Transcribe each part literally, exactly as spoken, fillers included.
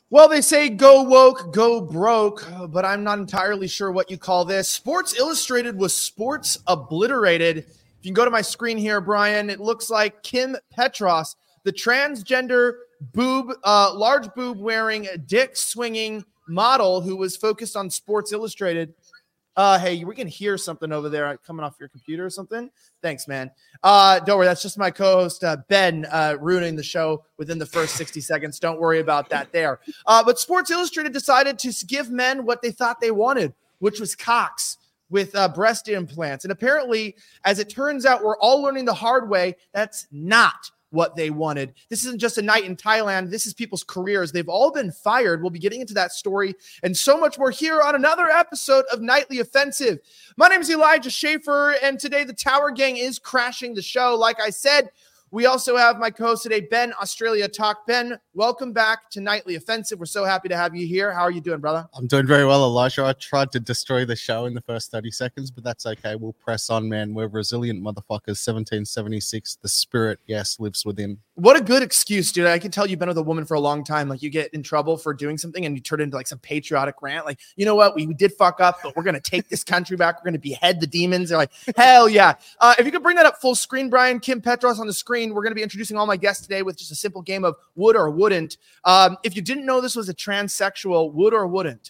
Well, they say go woke, go broke, but I'm not entirely sure what you call this. Sports Illustrated was sports obliterated. If you can go to my screen here, Brian, it looks like Kim Petras, the transgender boob, uh, large boob wearing, dick swinging model who was focused on Sports Illustrated. Uh, hey, we can hear something over there coming off your computer or something. Thanks, man. Uh, don't worry, that's just my co-host uh, Ben uh, ruining the show within the first sixty seconds. Don't worry about that there. Uh, but Sports Illustrated decided to give men what they thought they wanted, which was cocks with uh, breast implants. And apparently, as it turns out, we're all learning the hard way. That's not what they wanted. This isn't just a night in Thailand. This is people's careers. They've all been fired. We'll be getting into that story and so much more here on another episode of Nightly Offensive. My name is Elijah Schaefer, and today the Tower Gang is crashing the show. Like I said, we also have my co-host today, Ben, Australia Talk. Ben, welcome back to Nightly Offensive. We're so happy to have you here. How are you doing, brother? I'm doing very well, Elijah. I tried to destroy the show in the first thirty seconds, but that's okay. We'll press on, man. We're resilient motherfuckers. seventeen seventy-six, the spirit, yes, lives within. What a good excuse, dude. I can tell you've been with a woman for a long time. Like, you get in trouble for doing something and you turn it into like some patriotic rant. Like, you know what? We, we did fuck up, but we're going to take this country back. We're going to behead the demons. They're like, hell yeah. Uh, if you could bring that up full screen, Brian, Kim Petras on the screen. We're going to be introducing all my guests today with just a simple game of would or wouldn't. Um, if you didn't know this was a transsexual, would or wouldn't?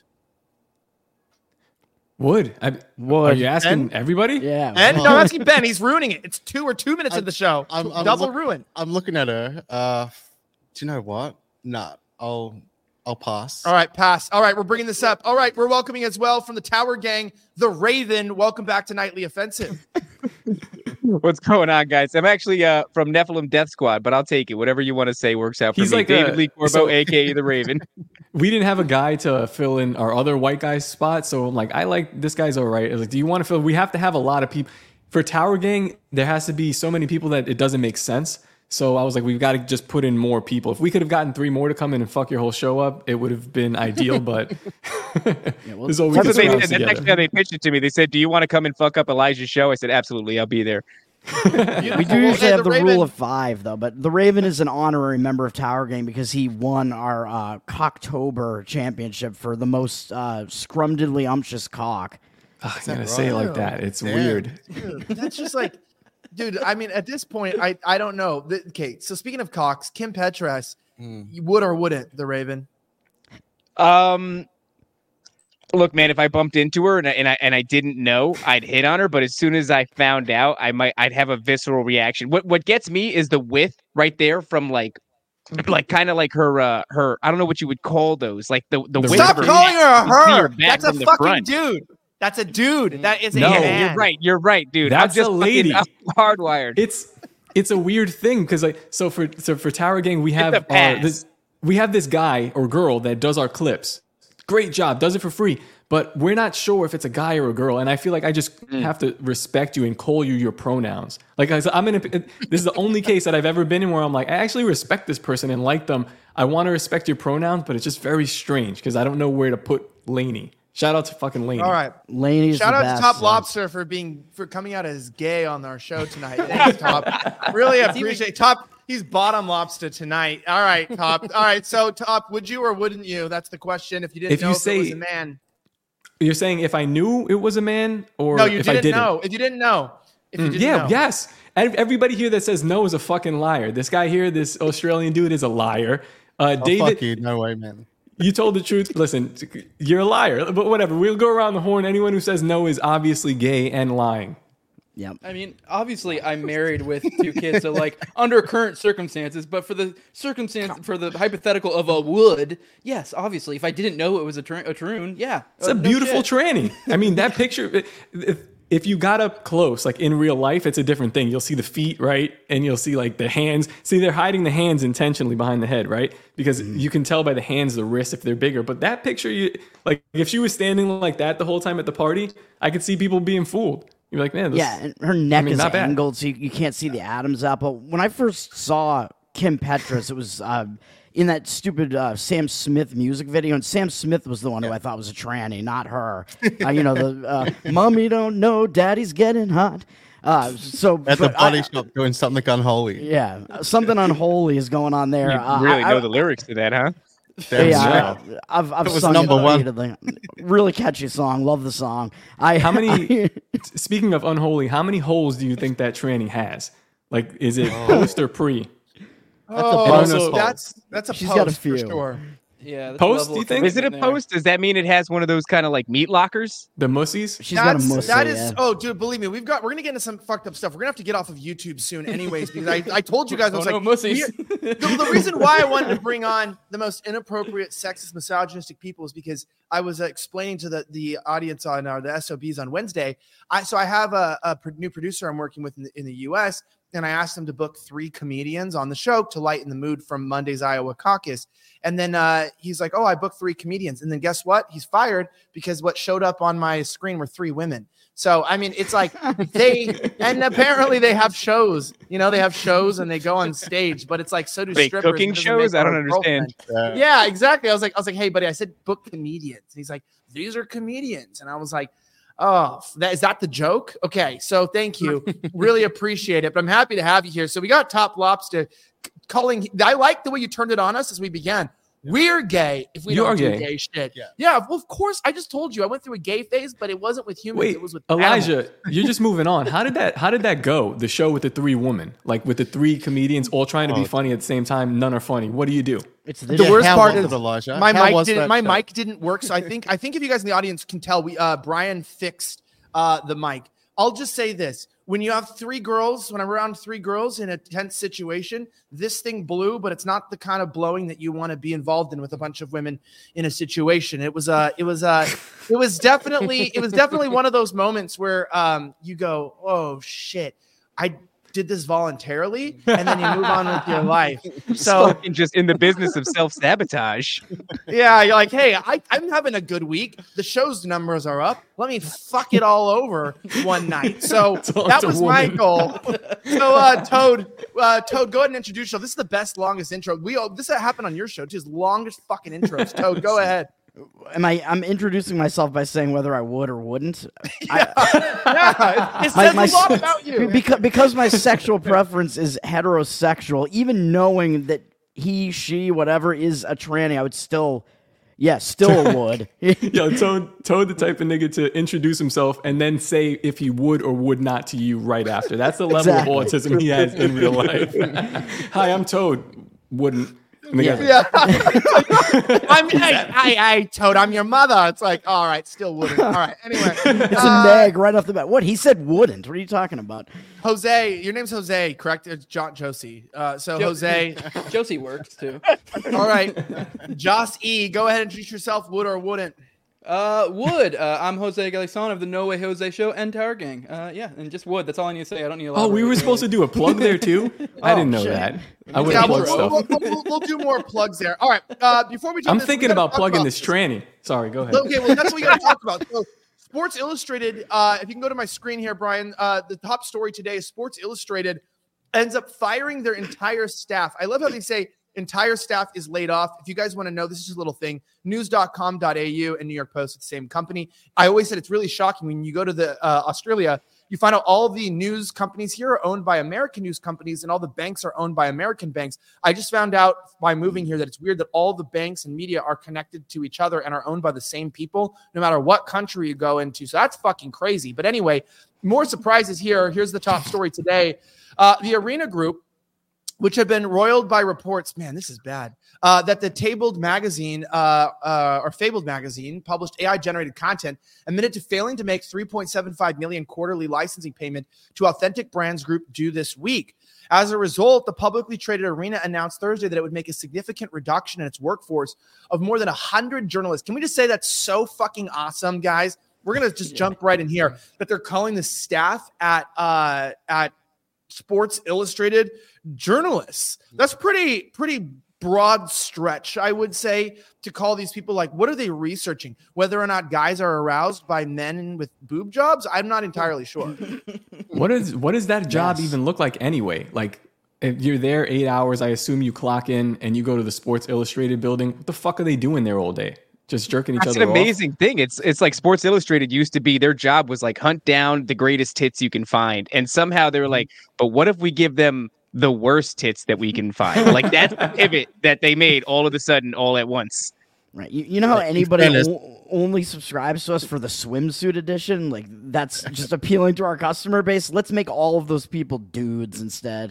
Would. I, would. Are you asking ben? Everybody? Yeah. And no, I'm asking Ben. He's ruining it. It's two or two minutes I'm, of the show. I'm, I'm Double look, ruin. I'm looking at her. Uh, do you know what? Nah, I'll I'll pass. All right, pass. All right, we're bringing this up. All right, we're welcoming as well from the Tower Gang, the Raven. Welcome back to Nightly Offensive. What's going on, guys? I'm actually uh, from Nephilim Death Squad, but I'll take it. Whatever you want to say works out for He's me. Like David a, Lee Corbo, so, a k a. The Raven. We didn't have a guy to fill in our other white guy's spot, so I'm like, I like this guy's all right. I was like, do you want to fill? We have to have a lot of people. For Tower Gang, there has to be so many people that it doesn't make sense. So I was like, we've got to just put in more people. If we could have gotten three more to come in and fuck your whole show up, it would have been ideal, but yeah, well, this is all we that's, they, that's actually how they pitched it to me. They said, do you want to come and fuck up Elijah's show? I said, absolutely, I'll be there. We do usually have the, the rule of five, though, but the Raven is an honorary member of Tower Gang because he won our uh, Cocktober championship for the most uh, scrumdiddly-umptious cock. Oh, I'm going to say it like that. It's Damn. weird. Dude, that's just like... Dude, I mean, at this point, I, I don't know. The, okay, so speaking of cocks, Kim Petras, mm. you would or wouldn't, the Raven? Um, look, man, if I bumped into her and I, and I and I didn't know, I'd hit on her. But as soon as I found out, I might I'd have a visceral reaction. What what gets me is the width right there from like. Like kind of like her, uh, her. I don't know what you would call those. Like the the. Stop width calling her a her. her That's a fucking front. dude. That's a dude. That is a no, man. You're right. You're right, dude. That's I'm just a lady. Fucking, I'm hardwired. It's it's a weird thing because like so for so for Tower Gang we have our, this we have this guy or girl that does our clips. Great job, does it for free. But we're not sure if it's a guy or a girl, and I feel like I just mm. have to respect you and call you your pronouns. Like I said, I'm in. A, this is the only case that I've ever been in where I'm like, I actually respect this person and like them. I want to respect your pronouns, but it's just very strange because I don't know where to put Lainey. Shout out to fucking Lainey. All right, Lainey's Shout the out best, to Top so. Lobster for being for coming out as gay on our show tonight. Thanks, Top. Really appreciate it. Top. He's bottom lobster tonight. All right, Top. All right, so Top, would you or wouldn't you? That's the question. If you didn't if know you if say, it was a man. You're saying if I knew it was a man or no, you if didn't I didn't know. If you didn't know. If you mm, didn't yeah, know. yes. And everybody here that says no is a fucking liar. This guy here, this Australian dude, is a liar. Uh, oh, David, fuck you. No way, man. You told the truth. Listen, you're a liar. But whatever. We'll go around the horn. Anyone who says no is obviously gay and lying. Yeah. I mean, obviously, I'm married with two kids, so like under current circumstances. But for the circumstance, for the hypothetical of a would, yes, obviously, if I didn't know it was a, tra- a troon, yeah, it's uh, a no beautiful shit. tranny. I mean, that picture. If, if you got up close, like in real life, it's a different thing. You'll see the feet, right, and you'll see like the hands. See, they're hiding the hands intentionally behind the head, right? Because mm. you can tell by the hands, the wrists, if they're bigger. But that picture, you like, if she was standing like that the whole time at the party, I could see people being fooled. You're like, man, this, yeah, and her neck I mean, is not bad. angled, so you, you can't see the Adam's apple. When I first saw Kim Petras, it was uh, in that stupid uh, Sam Smith music video, and Sam Smith was the one who I thought was a tranny, not her. Uh, you know, the uh, "Mommy don't know, Daddy's getting hot." Uh, so at the body I, shop doing something unholy. Yeah, something unholy is going on there. You uh, really I, know I, the lyrics to that, huh? Damn yeah, straight. I've I've It was sung number it one. repeatedly. Really catchy song. Love the song. I How many? I- Speaking of unholy, how many holes do you think that tranny has? Like, is it post or pre? Oh, bonus so hole. that's that's a She's post got a for few. sure. Yeah. that's Post, level do you of think? Is it a commitment there. post? Does that mean it has one of those kind of like meat lockers? The mussies? she's got a That's, mussy. that is yeah. oh dude, believe me, we've got we're gonna get into some fucked up stuff. We're gonna have to get off of YouTube soon anyways, because I, I told you guys I Oh, was no, like mussies. we- the, the reason why I wanted to bring on the most inappropriate, sexist, misogynistic people is because I was uh, explaining to the, the audience on uh, the S O Bs on Wednesday. I so I have a, a pro- new producer I'm working with in the, in the U S, and I asked him to book three comedians on the show to lighten the mood from Monday's Iowa caucus. And then uh, he's like, "Oh, I booked three comedians." And then guess what? He's fired because what showed up on my screen were three women. So I mean, it's like they and apparently they have shows. You know, they have shows and they go on stage, but it's like so do Wait, strippers. cooking It doesn't shows? make I don't our understand. girlfriend. Yeah, exactly. I was like, I was like, "Hey, buddy," I said, "Book comedians." And he's like, "These are comedians," and I was like, "Oh, that is that the joke?" Okay, so thank you, really appreciate it. But I'm happy to have you here. So we got Top Lobster calling. I like the way you turned it on us as we began. We're gay if we You don't are do gay. gay shit. Yeah. Yeah, well, of course. I just told you I went through a gay phase, but it wasn't with humans. Wait, it was with Elijah, animals. you're just moving on. How did that? How did that go? The show with the three women, like with the three comedians, all trying to be Oh. funny at the same time. None are funny. What do you do? It's the, The worst how part was is it, Elijah? my How mic was didn't that my show? mic didn't work. So I think I think if you guys in the audience can tell, we uh Brian fixed uh the mic. I'll just say this. When you have three girls, when I'm around three girls in a tense situation, this thing blew, but it's not the kind of blowing that you want to be involved in with a bunch of women in a situation. It was uh it was uh it was definitely it was definitely one of those moments where um you go, "Oh shit. I did this voluntarily," and then you move on with your life. So Fucking just in the business of self sabotage. yeah, you're like, "Hey, I, I'm having a good week. The show's numbers are up. Let me fuck it all over one night." So all that to was my woman. goal. So, uh, Toad, uh, Toad, go ahead and introduce yourself. This is the best, longest intro. We all, this happened on your show too. It's longest fucking intros. Toad, go ahead. am I? I'm introducing myself by saying whether I would or wouldn't. Yeah, it, it My- says my- a lot about you. because because my sexual preference is heterosexual. Even knowing that he, she, whatever is a tranny, I would still, yeah, still would. Yo, Toad, Toad, the type of nigga to introduce himself and then say if he would or would not to you right after. That's the level Exactly. of autism he has in real life. Hi, I'm Toad. Wouldn't. And the Yeah. guy- Yeah. I'm, hey, hey, hey, Toad, I'm your mother. It's like, all right, still wouldn't. All right, anyway. It's Uh, a nag right off the bat. What he said wouldn't. What are you talking about? Jose, your name's Jose, correct? It's John Josie. Uh, so Jo- Jose, Josie works too. all right. Joss E, go ahead and introduce yourself, would or wouldn't. Uh, Wood. Uh, I'm Jose Galison of the No Way Jose Show and Tower Gang. Uh, yeah, and just Wood. That's all I need to say. I don't need a lot. Oh, we were supposed to do a plug there too? I didn't know shit. that. I would Yeah, have we'll, plugged we'll, stuff. we'll, we'll, we'll do more plugs there. All right. Uh, before we do I'm this, we thinking gotta about talk plugging about this tranny. Sorry, go ahead. Okay, well, that's what we got to talk about. So, Sports Illustrated, uh, if you can go to my screen here, Brian, uh, the top story today is Sports Illustrated ends up firing their entire staff. I love how they say entire staff is laid off. If you guys want to know, this is just a little thing. news dot com dot a u and New York Post, it's the same company. I always said it's really shocking when you go to the uh, Australia, you find out all the news companies here are owned by American news companies and all the banks are owned by American banks. I just found out by moving here that it's weird that all the banks and media are connected to each other and are owned by the same people, no matter what country you go into. So that's fucking crazy. But anyway, more surprises here. Here's the top story today. Uh, the Arena Group, which have been roiled by reports, man, this is bad, uh, that the Tabled magazine, uh, uh, or Fabled magazine, published A I-generated content, admitted to failing to make three point seven five million dollars quarterly licensing payment to Authentic Brands Group due this week. As a result, the publicly traded Arena announced Thursday that it would make a significant reduction in its workforce of more than one hundred journalists. Can we just say that's so fucking awesome, guys? We're going to just jump right in here, that they're calling the staff at uh, at Sports Illustrated journalists. That's pretty, pretty broad stretch, I would say, to call these people like, what are they researching? Whether or not guys are aroused by men with boob jobs? I'm not entirely sure. What is what does that job Yes. even look like anyway? Like, if you're there eight hours, I assume you clock in and you go to the Sports Illustrated building. What the fuck are they doing there all day? Just jerking each That's other an amazing thing. It's it's like Sports Illustrated used to be, their job was like hunt down the greatest hits you can find. And somehow they were like, but what if we give them the worst tits that we can find. Like that's the pivot that they made all of a sudden, all at once. Right. You, you know how anybody o- only subscribes to us for the swimsuit edition? Like, that's just appealing to our customer base. Let's make all of those people dudes instead.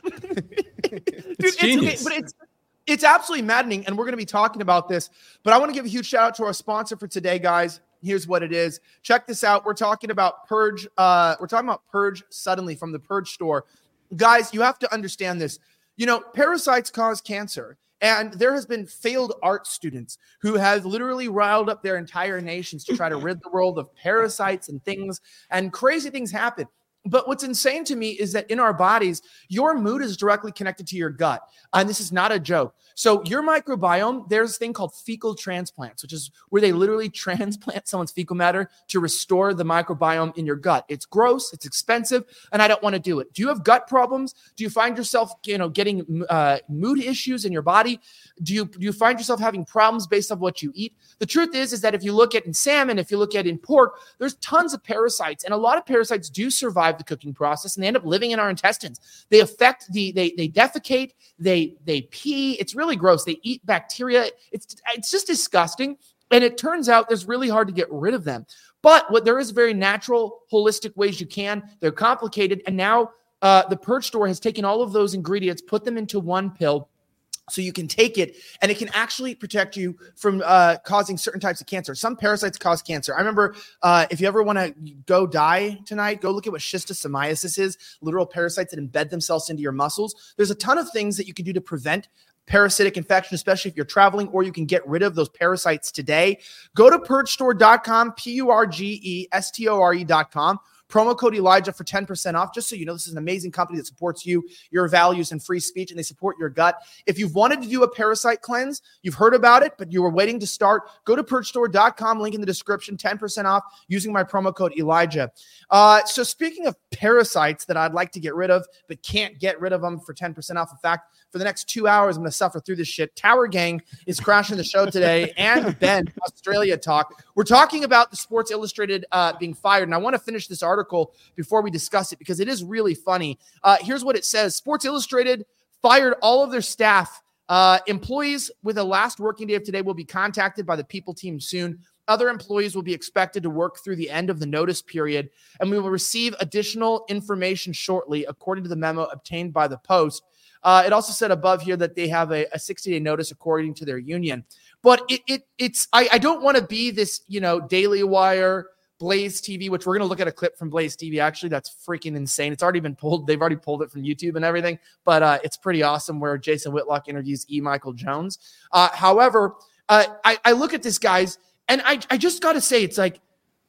Dude, it's genius. Okay, but it's it's absolutely maddening, and we're going to be talking about this. But I want to give a huge shout out to our sponsor for today, guys. Here's what it is. Check this out. We're talking about Purge. Uh, we're talking about Purge Suddenly from the Purge store. Guys, you have to understand this. You know, parasites cause cancer. And there has been failed art students who have literally riled up their entire nations to try to rid the world of parasites and things, and crazy things happen. But what's insane to me is that in our bodies, your mood is directly connected to your gut. And this is not a joke. So your microbiome, there's a thing called fecal transplants, which is where they literally transplant someone's fecal matter to restore the microbiome in your gut. It's gross, it's expensive, and I don't want to do it. Do you have gut problems? Do you find yourself, you know, getting uh, mood issues in your body? Do you do you find yourself having problems based on what you eat? The truth is, is that if you look at in salmon, if you look at in pork, there's tons of parasites, and a lot of parasites do survive the cooking process, and they end up living in our intestines. They affect the they they defecate, they they pee. It's really gross. They eat bacteria. It's it's just disgusting. And it turns out there's really hard to get rid of them. But what there is very natural, holistic ways you can. They're complicated, and now uh, the Purge store has taken all of those ingredients, put them into one pill. So you can take it, and it can actually protect you from uh, causing certain types of cancer. Some parasites cause cancer. I remember uh, if you ever want to go die tonight, go look at what schistosomiasis is, literal parasites that embed themselves into your muscles. There's a ton of things that you can do to prevent parasitic infection, especially if you're traveling, or you can get rid of those parasites today. Go to purge store dot com, P U R G E S T O R E dot com. Promo code Elijah for ten percent off. Just so you know, this is an amazing company that supports you, your values, and free speech, and they support your gut. If you've wanted to do a parasite cleanse, you've heard about it, but you were waiting to start, go to purge store dot com, link in the description, ten percent off using my promo code Elijah. Uh, so speaking of parasites that I'd like to get rid of, but can't get rid of them for ten percent off. In fact, for the next two hours, I'm going to suffer through this shit. Tower Gang is crashing the show today, and Ben, Australia Talk. We're talking about the Sports Illustrated uh, being fired, and I want to finish this article before we discuss it because it is really funny. Uh, here's what it says. Sports Illustrated fired all of their staff. Uh, employees with the last working day of today will be contacted by the People team soon. Other employees will be expected to work through the end of the notice period, and we will receive additional information shortly, according to the memo obtained by the Post. Uh, it also said above here that they have a, a sixty-day notice according to their union. But it it it's I, I don't want to be this, you know, Daily Wire, Blaze T V, which we're going to look at a clip from Blaze T V. Actually, that's freaking insane. It's already been pulled. They've already pulled it from YouTube and everything. But uh, it's pretty awesome where Jason Whitlock interviews E. Michael Jones. Uh, however, uh, I, I look at this, guys, and I, I just got to say, it's like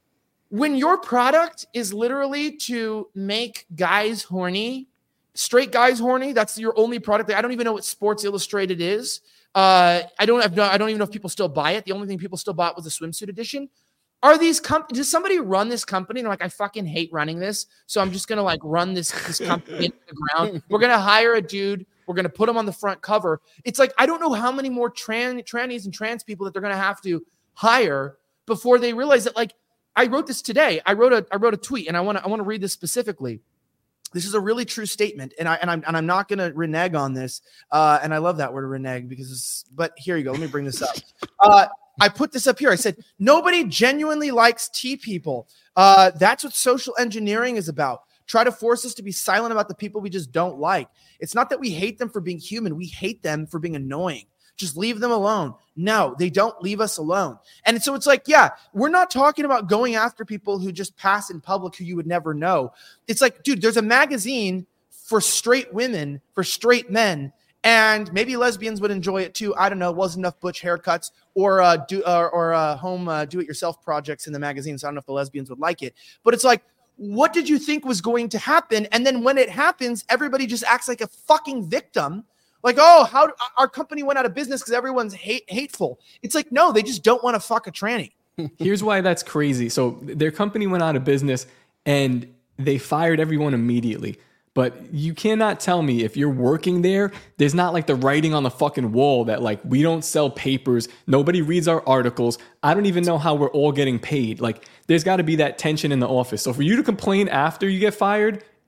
when your product is literally to make guys horny, straight guys horny, that's your only product. I don't even know what Sports Illustrated is. Uh, I don't have no, I don't even know if people still buy it. The only thing people still bought was the swimsuit edition. Are these companies, does somebody run this company? And they're like, I fucking hate running this. So I'm just going to like run this, this company into the ground. We're going to hire a dude. We're going to put him on the front cover. It's like, I don't know how many more tran, trannies and trans people that they're going to have to hire before they realize that, like, I wrote this today. I wrote a, I wrote a tweet, and I want to, I want to read this specifically. This is a really true statement, and I and I'm and I'm not going to renege on this. Uh, and I love that word renege because. It's, but here you go. Let me bring this up. Uh, I put this up here. I said nobody genuinely likes T people. Uh, that's what social engineering is about. Try to force us to be silent about the people we just don't like. It's not that we hate them for being human. We hate them for being annoying. Just leave them alone. No, they don't leave us alone. And so it's like, yeah, we're not talking about going after people who just pass in public who you would never know. It's like, dude, there's a magazine for straight women, for straight men, and maybe lesbians would enjoy it too. I don't know. Wasn't enough butch haircuts or uh, do uh, or uh, home uh, do-it-yourself projects in the magazine, so I don't know if the lesbians would like it. But it's like, what did you think was going to happen? And then when it happens, everybody just acts like a fucking victim. Like, oh, how our company went out of business because everyone's hate, hateful. It's like, no, they just don't want to fuck a tranny. Here's why that's crazy. So their company went out of business and they fired everyone immediately. But you cannot tell me if you're working there, there's not like the writing on the fucking wall that like, we don't sell papers. Nobody reads our articles. I don't even know how we're all getting paid. Like, there's got to be that tension in the office. So for you to complain after you get fired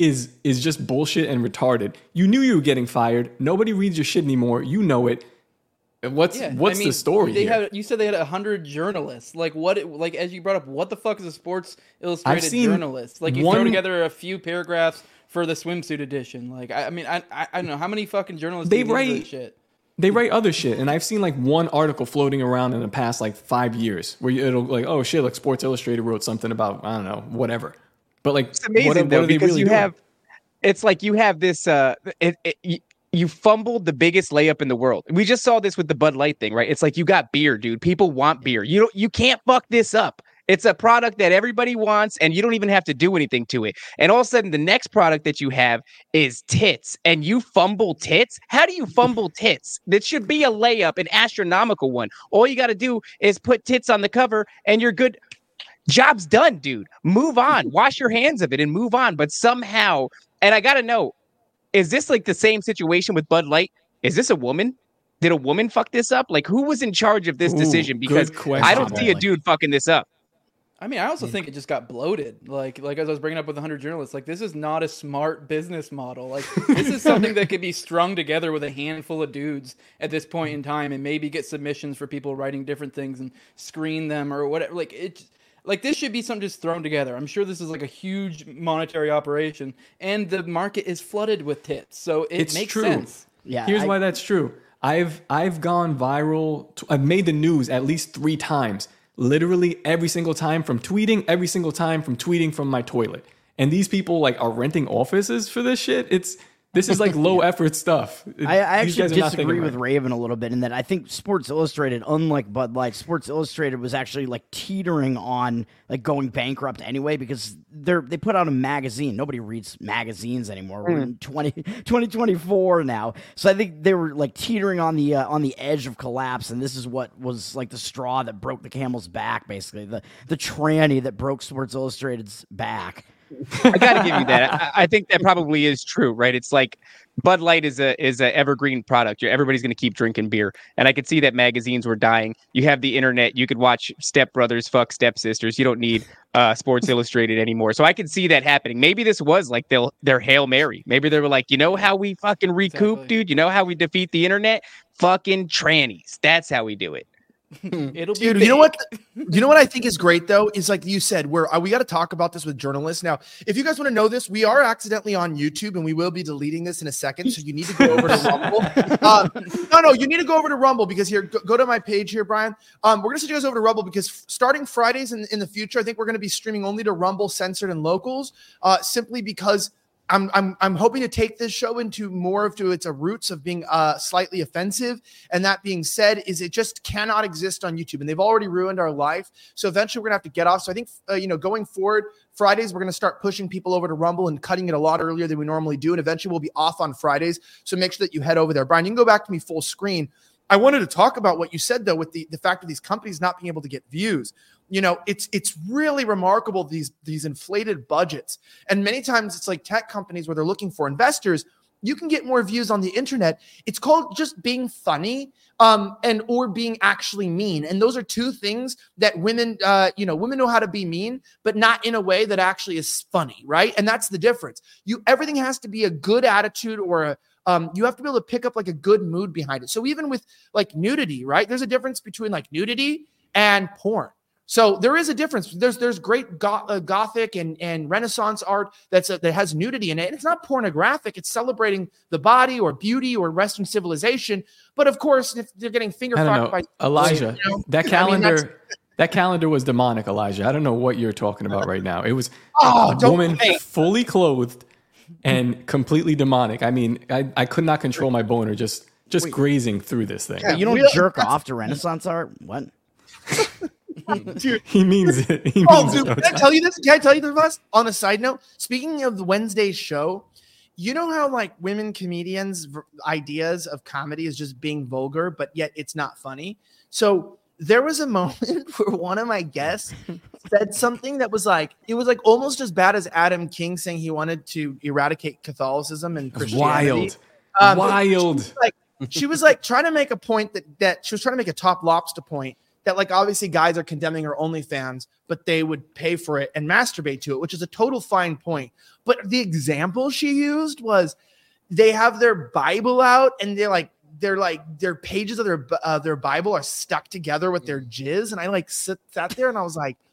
is is just bullshit and retarded. You knew you were getting fired. Nobody reads your shit anymore. You know it. What's Yeah, what's I mean, the story they here? Have, you said they had a hundred journalists. Like what? It, like as you brought up, what the fuck is a Sports Illustrated journalist? Like you one, throw together a few paragraphs for the swimsuit edition. Like I, I mean, I, I I don't know how many fucking journalists they do write this shit. They write other shit, and I've seen like one article floating around in the past like five years where it'll like, oh shit, like Sports Illustrated wrote something about I don't know whatever. But like, it's amazing what, though what are they because really you doing? have. It's like you have this. Uh, it, it, you fumbled the biggest layup in the world. We just saw this with the Bud Light thing, right? It's like you got beer, dude. People want beer. You don't. You can't fuck this up. It's a product that everybody wants, and you don't even have to do anything to it. And all of a sudden, the next product that you have is tits, and you fumble tits. How do you fumble tits? That should be a layup, an astronomical one. All you got to do is put tits on the cover, and you're good. Job's done, dude. Move on. Wash your hands of it and move on. But somehow, and I got to know, is this like the same situation with Bud Light? Is this a woman? Did a woman fuck this up? Like, who was in charge of this Ooh, decision? Because I don't see a dude fucking this up. I mean, I also think it just got bloated. Like, like as I was bringing up with one hundred journalists, like this is not a smart business model. Like, this is something that could be strung together with a handful of dudes at this point in time, and maybe get submissions for people writing different things and screen them or whatever. Like it, like this should be something just thrown together. I'm sure this is like a huge monetary operation, and the market is flooded with tits, so it it's makes true. sense. Yeah, Here's I, why that's true. I've I've gone viral. T- I've made the news at least three times. Literally every single time from tweeting, every single time from tweeting from my toilet. And these people like are renting offices for this shit. It's this is like low effort stuff. It, I, I these actually guys are not disagree thinking with right. Raven a little bit in that I think Sports Illustrated, unlike Bud Light, Sports Illustrated was actually like teetering on like going bankrupt anyway because they're they put out a magazine. Nobody reads magazines anymore. We're in twenty, twenty twenty-four now, so I think they were like teetering on the uh, on the edge of collapse, and this is what was like the straw that broke the camel's back, basically the the tranny that broke Sports Illustrated's back. I got to give you that. I, I think that probably is true, right? It's like Bud Light is a is a evergreen product. Everybody's going to keep drinking beer, and I could see that magazines were dying. You have the internet. You could watch Step Brothers fuck stepsisters. You don't need uh, Sports Illustrated anymore. So I could see that happening. Maybe this was like they'll their Hail Mary. Maybe they were like, you know how we fucking recoup, Exactly. dude. You know how we defeat the internet? Fucking trannies. That's how we do it. It'll be Dude, big. you know what? You know what I think is great though is like you said, we're uh, we got to talk about this with journalists. Now, if you guys want to know this, we are accidentally on YouTube, and we will be deleting this in a second. So you need to go over to Rumble. Um, no, no, you need to go over to Rumble because here, go, go to my page here, Brian. Um, we're gonna send you guys over to Rumble because f- starting Fridays in in the future, I think we're gonna be streaming only to Rumble, Censored, and Locals, uh, simply because. I'm I'm I'm hoping to take this show into more of to its uh, roots of being uh, slightly offensive. And that being said, is it just cannot exist on YouTube, and they've already ruined our life. So eventually we're gonna have to get off. So I think uh, you know going forward, Fridays we're gonna start pushing people over to Rumble and cutting it a lot earlier than we normally do, and eventually we'll be off on Fridays. So make sure that you head over there. Brian, you can go back to me full screen. I wanted to talk about what you said though with the the fact of these companies not being able to get views. You know, it's it's really remarkable, these these inflated budgets. And many times it's like tech companies where they're looking for investors. You can get more views on the internet. It's called just being funny um, and or being actually mean. And those are two things that women, uh, you know, women know how to be mean, but not in a way that actually is funny, right? And that's the difference. You everything has to be a good attitude or a Um, you have to be able to pick up like a good mood behind it. So even with like nudity, right? There's a difference between like nudity and porn. So there is a difference. There's there's great go- uh, Gothic and, and Renaissance art that's a, that has nudity in it. It's not pornographic. It's celebrating the body or beauty or Western civilization. But of course, if they're getting finger I don't fucked know, by Elijah. you know, that I mean, calendar, that's- that calendar was demonic, Elijah. I don't know what you're talking about right now. It was Oh, a don't- woman hey. fully clothed and completely demonic. I mean, I, I could not control my boner just just Wait. grazing through this thing. You don't really? jerk off to Renaissance art? What? Dude. He means it. He Oh, means dude, it. can I tell you this? Can I tell you this? On a side note, speaking of the Wednesday show, you know how like women comedians' v- ideas of comedy is just being vulgar, but yet it's not funny. So there was a moment where one of my guests said something that was like, it was like almost as bad as Adam King saying he wanted to eradicate Catholicism and Christianity. Wild. Um, Wild. Like she was like trying to make a point that that she was trying to make a top lobster point that like obviously guys are condemning her OnlyFans, but they would pay for it and masturbate to it, which is a total fine point. But the example she used was they have their Bible out and they're like they're like their pages of their uh, their Bible are stuck together with their jizz, and I like sit, sat there and I was like,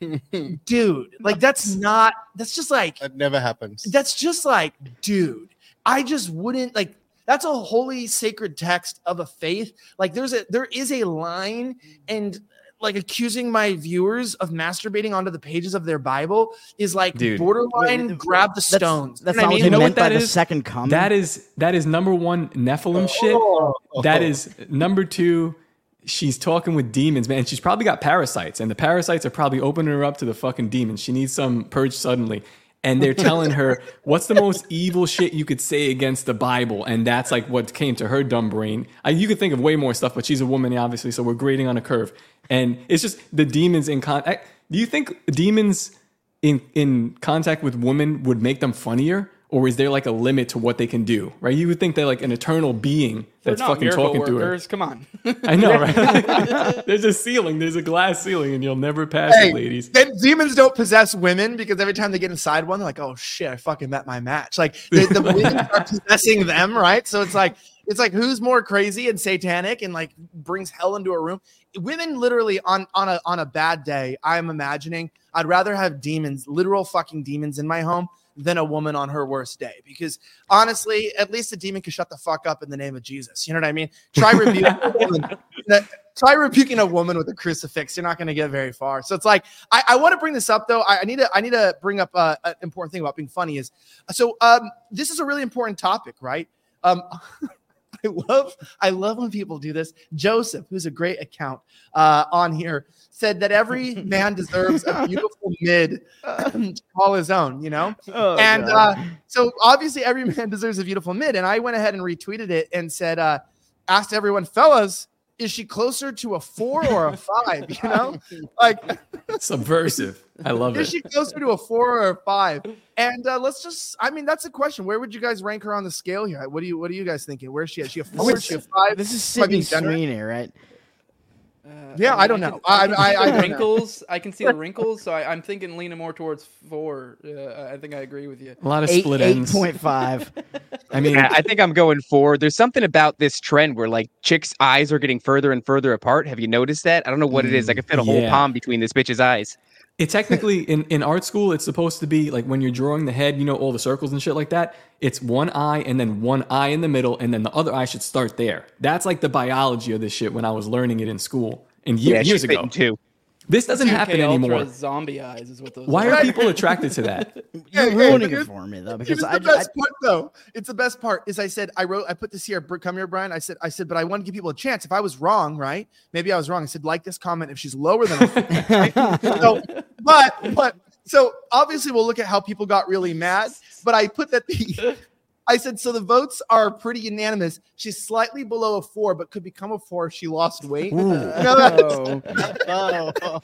dude, like that's not that's just like that never happens. That's just like, dude, I just wouldn't like. That's a holy sacred text of a faith. Like there's a there is a line, and like accusing my viewers of masturbating onto the pages of their Bible is like Dude. borderline Wait, grab the stones. That's You know not what I what mean? you You know meant what by that the is? second coming. That is that is number one Nephilim shit. That is number two. She's talking with demons, man. She's probably got parasites, and the parasites are probably opening her up to the fucking demons. She needs some purge suddenly. And they're telling her, what's the most evil shit you could say against the Bible? And that's like what came to her dumb brain. I, you could think of way more stuff, but she's a woman, obviously, so we're grading on a curve. And it's just the demons in contact. Do you think demons in in contact with women would make them funnier? Or is there like a limit to what they can do, right? You would think they're like an eternal being They're that's not fucking miracle talking workers. to her. Come on. I know, right? There's a ceiling. There's a glass ceiling, and you'll never pass Hey, it, ladies. and demons don't possess women because every time they get inside one, they're like, "Oh shit, I fucking met my match." Like the, the women are possessing them, right? So it's like it's like who's more crazy and satanic and like brings hell into a room? Women literally on on a on a bad day, I'm imagining I'd rather have demons, literal fucking demons in my home than a woman on her worst day, because honestly, at least a demon can shut the fuck up in the name of Jesus. You know what I mean? Try rebuking a woman. Try rebuking a woman with a crucifix. You're not going to get very far. So it's like I, I want to bring this up though. I, I need to I need to bring up uh, an important thing about being funny is so um, this is a really important topic, right? Um, I love I love when people do this. Joseph, who's a great account uh, on here, said that every man deserves a beautiful mid to call his own, you know? Oh, and uh, so obviously every man deserves a beautiful mid. And I went ahead and retweeted it and said, uh, asked everyone, fellas, is she closer to a four or a five? You know, like Subversive. I love is it. she closer to a four or a five? And uh, let's just, I mean, that's a question. Where would you guys rank her on the scale here? What do you, what are you guys thinking? Where is she? Is she a four? Is she a five? This is Am I being Sydney generous? Sweeney, right? Uh, Yeah, I don't can- know. I- can I- see I the don't know. wrinkles. I can see the wrinkles, so I, I'm thinking leaning more towards four. Uh, I think I agree with you. A lot of Eight, split eight ends. point five. I mean, Yeah, I think I'm going for. There's something about this trend where like chicks' eyes are getting further and further apart. Have you noticed that? I don't know what it is. I can fit a whole yeah. palm between this bitch's eyes. it technically in, in art school, it's supposed to be like when you're drawing the head, you know, all the circles and shit like that. It's one eye and then one eye in the middle, and then the other eye should start there. That's like the biology of this shit when I was learning it in school and ye- Yeah, years she's ago. fitting too. This doesn't happen M K Ultra anymore. Zombie eyes is what those. Why are. are people attracted to that? You're Hey, ruining hey, it for me though, It because was I, the I, best part, though. It's the best part. Is I said I wrote I put this here. Come here, Brian. I said I said, but I want to give people a chance. If I was wrong, right? Maybe I was wrong. I said like this comment if she's lower than. A, right? So, but but so obviously we'll look at how people got really mad. But I put that the. I said, so the votes are pretty unanimous. She's slightly below a four, but could become a four if she lost weight. You know, that's- oh.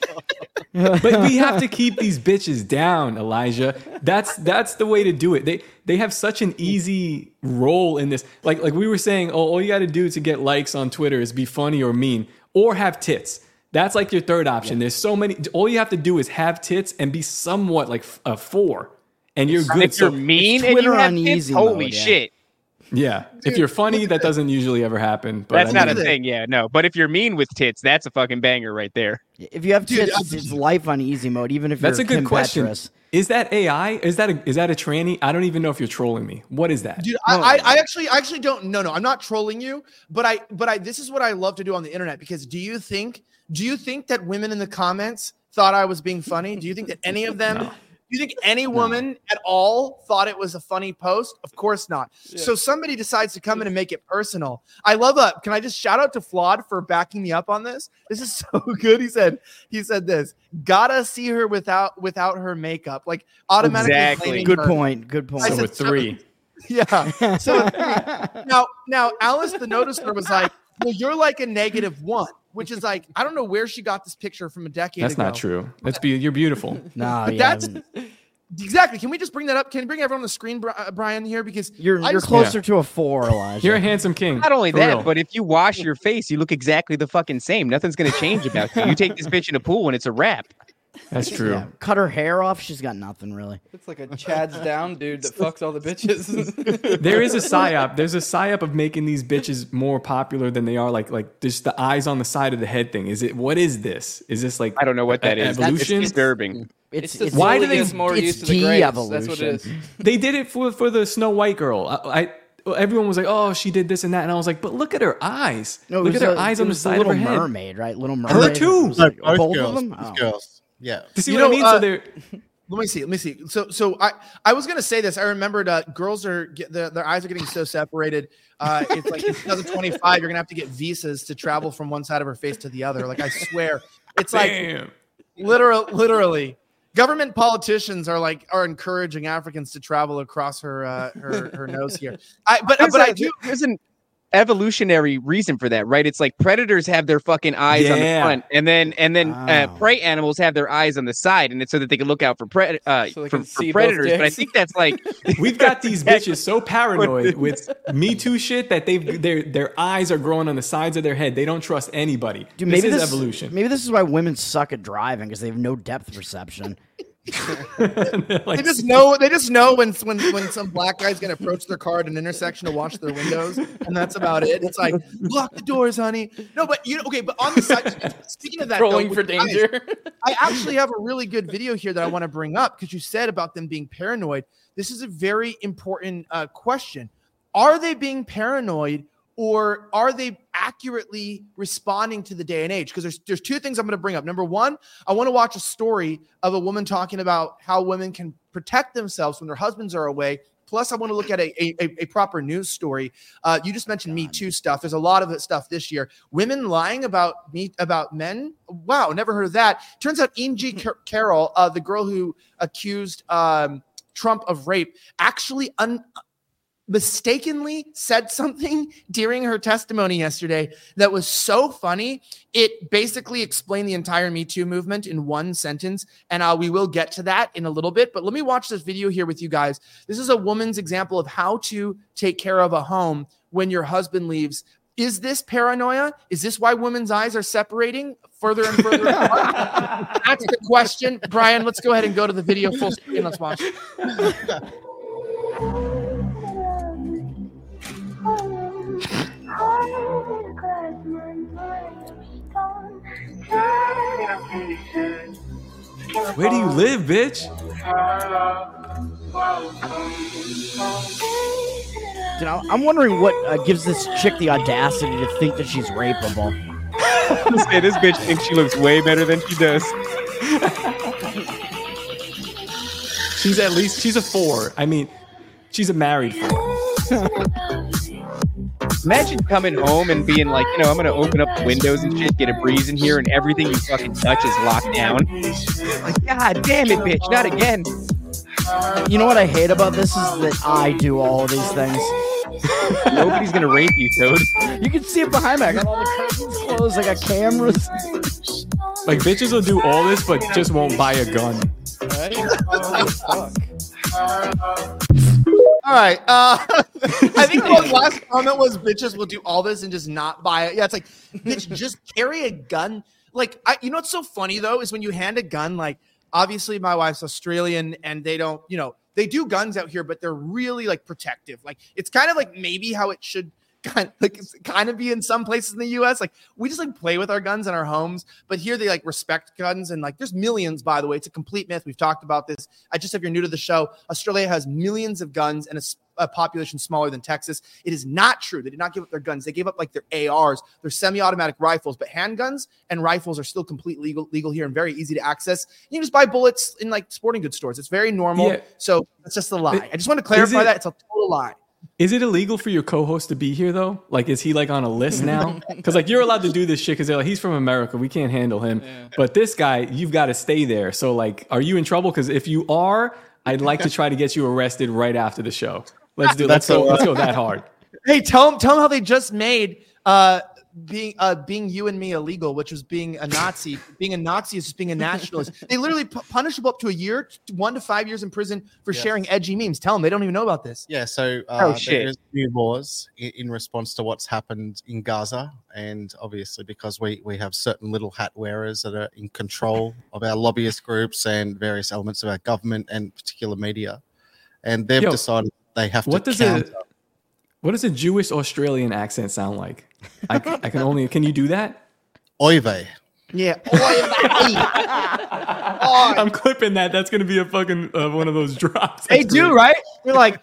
But we have to keep these bitches down, Elijah. That's that's the way to do it. They they have such an easy role in this. Like like we were saying, oh, all you got to do to get likes on Twitter is be funny or mean or have tits. That's like your third option. There's so many. All you have to do is have tits and be somewhat like a four, and you're good. If you're So- mean and Twitter you have on kids, easy holy mode, yeah. shit. yeah, if you're funny, that doesn't usually ever happen. But That's I not mean, a thing. Yeah, no. But if you're mean with tits, that's a fucking banger right there. If you have Dude, tits, I'm- it's, it's life on easy mode. Even if That's you're a good Kim question. Petras. Is that A I? Is that a, is that a tranny? I don't even know if you're trolling me. What is that? Dude, I, I, I actually, I actually don't. No, no, I'm not trolling you, but I, but I. This is what I love to do on the internet because do you think, do you think that women in the comments thought I was being funny? Do you think that any of them? No. Do you think any woman at all thought it was a funny post? Of course not. So somebody decides to come in and make it personal. I love a. Can I just shout out to Flawed for backing me up on this? This is so good. He said, he said this. Gotta see her without without her makeup. Like automatically. Exactly. blaming Good her. point. Good point. I So said with three. Yeah. So now, now Alice the noticer was like, "Well, you're like a negative one," which is like, I don't know where she got this picture from a decade That's ago. not true. That's be you're beautiful. No, But yeah, that's Exactly. Can we just bring that up? Can you bring everyone on the screen, Brian, here? Because you're I you're just, closer yeah. to a four, Elijah. You're a handsome king. Not only that, real. but if you wash your face, you look exactly the fucking same. Nothing's going to change about you. You take this bitch in a pool and it's a wrap. That's true. Yeah. Cut her hair off. She's got nothing really. It's like a Chad's down dude that fucks all the bitches. There is a psyop. There's a psyop of making these bitches more popular than they are. Like, like just the eyes on the side of the head thing. Is it? What is this? Is this like? I don't know what that is. Evolution? It's disturbing. It's, it's, it's why do they- get more it's used to the grays. de-evolution. That's what it is. They did it for for the Snow White girl. I, I everyone was like, oh, she did this and that, and I was like, but look at her eyes. No, it look was at her a- eyes it on the was side Little of her head. Mermaid, right? Little Mermaid. too. It was No, like both both girls. of them. Both Oh. girls. Yeah. You see You what know, I mean? uh, so they're Let me see. Let me see. So, so I, I was gonna say this. I remembered uh, girls are get, their, their eyes are getting so separated. Uh, it's like in twenty twenty-five, you're gonna have to get visas to travel from one side of her face to the other. Like I swear, it's like damn. literal, literally. Government politicians are like are encouraging Africans to travel across her uh, her her nose here. I but There's but a- I do. There's an evolutionary reason for that, right? It's like predators have their fucking eyes on the Yeah. front, and then and then uh, Oh. prey animals have their eyes on the side, and it's so that they can look out for pre- uh, So they for, can for see both predators. But I dicks. think that's like We've got these bitches so paranoid with Me Too shit that they've their their eyes are growing on the sides of their head. They don't trust anybody. Dude, this maybe is this evolution. Maybe this is why women suck at driving because they have no depth perception. Like, They just know. They just know when when when some black guy's gonna approach their car at an intersection to wash their windows, and that's about it. It's like lock the doors, honey. No, but you okay. But on the side, speaking of that, Trolling though, for with guys, danger. I actually have a really good video here that I want to bring up because you said about them being paranoid. This is a very important uh, question. Are they being paranoid, or are they accurately responding to the day and age? Because there's there's two things I'm going to bring up. Number one, I want to watch a story of a woman talking about how women can protect themselves when their husbands are away. Plus, I want to look at a, a, a proper news story. Uh, you just mentioned Me Too stuff. There's a lot of it stuff this year. Women lying about me about men. Wow, never heard of that. Turns out Angie Car- Carroll, uh, the girl who accused um, Trump of rape, actually un- mistakenly said something during her testimony yesterday that was so funny. It basically explained the entire Me Too movement in one sentence. And uh, we will get to that in a little bit. But let me watch this video here with you guys. This is a woman's example of how to take care of a home when your husband leaves. Is this paranoia? Is this why women's eyes are separating further and further apart? That's the question. Brian, let's go ahead and go to the video full screen. Let's watch it. where do you live, bitch? You know, I'm wondering what uh, gives this chick the audacity to think that she's rapeable. say this bitch thinks she looks way better than she does. She's at least she's a four. I mean, she's a married four. Imagine coming home and being like, you know, I'm gonna open up the windows and shit, get a breeze in here, and everything you fucking touch is locked down. Like, God damn it, bitch, not again. You know what I hate about this is that I do all of these things. Nobody's gonna rape you, Toad. You can see it behind me. I got all the curtains closed. I got cameras. Like bitches will do all this, but just won't buy a gun. Right? Oh, fuck. All right. Uh, I think the last comment was bitches will do all this and just not buy it. Yeah, it's like, bitch, just carry a gun. Like, I, you know what's so funny, though, is when you hand a gun, like, obviously my wife's Australian and they don't, you know, they do guns out here, but they're really, like, protective. Like, it's kind of like maybe how it should kind of, like, kind of be in some places in the U S. Like, we just, like, play with our guns in our homes, but here they, like, respect guns. And, like, there's millions, by the way. It's a complete myth. We've talked about this. I just, if you're new to the show, Australia has millions of guns and a, a population smaller than Texas. It is not true. They did not give up their guns. They gave up, like, their A Rs, their semi-automatic rifles, but handguns and rifles are still completely legal, legal here and very easy to access. You can just buy bullets in, like, sporting goods stores. It's very normal. Yeah. So it's just a lie. It- I just want to clarify it- that. It's a total lie. Is it illegal for your co-host to be here though? Like, is he like on a list now? Because like you're allowed to do this shit because they're like he's from America, we can't handle him. Yeah. But this guy, you've got to stay there. So like, are you in trouble? Because if you are, I'd like to try to get you arrested right after the show. Let's do. Let's That's go. a- Let's go that hard. Hey, tell them, tell them how they just made uh, being uh being you and me illegal, which was being a Nazi. Being a Nazi is just being a nationalist. They literally p- punish people up to a year, one to five years in prison for yes. sharing edgy memes. Tell them they don't even know about this. Yeah, so uh, oh, shit. there's new laws in, in response to what's happened in Gaza, and obviously because we we have certain little hat wearers that are in control of our lobbyist groups and various elements of our government and particular media, and they've Yo, decided they have what to does counter. It, what does a Jewish Australian accent sound like? I, I can only. Can you do that? Oy vey. Yeah. I'm clipping that. That's going to be a fucking uh, one of those drops. That's they do, great. Right? You're like,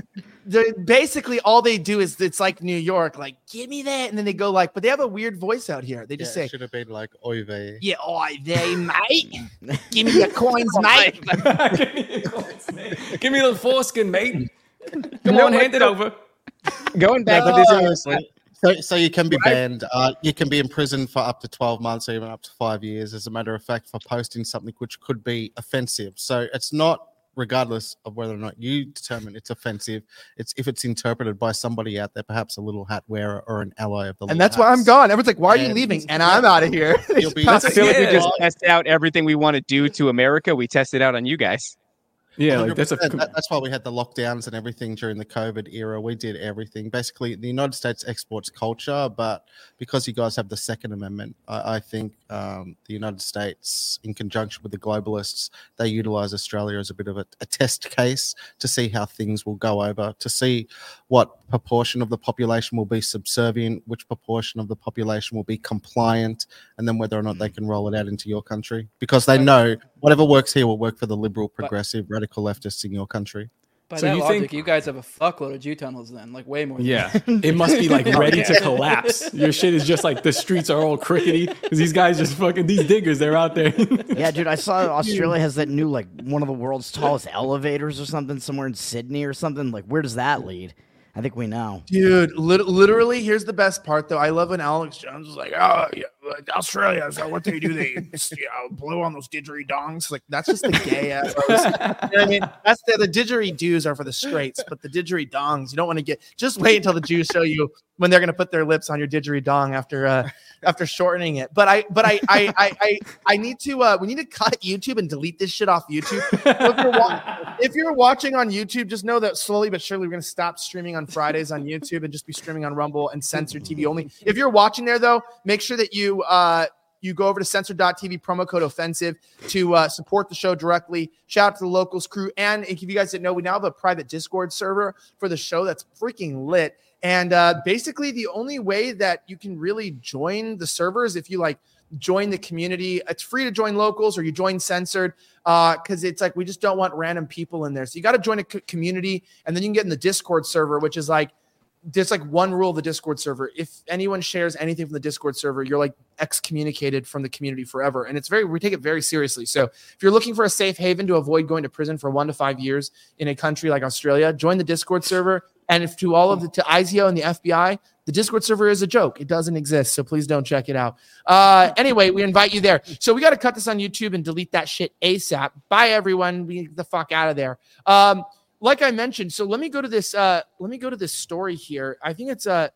basically all they do is it's like New York, like, give me that. And then they go like, but they have a weird voice out here. They just yeah, say, it should have been like, oy vey. Yeah, oy vey, mate. Give me your coins, mate. Give me your coins, mate. Give me the foreskin, mate. Come on, hand it over. Going back no, to this, uh, so, so you can be banned. Uh, you can be in prison for up to twelve months, or even up to five years, as a matter of fact, for posting something which could be offensive. So it's not, regardless of whether or not you determine it's offensive, it's if it's interpreted by somebody out there, perhaps a little hat wearer or an ally of the. And that's hats. Why I'm gone. Everyone's like, "Why are and you leaving?" And I'm out of here. You'll be, I feel like we just test out everything we want to do to America. We test it out on you guys. Yeah, like that's a that, that's why we had the lockdowns and everything during the COVID era. We did everything. Basically, the United States exports culture, but because you guys have the Second Amendment, I, I think um, the United States, in conjunction with the globalists, they utilize Australia as a bit of a, a test case to see how things will go over, to see what proportion of the population will be subservient, which proportion of the population will be compliant, and then whether or not they can roll it out into your country. Because they know whatever works here will work for the liberal, progressive, radical leftists in your country. By so that you logic, think you guys have a fuckload of Jew tunnels then, like way more. Than yeah, it must be like ready to collapse. Your shit is just like the streets are all crickety because these guys just fucking these diggers. They're out there. Yeah, dude, I saw Australia has that new like one of the world's tallest elevators or something somewhere in Sydney or something. Like, where does that lead? I think we know. Dude, li- literally, here's the best part, though. I love when Alex Jones is like, oh, yeah, Australia, so what they do, they you know, blow on those didgeridongs. Like, that's just the gay ass. You know what I mean? That's the, the didgeridoos are for the straights, but the didgeridongs, you don't want to get, just wait until the Jews show you when they're going to put their lips on your didgeridong after uh, after shortening it. But I, but I, I, I, I, I need to, uh, we need to cut YouTube and delete this shit off YouTube. So if, you're wa- if you're watching on YouTube, just know that slowly but surely we're going to stop streaming on Fridays on YouTube and just be streaming on Rumble and Censored T V only. If you're watching there, though, make sure that you uh, you go over to censored dot t v, promo code offensive to uh, support the show directly. Shout out to the Locals crew. And if you guys didn't know, we now have a private Discord server for the show that's freaking lit. And uh, basically, the only way that you can really join the server is if you like join the community. It's free to join Locals or you join Censored because uh, it's like we just don't want random people in there. So you got to join a c- community and then you can get in the Discord server, which is like there's like one rule of the Discord server. If anyone shares anything from the Discord server, you're like excommunicated from the community forever. And it's very, we take it very seriously. So if you're looking for a safe haven to avoid going to prison for one to five years in a country like Australia, join the Discord server. And if to all of the, to I Z O and the F B I, the Discord server is a joke. It doesn't exist. So please don't check it out. Uh, anyway, we invite you there. So we got to cut this on YouTube and delete that shit ASAP. Bye everyone. We get the fuck out of there. Um, Like I mentioned, so let me go to this. Uh, let me go to this story here. I think it's uh,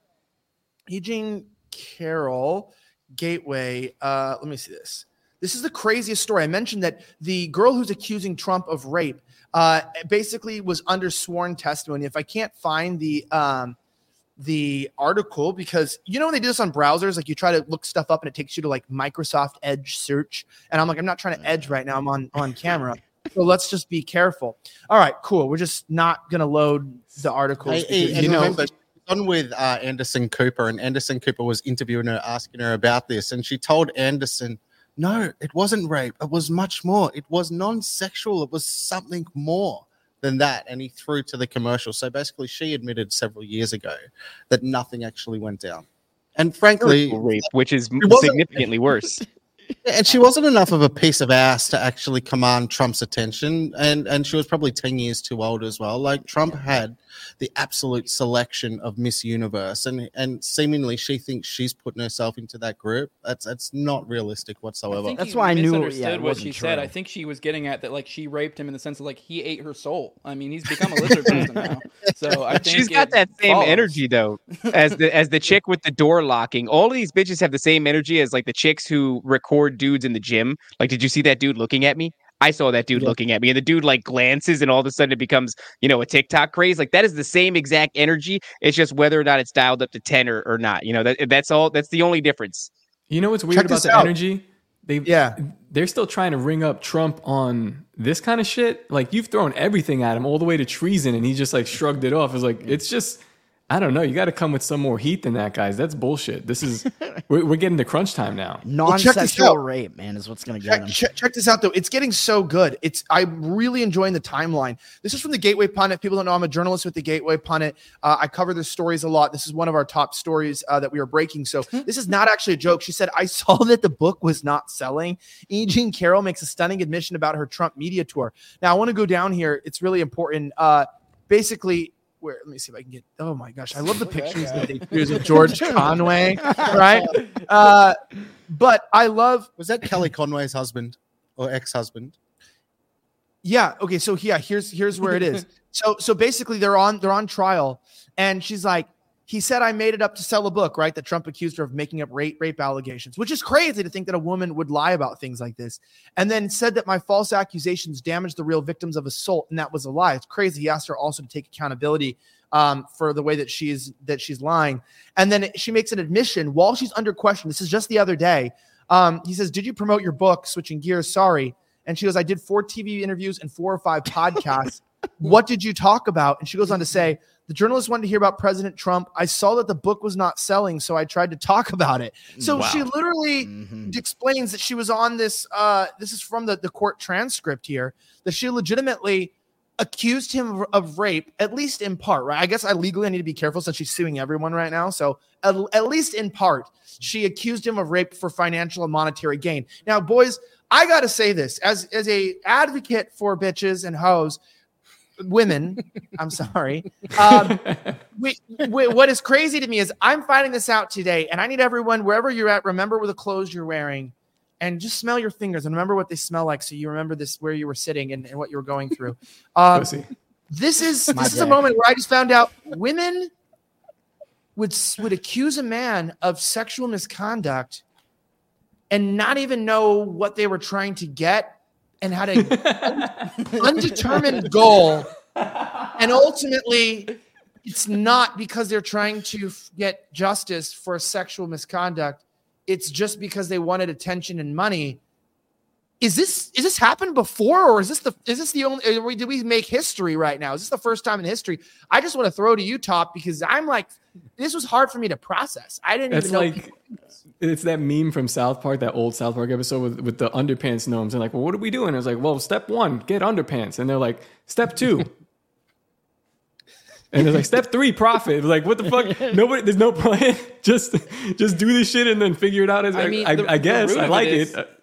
Eugene Carroll Gateway. Uh, let me see this. This is the craziest story. I mentioned that the girl who's accusing Trump of rape uh, basically was under sworn testimony. If I can't find the um, the article, because you know when they do this on browsers, like you try to look stuff up and it takes you to like Microsoft Edge search, and I'm like, I'm not trying to edge right now. I'm on on camera. So let's just be careful. All right, cool. We're just not going to load the articles. Hey, because, hey, you know, remember, on with uh, Anderson Cooper, and Anderson Cooper was interviewing her, asking her about this, and she told Anderson, no, it wasn't rape. It was much more. It was non-sexual. It was something more than that. And he threw to the commercial. So basically, she admitted several years ago that nothing actually went down. And frankly, rape, which is significantly worse. And she wasn't enough of a piece of ass to actually command Trump's attention. And, and she was probably ten years too old as well. Like, Trump had the absolute selection of Miss Universe. And, and seemingly she thinks she's putting herself into that group. That's that's not realistic whatsoever. That's why I knew yeah, what she true. said. I think she was getting at that, like, she raped him in the sense of, like, he ate her soul. I mean, he's become a lizard person now. So I think she's got that same follows. energy, though, as the as the chick with the door locking. All of these bitches have the same energy as, like, the chicks who record dudes in the gym. Like, did you see that dude looking at me? I saw that dude yeah. looking at me, and the dude like glances, and all of a sudden it becomes, you know, a TikTok craze. Like, that is the same exact energy. It's just whether or not it's dialed up to ten or, or not. You know, that that's all. That's the only difference. You know what's weird Check about the out. energy? They yeah, they're still trying to ring up Trump on this kind of shit. Like, you've thrown everything at him, all the way to treason, and he just like shrugged it off. It's like, it's just, I don't know. You got to come with some more heat than that, guys. That's bullshit. This is we're, we're getting to crunch time now. Non-sexual well, rape, man, is what's going to get check, him. Check, check this out, though. It's getting so good. It's I'm really enjoying the timeline. This is from the Gateway Pundit. People don't know I'm a journalist with the Gateway Pundit. Uh, I cover the stories a lot. This is one of our top stories uh, that we are breaking. So this is not actually a joke. She said, I saw that the book was not selling. E. Jean Carroll makes a stunning admission about her Trump media tour. Now, I want to go down here. It's really important. Uh, basically, Where, let me see if I can get. Oh my gosh, I love the pictures that they use of George Conway, right? Uh, but I love. Was that Kelly Conway's husband or ex-husband? Yeah. Okay. So yeah, here's here's where it is. So so basically, they're on they're on trial, and she's like, he said I made it up to sell a book, right? That Trump accused her of making up rape rape allegations, which is crazy to think that a woman would lie about things like this. And then said that my false accusations damaged the real victims of assault, and that was a lie. It's crazy. He asked her also to take accountability um, for the way that she's that she's lying. And then she makes an admission while she's under question. This is just the other day. Um, he says, "Did you promote your book?" Switching gears, sorry. And she goes, "I did four T V interviews and four or five podcasts. What did you talk about?" And she goes on to say, "The journalist wanted to hear about President Trump. I saw that the book was not selling, so I tried to talk about it." So wow. she literally mm-hmm. explains that she was on this. Uh, this is from the, the court transcript here, that she legitimately accused him of, of rape, at least in part, right? I guess I legally I need to be careful since she's suing everyone right now. So at, at least in part, she accused him of rape for financial and monetary gain. Now, boys, I got to say this as, as a advocate for bitches and hoes, women, I'm sorry. Um, we, we, what is crazy to me is I'm finding this out today, and I need everyone, wherever you're at, remember with the clothes you're wearing, and just smell your fingers and remember what they smell like, so you remember this where you were sitting and, and what you were going through. Um, this is this is a moment where I just found out women would would accuse a man of sexual misconduct and not even know what they were trying to get, and had a undetermined goal, and ultimately it's not because they're trying to get justice for sexual misconduct. It's just because they wanted attention and money. Is this is this happened before, or is this the is this the only? Did we make history right now? Is this the first time in history? I just want to throw to you, Top, because I'm like, this was hard for me to process. I didn't That's even know. Like, it's that meme from South Park, that old South Park episode with, with the underpants gnomes. And like, well, what are we doing? I was like, well, step one, get underpants. And they're like, step two. And they're like, step three, profit. Like, what the fuck? Nobody, there's no plan. just, just do this shit and then figure it out. As I, mean, I, the, I guess I like it. Is, it.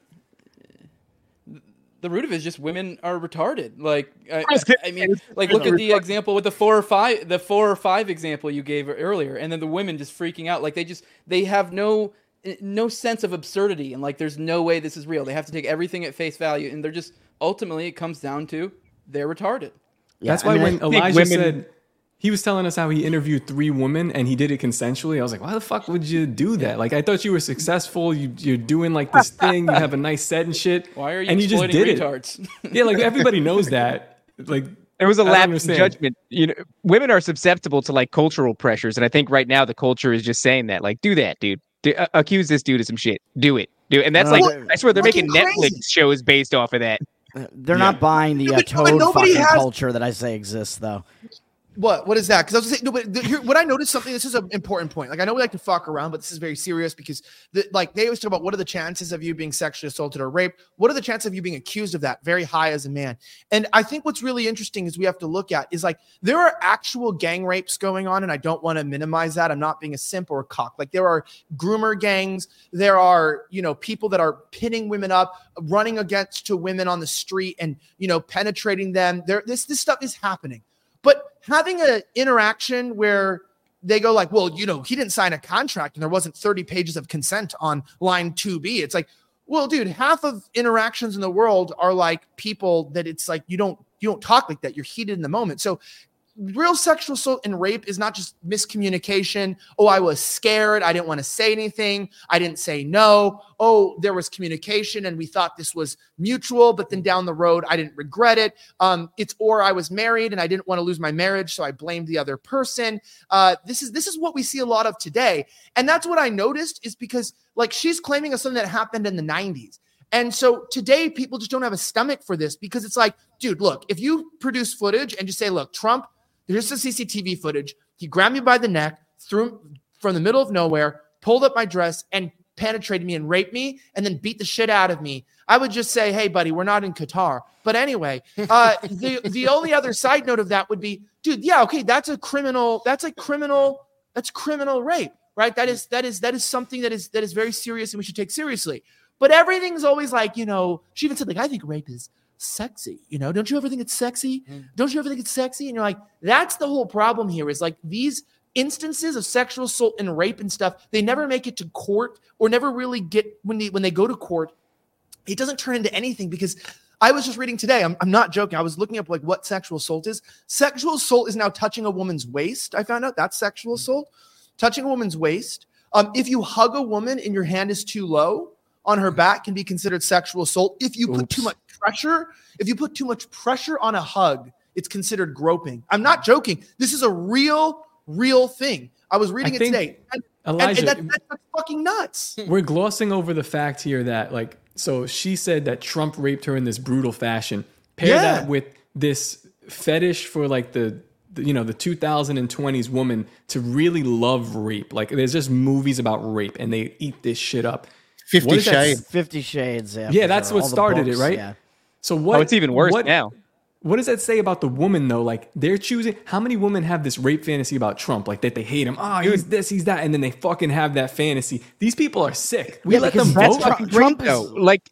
The root of it is just women are retarded. Like, I, I mean, like look at the example with the four or five, the four or five example you gave earlier, and then the women just freaking out. Like they just, they have no, no sense of absurdity, and like there's no way this is real. They have to take everything at face value, and they're just ultimately it comes down to they're retarded. Yeah, That's why I mean, when Elijah women, said. He was telling us how he interviewed three women and he did it consensually. I was like, why the fuck would you do that? Like, I thought you were successful. You, you're doing like this thing. You have a nice set and shit. Why are you and exploiting you just did retards? It. Yeah, like everybody knows that. Like, there was a lapse in judgment. You know, women are susceptible to like cultural pressures, and I think right now the culture is just saying that. Like, do that, dude. Do, uh, accuse this dude of some shit. Do it. Do it. And that's uh, like, I swear they're making Netflix crazy. shows based off of that. They're yeah. not buying the uh, toad fucking has... culture that I say exists, though. What? What is that? Because I was saying, no, but the, here, what I noticed something. This is an important point. Like I know we like to fuck around, but this is very serious because, the, like, they always talk about what are the chances of you being sexually assaulted or raped? What are the chances of you being accused of that? Very high as a man. And I think what's really interesting is we have to look at is like there are actual gang rapes going on, and I don't want to minimize that. I'm not being a simp or a cock. Like there are groomer gangs. There are you know people that are pitting women up, running against to women on the street, and you know penetrating them. There, this this stuff is happening. But having an interaction where they go like, well, you know, he didn't sign a contract and there wasn't thirty pages of consent on line two B. It's like, well, dude, half of interactions in the world are like people that it's like, you don't, you don't talk like that. You're heated in the moment. So real sexual assault and rape is not just miscommunication. Oh, I was scared. I didn't want to say anything. I didn't say no. Oh, there was communication and we thought this was mutual, but then down the road, I didn't regret it. Um, it's, or I was married and I didn't want to lose my marriage. So I blamed the other person. Uh, this is, this is what we see a lot of today. And that's what I noticed is because like she's claiming of something that happened in the nineties. And so today people just don't have a stomach for this because it's like, dude, look, if you produce footage and just say, look, Trump, here's the C C T V footage. He grabbed me by the neck, threw from the middle of nowhere, pulled up my dress and penetrated me and raped me and then beat the shit out of me. I would just say, hey, buddy, we're not in Qatar. But anyway, uh, the, the only other side note of that would be, dude, yeah, okay, that's a criminal. That's a criminal. That's criminal rape, right? That is that is that is something that is that is very serious and we should take seriously. But everything's always like, you know, she even said, like, I think rape is sexy. You know, don't you ever think it's sexy? Mm. Don't you ever think it's sexy? And you're like, that's the whole problem here is like these instances of sexual assault and rape and stuff, they never make it to court or never really get when they, when they go to court, it doesn't turn into anything because I was just reading today. I'm, I'm not joking. I was looking up like what sexual assault is. Sexual assault is now touching a woman's waist. I found out that's sexual assault, touching a woman's waist. Um, if you hug a woman and your hand is too low on her back can be considered sexual assault. If you put Oops. too much pressure, if you put too much pressure on a hug, it's considered groping. I'm not joking. This is a real, real thing. I was reading I it today. And, Elijah, and, and that, that's fucking nuts. We're glossing over the fact here that like, so she said that Trump raped her in this brutal fashion. Pair yeah. that with this fetish for like the, the, you know, the two thousand twenties woman to really love rape. Like there's just movies about rape and they eat this shit up. Fifty Shades. Fifty Shades. Yeah, yeah that's what started books, it, right? Yeah. So what? Oh, it's even worse what, now. What does that say about the woman though? Like they're choosing. How many women have this rape fantasy about Trump? Like that they hate him. Oh, he's this, he's that, and then they fucking have that fantasy. These people are sick. We yeah, let them vote. Trump, Trump is like.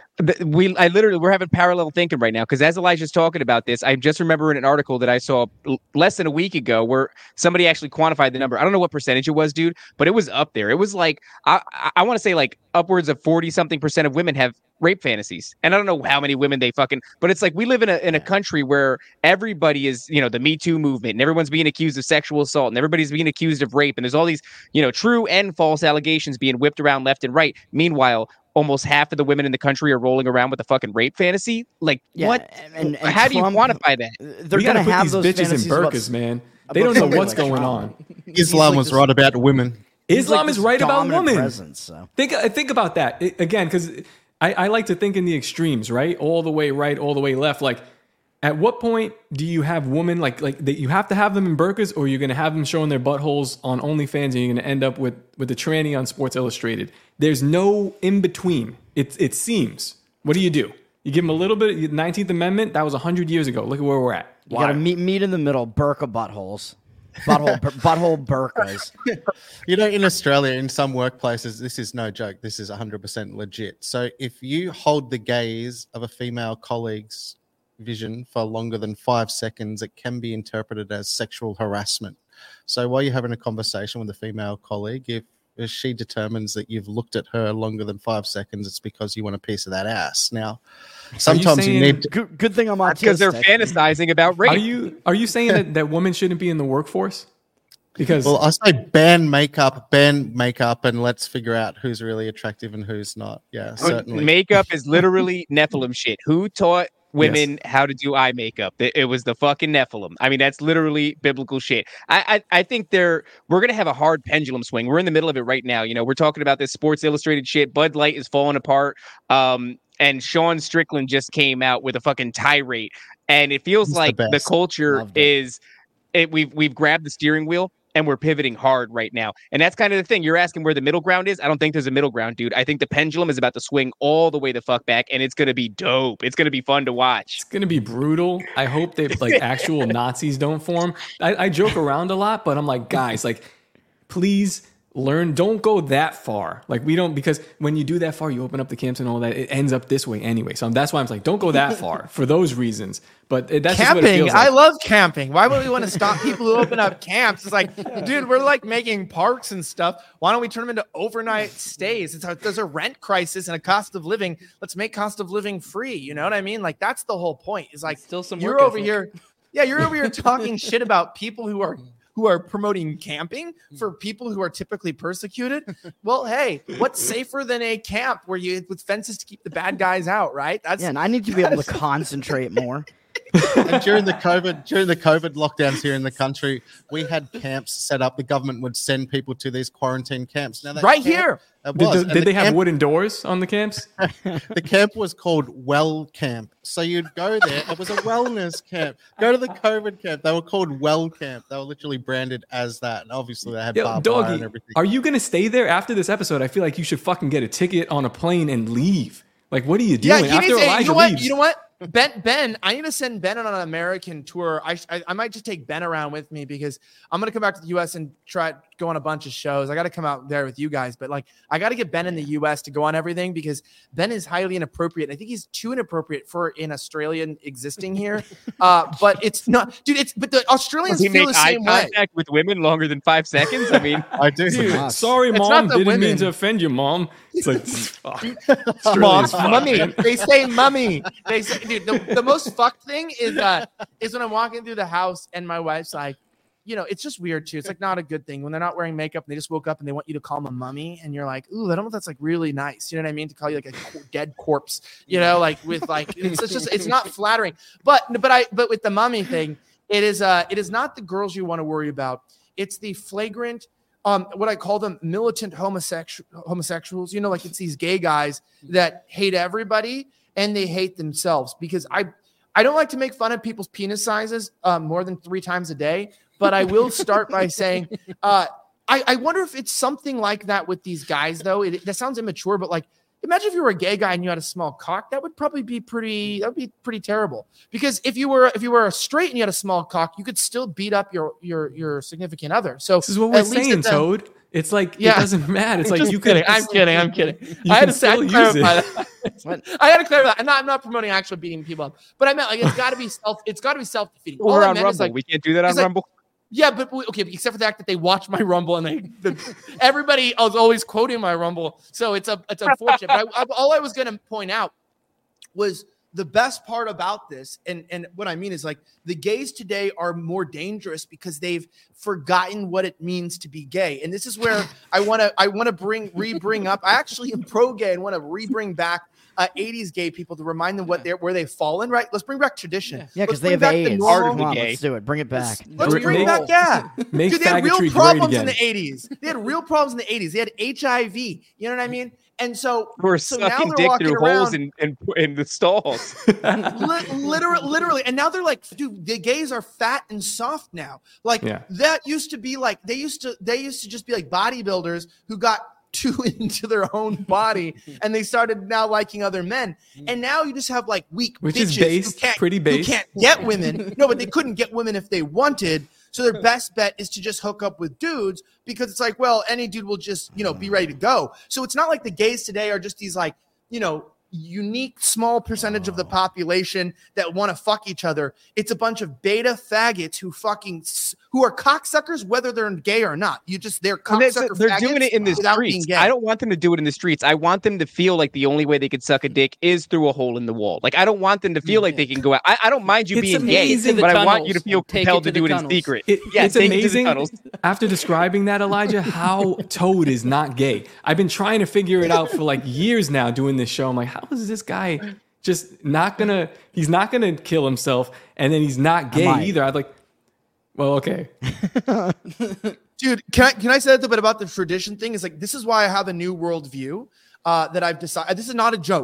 We, I literally, we're having parallel thinking right now because as Elijah's talking about this, I just remember in an article that I saw less than a week ago where somebody actually quantified the number. I don't know what percentage it was, dude, but it was up there. It was like, I, I want to say like upwards of forty something percent of women have rape fantasies. And I don't know how many women they fucking, but it's like we live in a in a country where everybody is, you know, the Me Too movement and everyone's being accused of sexual assault and everybody's being accused of rape. And there's all these, you know, true and false allegations being whipped around left and right. Meanwhile, almost half of the women in the country are rolling around with a fucking rape fantasy. Like, yeah, what? And, and How Trump, do you quantify that? They're we gonna gotta have put these those bitches in burkas, about, man. They don't know what's like going on. Islam like was this, right about women. Islam like is right about women. Presence, so. Think think about that it, again, because I, I like to think in the extremes, right? All the way right, all the way left. Like, at what point do you have women like like that? You have to have them in burkas, or you're going to have them showing their buttholes on OnlyFans, and you're going to end up with with a tranny on Sports Illustrated. There's no in between. It it seems. What do you do? You give them a little bit. nineteenth Amendment. That was a hundred years ago. Look at where we're at. You got to meet meet in the middle. Burqa buttholes. Butthole butthole burqas. You know, in Australia, in some workplaces, this is no joke. This is one hundred percent legit. So if you hold the gaze of a female colleague's vision for longer than five seconds, it can be interpreted as sexual harassment. So while you're having a conversation with a female colleague, if, if she determines that you've looked at her longer than five seconds, it's because you want a piece of that ass. Now, sometimes you, you need to, good, good thing I'm autistic. Because they're fantasizing about rape. Are you are you saying that, that women shouldn't be in the workforce? Because well, I say ban makeup, ban makeup, and let's figure out who's really attractive and who's not. Yeah, certainly. Makeup is literally Nephilim shit. Who taught women yes. how to do eye makeup? It, it was the fucking Nephilim. I mean, that's literally biblical shit. I, I I think they're we're gonna have a hard pendulum swing. We're in the middle of it right now. You know, we're talking about this Sports Illustrated shit. Bud Light is falling apart. Um, and Sean Strickland just came out with a fucking tirade, and it feels He's like the, the culture is it, we've we've grabbed the steering wheel and we're pivoting hard right now. And that's kind of the thing. You're asking where the middle ground is. I don't think there's a middle ground, dude. I think the pendulum is about to swing all the way the fuck back, and it's going to be dope. It's going to be fun to watch. It's going to be brutal. I hope they like actual Nazis don't form. I, I joke around a lot, but I'm like, guys, like, please learn. Don't go that far. Like, we don't, because when you do that far, you open up the camps and all that. It ends up this way anyway. So that's why I'm like, don't go that far for those reasons. But it, that's camping. Just what it feels like. I love camping. Why would we want to stop people who open up camps? It's like, dude, we're like making parks and stuff. Why don't we turn them into overnight stays? It's a, there's a rent crisis and a cost of living. Let's make cost of living free. You know what I mean? Like, that's the whole point. Is like, still some you're work over ethic. here. Yeah, you're over here talking shit about people who are who are promoting camping for people who are typically persecuted. Well, hey, what's safer than a camp where you with fences to keep the bad guys out, right? That's Yeah, and I need to be able to concentrate more. And during the COVID, during the COVID lockdowns here in the country, we had camps set up. The government would send people to these quarantine camps. Now that right camp, here. It Did, was. the, And did the they have camp, wooden doors on the camps? The camp was called Well Camp. So you'd go there. It was a wellness camp. Go to the COVID camp. They were called Well Camp. They were literally branded as that. And obviously they had Yo, barbed wire and doggy, everything. are you going to stay there after this episode? I feel like you should fucking get a ticket on a plane and leave. Like, what are you doing Yeah, he after needs, hey, Elijah you know what? leaves? You know what? Ben, Ben, I need to send Ben on an American tour. I, I, I might just take Ben around with me because I'm gonna come back to the U S and try go on a bunch of shows. I got to come out there with you guys, but like I got to get Ben in the U S to go on everything because Ben is highly inappropriate. I think he's too inappropriate for an Australian existing here. Uh, but it's not, dude. It's but the Australians Does he feel make the eye same way. contact with women longer than five seconds? I mean, I do. Dude, sorry, It's mom. not the Didn't women. mean to offend you, mom. It's like, fuck. Mom, Australians fuck, mummy. man. They say mummy. They say, dude, the, the most fucked thing is uh is when I'm walking through the house and my wife's like, you know, it's just weird too. It's like not a good thing when they're not wearing makeup and they just woke up and they want you to call them a mummy and you're like, ooh, I don't know if that's like really nice. You know what I mean? To call you like a co- dead corpse, you know, like with like it's, it's just it's not flattering. But but I but with the mummy thing, it is uh it is not the girls you want to worry about. It's the flagrant. Um, what I call them militant homosexual homosexuals, you know, like it's these gay guys that hate everybody and they hate themselves because I, I don't like to make fun of people's penis sizes uh, more than three times a day, but I will start by saying, uh, I, I wonder if it's something like that with these guys though. It, that sounds immature, but like, imagine if you were a gay guy and you had a small cock. That would probably be pretty. That would be pretty terrible. Because if you were if you were a straight and you had a small cock, you could still beat up your your your significant other. So This is what we're at least saying, at the- Toad. It's like, Yeah. it doesn't matter. It's like, Just you could. kidding. I'm kidding. I'm kidding. You I had can to say, still I use clarify it. that. I had to clarify that. I'm not. I'm not promoting actually beating people up, but I meant like it's got to be self. It's got to be self defeating. we're on Rumble. Like, we can't do that on like, Rumble. Yeah, but we- okay, except for the fact that they watch my Rumble and they, the, everybody is always quoting my Rumble, so it's a it's unfortunate. But I, I, all I was going to point out was the best part about this, and and what I mean is like the gays today are more dangerous because they've forgotten what it means to be gay, and this is where I want to I want to bring re bring up. I actually am pro gay and want to re bring back. Uh, eighties gay people to remind them what they're where they've fallen. Right, let's bring back tradition. Yeah, because Let's they bring have back the AIDS. normal- Come on, gay. let's do it. Bring it back. Let's Bring- bring make- back, yeah. Make Dude, they had real faggotry great problems again. in the eighties. They had real problems in the eighties. They had H I V. You know what I mean? And so We're so now sucking they're dick walking through holes around- in, in in the stalls. Li- literally, literally, and now they're like, dude, the gays are fat and soft now. Like Yeah. that used to be like they used to they used to just be like bodybuilders who got too into their own body and they started now liking other men. And now you just have like weak Which bitches is based, who can't, pretty who based. can't get women. No, but they couldn't get women if they wanted. So their best bet is to just hook up with dudes because it's like, well, any dude will just, you know, be ready to go. So it's not like the gays today are just these like, you know, unique small percentage of the population that want to fuck each other. It's a bunch of beta faggots who fucking who are cocksuckers, whether they're gay or not. You just they're And they're, cocksucker. they're doing it in the without being streets. gay. I don't want them to do it in the streets. I want them to feel like the only way they could suck a dick is through a hole in the wall. Like I don't want them to feel like they can go out. I, I don't mind you It's being amazing. gay, To the but I want you to tunnels. feel Take compelled it to, to do the it in tunnels. secret. It, Yeah, it's take it to the amazing tunnels. after describing that, Elijah, how Toad is not gay. I've been trying to figure it out for like years now doing this show. I'm like, how is this guy just not gonna, he's not gonna kill himself and then he's not gay might. either. I'd like, well, okay. Dude, can I can I say a little bit about the tradition thing? Is like this is why I have a new worldview uh, that I've decided. This is not a joke.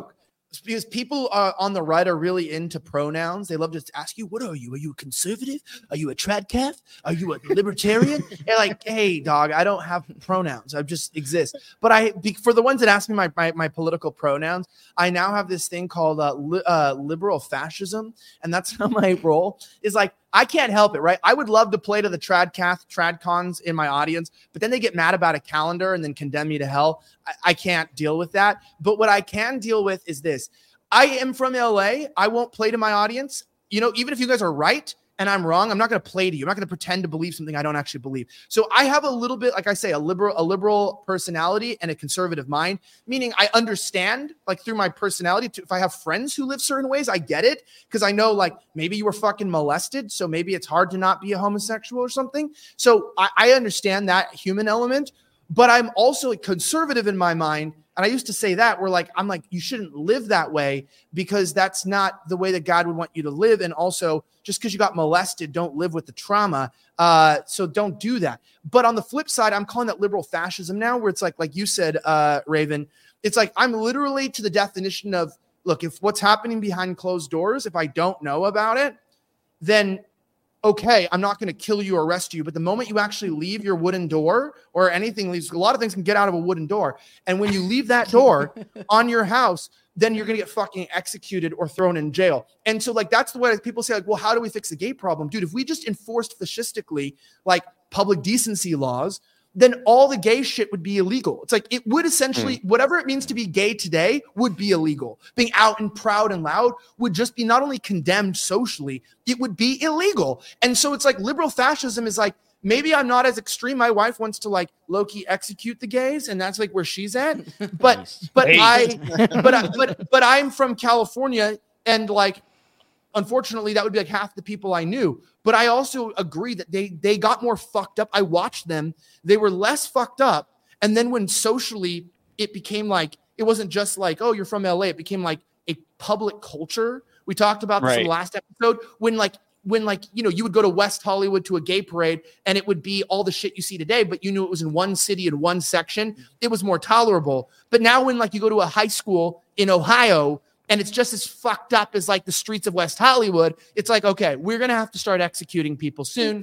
because people uh, on the right are really into pronouns. They love to ask you, what are you? Are you a conservative? Are you a tradcaf? Are you a libertarian? They're like, hey, dog, I don't have pronouns. I just exist. But I, for the ones that ask me my, my, my political pronouns, I now have this thing called uh, li- uh, liberal fascism. And that's how my role is like, I can't help it, right? I would love to play to the tradcath, tradcons in my audience, but then they get mad about a calendar and then condemn me to hell. I, I can't deal with that. But what I can deal with is this. I am from L A. I won't play to my audience. You know, even if you guys are right and I'm wrong, I'm not going to play to you. I'm not going to pretend to believe something I don't actually believe. So I have a little bit, like I say, a liberal, a liberal personality and a conservative mind, meaning I understand, like through my personality, to, if I have friends who live certain ways, I get it. Because I know, like, maybe you were fucking molested, so maybe it's hard to not be a homosexual or something. So I, I understand that human element, but I'm also a conservative in my mind. And I used to say that where like, I'm like, you shouldn't live that way because that's not the way that God would want you to live. And also just because you got molested, don't live with the trauma. Uh, so don't do that. But on the flip side, I'm calling that liberal fascism now, where it's like, like you said, uh, Raven, it's like, I'm literally to the definition of, look, if what's happening behind closed doors, if I don't know about it, then okay, I'm not going to kill you or arrest you. But the moment you actually leave your wooden door or anything leaves, a lot of things can get out of a wooden door. And when you leave that door on your house, then you're going to get fucking executed or thrown in jail. And so like, that's the way people say like, well, how do we fix the gay problem? Dude, if we just enforced fascistically, like public decency laws, then all the gay shit would be illegal. It's like, it would essentially, mm. whatever it means to be gay today would be illegal. Being out and proud and loud would just be not only condemned socially, it would be illegal. And so it's like liberal fascism is like, maybe I'm not as extreme. My wife wants to like low-key execute the gays, and that's like where she's at. But, nice. but hey. I, but, I, but, but I'm from California, and like, unfortunately, that would be like half the people I knew. But I also agree that they they got more fucked up. I watched them. They were less fucked up. And then when socially it became like, it wasn't just like, oh, you're from L A. It became like a public culture. We talked about this right. in the last episode. When like, when like, you know, you would go to West Hollywood to a gay parade and it would be all the shit you see today, but you knew it was in one city in one section. It was more tolerable. But now when like you go to a high school in Ohio, and it's just as fucked up as like the streets of West Hollywood, it's like, okay, we're going to have to start executing people soon.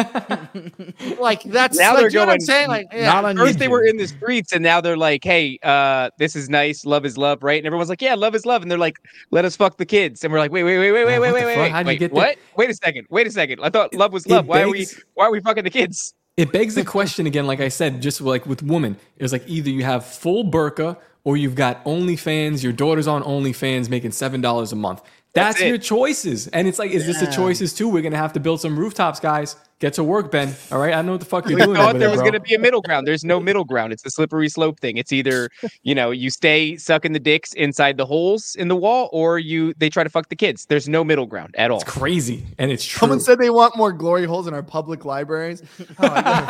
Like that's now like, they're you know going, what I'm saying? Like, yeah. First they were in the streets and now they're like, hey, uh, this is nice. Love is love. Right. And everyone's like, yeah, love is love. And they're like, let us fuck the kids. And we're like, wait, wait, wait, wait, wait, wait, wait, wait, How'd wait, you get what? there? Wait a second. Wait a second. I thought love was love. Why are we, why are we fucking the kids? It begs the question again, like I said, just like with women, it was like either you have full burqa or you've got OnlyFans, your daughter's on OnlyFans making seven dollars a month. That's, That's your choices. And it's like, is yeah. this the choices too? We're going to have to build some rooftops, guys. Get to work, Ben. All right? I know what the fuck you're we doing. thought there was going to be a middle ground. There's no middle ground. It's a slippery slope thing. It's either, you know, you stay sucking the dicks inside the holes in the wall or you they try to fuck the kids. There's no middle ground at all. It's crazy. And it's true. Someone said they want more glory holes in our public libraries. Oh,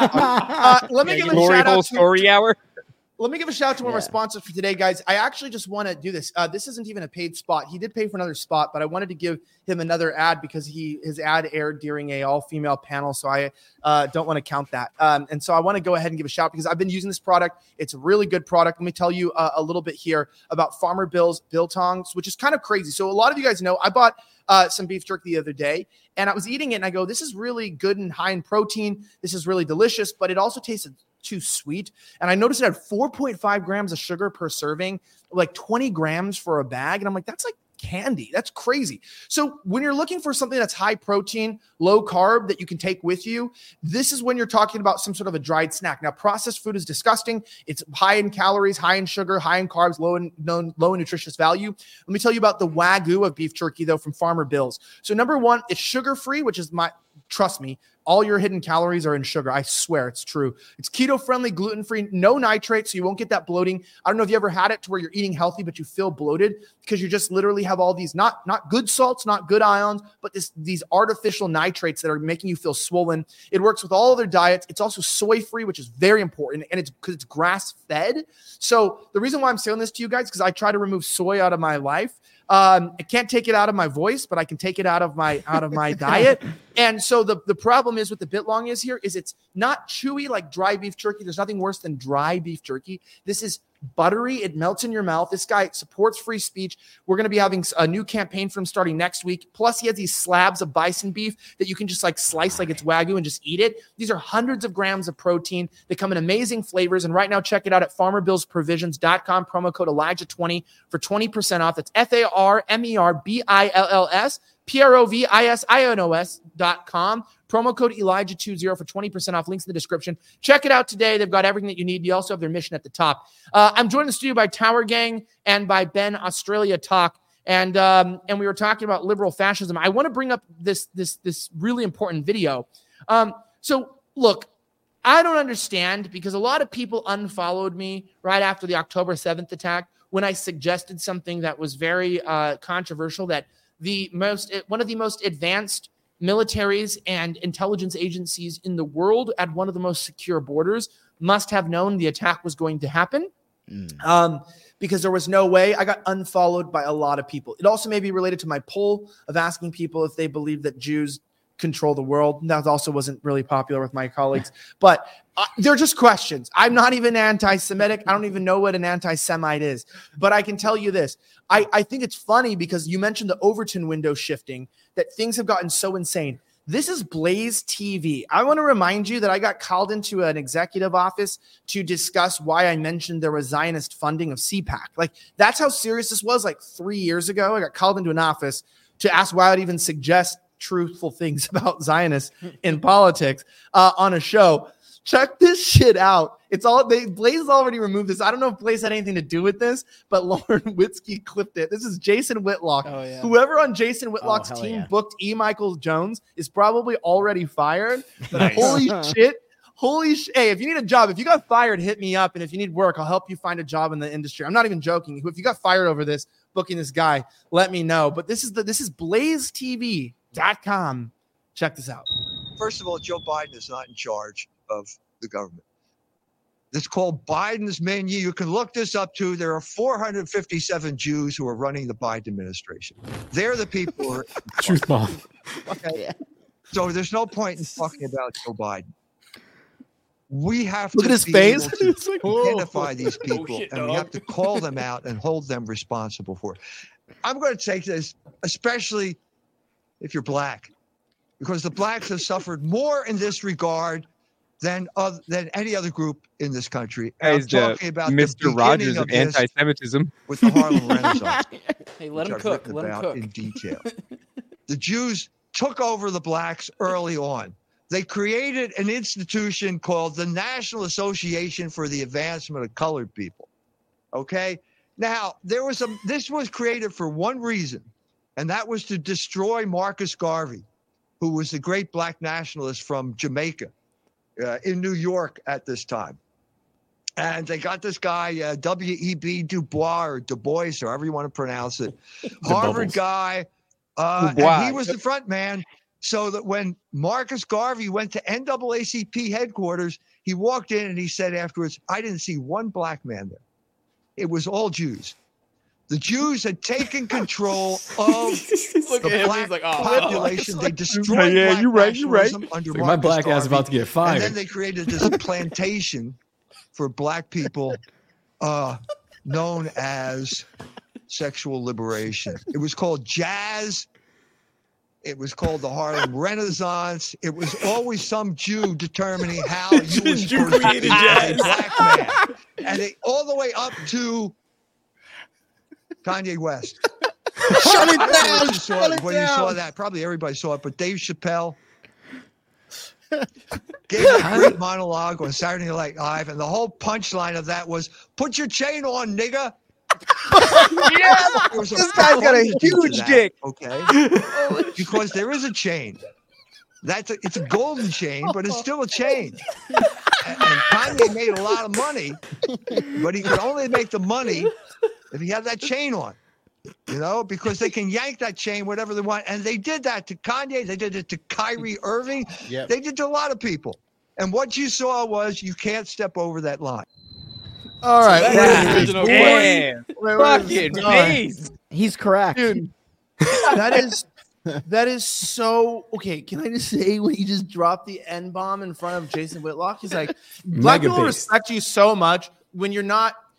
uh, let me yeah, give a glory shout hole out to story hour. Let me give a shout out to one yeah. of our sponsors for today, guys. I actually just want to do this. Uh, this isn't even a paid spot. He did pay for another spot, but I wanted to give him another ad because he his ad aired during a all-female panel, so I uh, don't want to count that. Um, and so I want to go ahead and give a shout because I've been using this product. It's a really good product. Let me tell you uh, a little bit here about Farmer Bill's Biltongs, which is kind of crazy. So a lot of you guys know I bought uh, some beef jerky the other day, and I was eating it, and I go, this is really good and high in protein. This is really delicious, but it also tasted too sweet. And I noticed it had four point five grams of sugar per serving, like twenty grams for a bag. And I'm like, that's like candy. That's crazy. So when you're looking for something that's high protein, low carb that you can take with you, this is when you're talking about some sort of a dried snack. Now, processed food is disgusting. It's high in calories, high in sugar, high in carbs, low in no, low in nutritious value. Let me tell you about the Wagyu of beef jerky, though, from Farmer Bill's. So number one, it's sugar-free, which is my, trust me, all your hidden calories are in sugar. I swear it's true. It's keto-friendly, gluten-free, no nitrates, so you won't get that bloating. I don't know if you ever had it to where you're eating healthy, but you feel bloated because you just literally have all these, not, not good salts, not good ions, but this, these artificial nitrates that are making you feel swollen. It works with all other diets. It's also soy-free, which is very important, and it's because it's grass-fed. So the reason why I'm saying this to you guys is because I try to remove soy out of my life. Um, I can't take it out of my voice, but I can take it out of my out of my diet. And so the, the problem is with the Bitlong is here is it's not chewy like dry beef jerky. There's nothing worse than dry beef jerky. This is buttery. It melts in your mouth. This guy supports free speech. We're going to be having a new campaign for him starting next week. Plus, he has these slabs of bison beef that you can just like slice like it's Wagyu and just eat it. These are hundreds of grams of protein. They come in amazing flavors. And right now, check it out at farmer bills provisions dot com. Promo code Elijah twenty for twenty percent off. That's F A R M E R B I L L S P R O V I S I O N O S dot com. Promo code Elijah twenty for twenty percent off. Links in the description. Check it out today. They've got everything that you need. You also have their mission at the top. Uh, I'm joined in the studio by Tower Gang and by Ben Australia Talk. And um, and we were talking about liberal fascism. I want to bring up this, this, this really important video. Um, so, look, I don't understand because a lot of people unfollowed me right after the October seventh attack when I suggested something that was very uh, controversial, that the most one of the most advanced militaries and intelligence agencies in the world at one of the most secure borders must have known the attack was going to happen. Mm. Um, because there was no way. I got unfollowed by a lot of people. It also may be related to my poll of asking people if they believe that Jews control the world. That also wasn't really popular with my colleagues, but uh, they're just questions. I'm not even anti-Semitic. I don't even know what an anti-Semite is, but I can tell you this. I, I think it's funny because you mentioned the Overton window shifting, that things have gotten so insane. This is Blaze T V. I want to remind you that I got called into an executive office to discuss why I mentioned there was Zionist funding of C PAC. Like, that's how serious this was like three years ago. I got called into an office to ask why I'd even suggest truthful things about Zionists in politics uh, on a show. Check this shit out. It's all they Blaze already removed this. I don't know if Blaze had anything to do with this, but Lauren Witzke clipped it. This is Jason Whitlock. Oh, yeah. Whoever on Jason Whitlock's oh, team yeah. booked E. Michael Jones is probably already fired. But nice. Holy shit. Holy sh- Hey, if you need a job, if you got fired, hit me up. And if you need work, I'll help you find a job in the industry. I'm not even joking. If you got fired over this, booking this guy, let me know. But this is the this is Blaze T V dot com. Check this out. First of all, Joe Biden is not in charge of the government. It's called Biden's menu. You can look this up too. There are four hundred fifty-seven Jews who are running the Biden administration. They're the people who are truth bomb. Okay. So there's no point in talking about Joe Biden. We have look to at his be face. able to like, identify these people, oh, shit, and we have to call them out and hold them responsible for it. I'm going to take this, especially if you're black, because the blacks have suffered more in this regard than other, than any other group in this country. And I'm talking about Mister Rogers of anti-Semitism with the Harlem Renaissance. Hey, let him cook. Let him cook in detail. The Jews took over the blacks early on. They created an institution called the National Association for the Advancement of Colored People. Okay? Now, there was a this was created for one reason, and that was to destroy Marcus Garvey, who was the great black nationalist from Jamaica uh, in New York at this time. And they got this guy, uh, W E B Du Bois, or Du Bois, or however you want to pronounce it, Harvard guy, uh, and he was the front man. So that when Marcus Garvey went to N double A C P headquarters, he walked in and he said afterwards, I didn't see one black man there. It was all Jews. The Jews had taken control of the black like, oh, population. They destroyed yeah, black you're right, you're right. Under like my black Garvey, ass about to get fired. And then they created this plantation for black people uh, known as sexual liberation. It was called jazz. It was called the Harlem Renaissance. It was always some Jew determining how you were supposed to be a black man. And they, all the way up to Kanye West. Shut it I down! When, you saw, Shut it when down. you saw that, probably everybody saw it, but Dave Chappelle gave a great monologue on Saturday Night Live, and the whole punchline of that was, put your chain on, nigga. Yeah, this guy's got a huge that, dick. Okay, because there is a chain. That's a, it's a golden chain, but it's still a chain. And, and Kanye made a lot of money, but he could only make the money if he had that chain on. You know, because they can yank that chain whatever they want, and they did that to Kanye. They did it to Kyrie Irving. Yep. They did it to a lot of people. And what you saw was you can't step over that line. All right. So wait, original Damn. Fucking face. He's correct. Dude, that is that is so okay. Can I just say when you just dropped the N-bomb in front of Jason Whitlock? He's like, black people respect you so much when you're not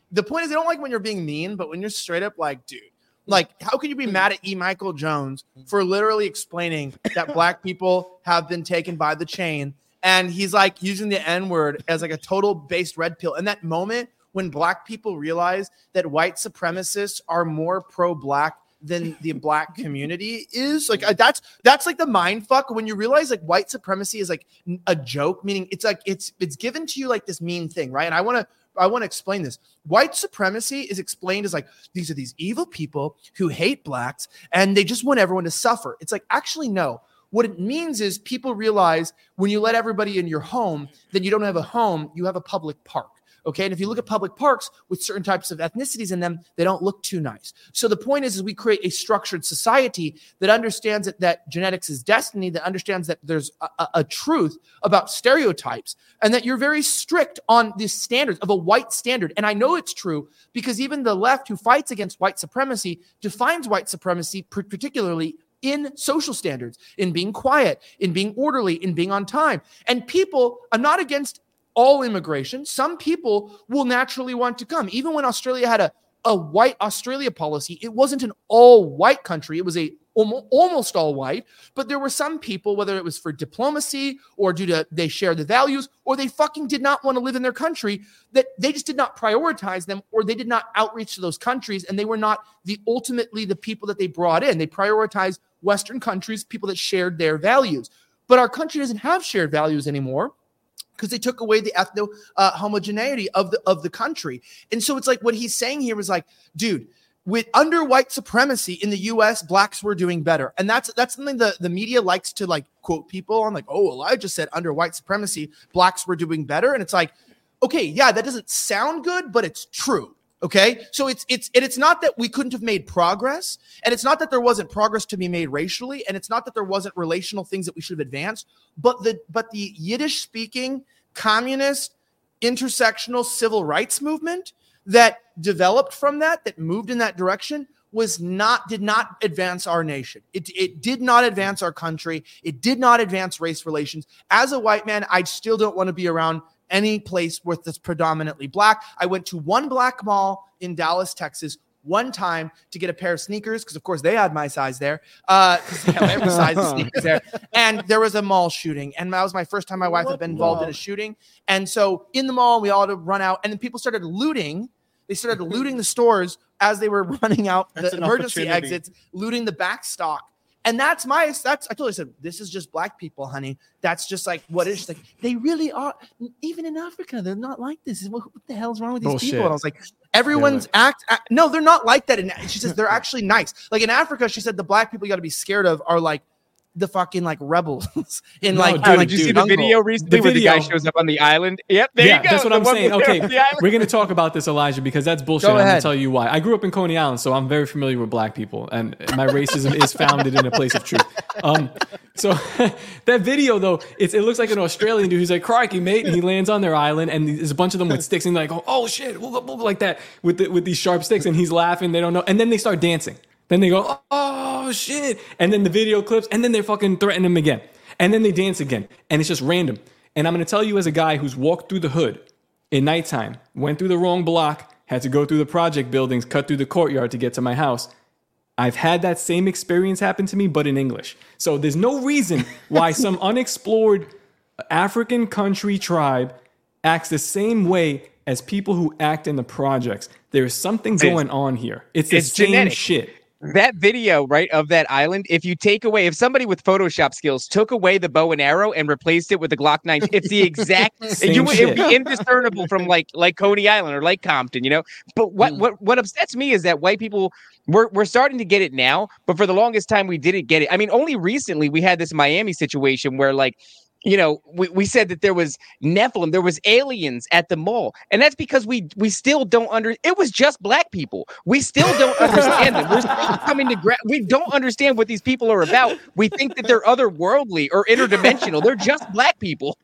the point is they don't like when you're being mean, but when you're straight up like, dude, like, how can you be mad at E. Michael Jones for literally explaining that black people have been taken by the chain? And he's like using the N-word as like a total based red pill. And that moment when black people realize that white supremacists are more pro-black than the black community is, like, that's that's like the mind fuck when you realize like white supremacy is like a joke, meaning it's like it's it's given to you like this mean thing, right? And I want to I want to explain this. White supremacy is explained as like, these are these evil people who hate blacks and they just want everyone to suffer. It's like, actually, no. What it means is people realize when you let everybody in your home, then you don't have a home, you have a public park. Okay. And if you look at public parks with certain types of ethnicities in them, they don't look too nice. So the point is, is we create a structured society that understands that, that genetics is destiny, that understands that there's a, a, a truth about stereotypes, and that you're very strict on the standards of a white standard. And I know it's true because even the left who fights against white supremacy defines white supremacy particularly in social standards, in being quiet, in being orderly, in being on time. And people, I'm not against all immigration. Some people will naturally want to come. Even when Australia had a, a white Australia policy, it wasn't an all white country. It was a almost all white, but there were some people, whether it was for diplomacy or due to they share the values, or they fucking did not want to live in their country, that they just did not prioritize them, or they did not outreach to those countries. And they were not the ultimately the people that they brought in. They prioritized Western countries, people that shared their values. But our country doesn't have shared values anymore, because they took away the ethno uh, homogeneity of the of the country. And so it's like what he's saying here is like, dude, with under white supremacy in the U S, blacks were doing better. And that's that's something the, the media likes to like quote people on, like, oh, Elijah said under white supremacy, blacks were doing better. And it's like, okay, yeah, that doesn't sound good, but it's true. Okay, so it's it's and it's not that we couldn't have made progress, and it's not that there wasn't progress to be made racially, and it's not that there wasn't relational things that we should have advanced, but the but the Yiddish speaking communist intersectional civil rights movement that developed from that, that moved in that direction, was not did not advance our nation. It it did not advance our country. It did not advance race relations. As a white man, I still don't want to be around any place where that's predominantly black. I went to one black mall in Dallas, Texas, one time to get a pair of sneakers, because of course they had my size there, uh, because they have every size of sneakers there. And there was a mall shooting, and that was my first time my wife had been involved in a shooting. And so in the mall, we all had to run out, and then people started looting. They started looting the stores as they were running out the emergency exits, looting the back stock. And that's my, that's, I told her, I said, this is just black people, honey. That's just like what it is. She's like, they really are. Even in Africa, they're not like this. What, what the hell's wrong with these Bullshit. people? And I was like, everyone's like, act, act. No, they're not like that. And she says, they're actually nice. Like in Africa, she said, the black people you got to be scared of are like the fucking like rebels in No, like, dude, like Did you see the jungle. video recently The where the video- guy shows up on the island? Yep, there yeah, you go. that's what The I'm one saying. with Okay, the island. we're going to talk about this, Elijah, because that's bullshit. Go I'm going ahead. to tell you why. I grew up in Coney Island, so I'm very familiar with black people, and my racism is founded in a place of truth. Um, so that video, though, it's, it looks like an Australian dude who's like, crikey, mate, and he lands on their island, and there's a bunch of them with sticks, and they're like, oh, oh shit, like that, with the, with these sharp sticks, and he's laughing, they don't know, and then they start dancing. Then they go, oh shit, and then the video clips, and then they're fucking threatening him again. And then they dance again, and it's just random. And I'm going to tell you, as a guy who's walked through the hood in nighttime, went through the wrong block, had to go through the project buildings, cut through the courtyard to get to my house, I've had that same experience happen to me, but in English. So there's no reason why some unexplored African country tribe acts the same way as people who act in the projects. There's something going on here. It's the it's same genetic. shit. That video, right, of that island, if you take away, if somebody with Photoshop skills took away the bow and arrow and replaced it with the Glock nine, it's the exact, Same you, it would shit. be indiscernible from like like Coney Island or Lake Compton, you know? But what, Mm. what, what upsets me is that white people, we're, we're starting to get it now, but for the longest time, we didn't get it. I mean, only recently we had this Miami situation where like, you know, we, we said that there was Nephilim, there was aliens at the mall. And that's because we we still don't under it was just black people. We still don't understand them. We're still coming to gra- we don't understand what these people are about. We think that they're otherworldly or interdimensional. They're just black people.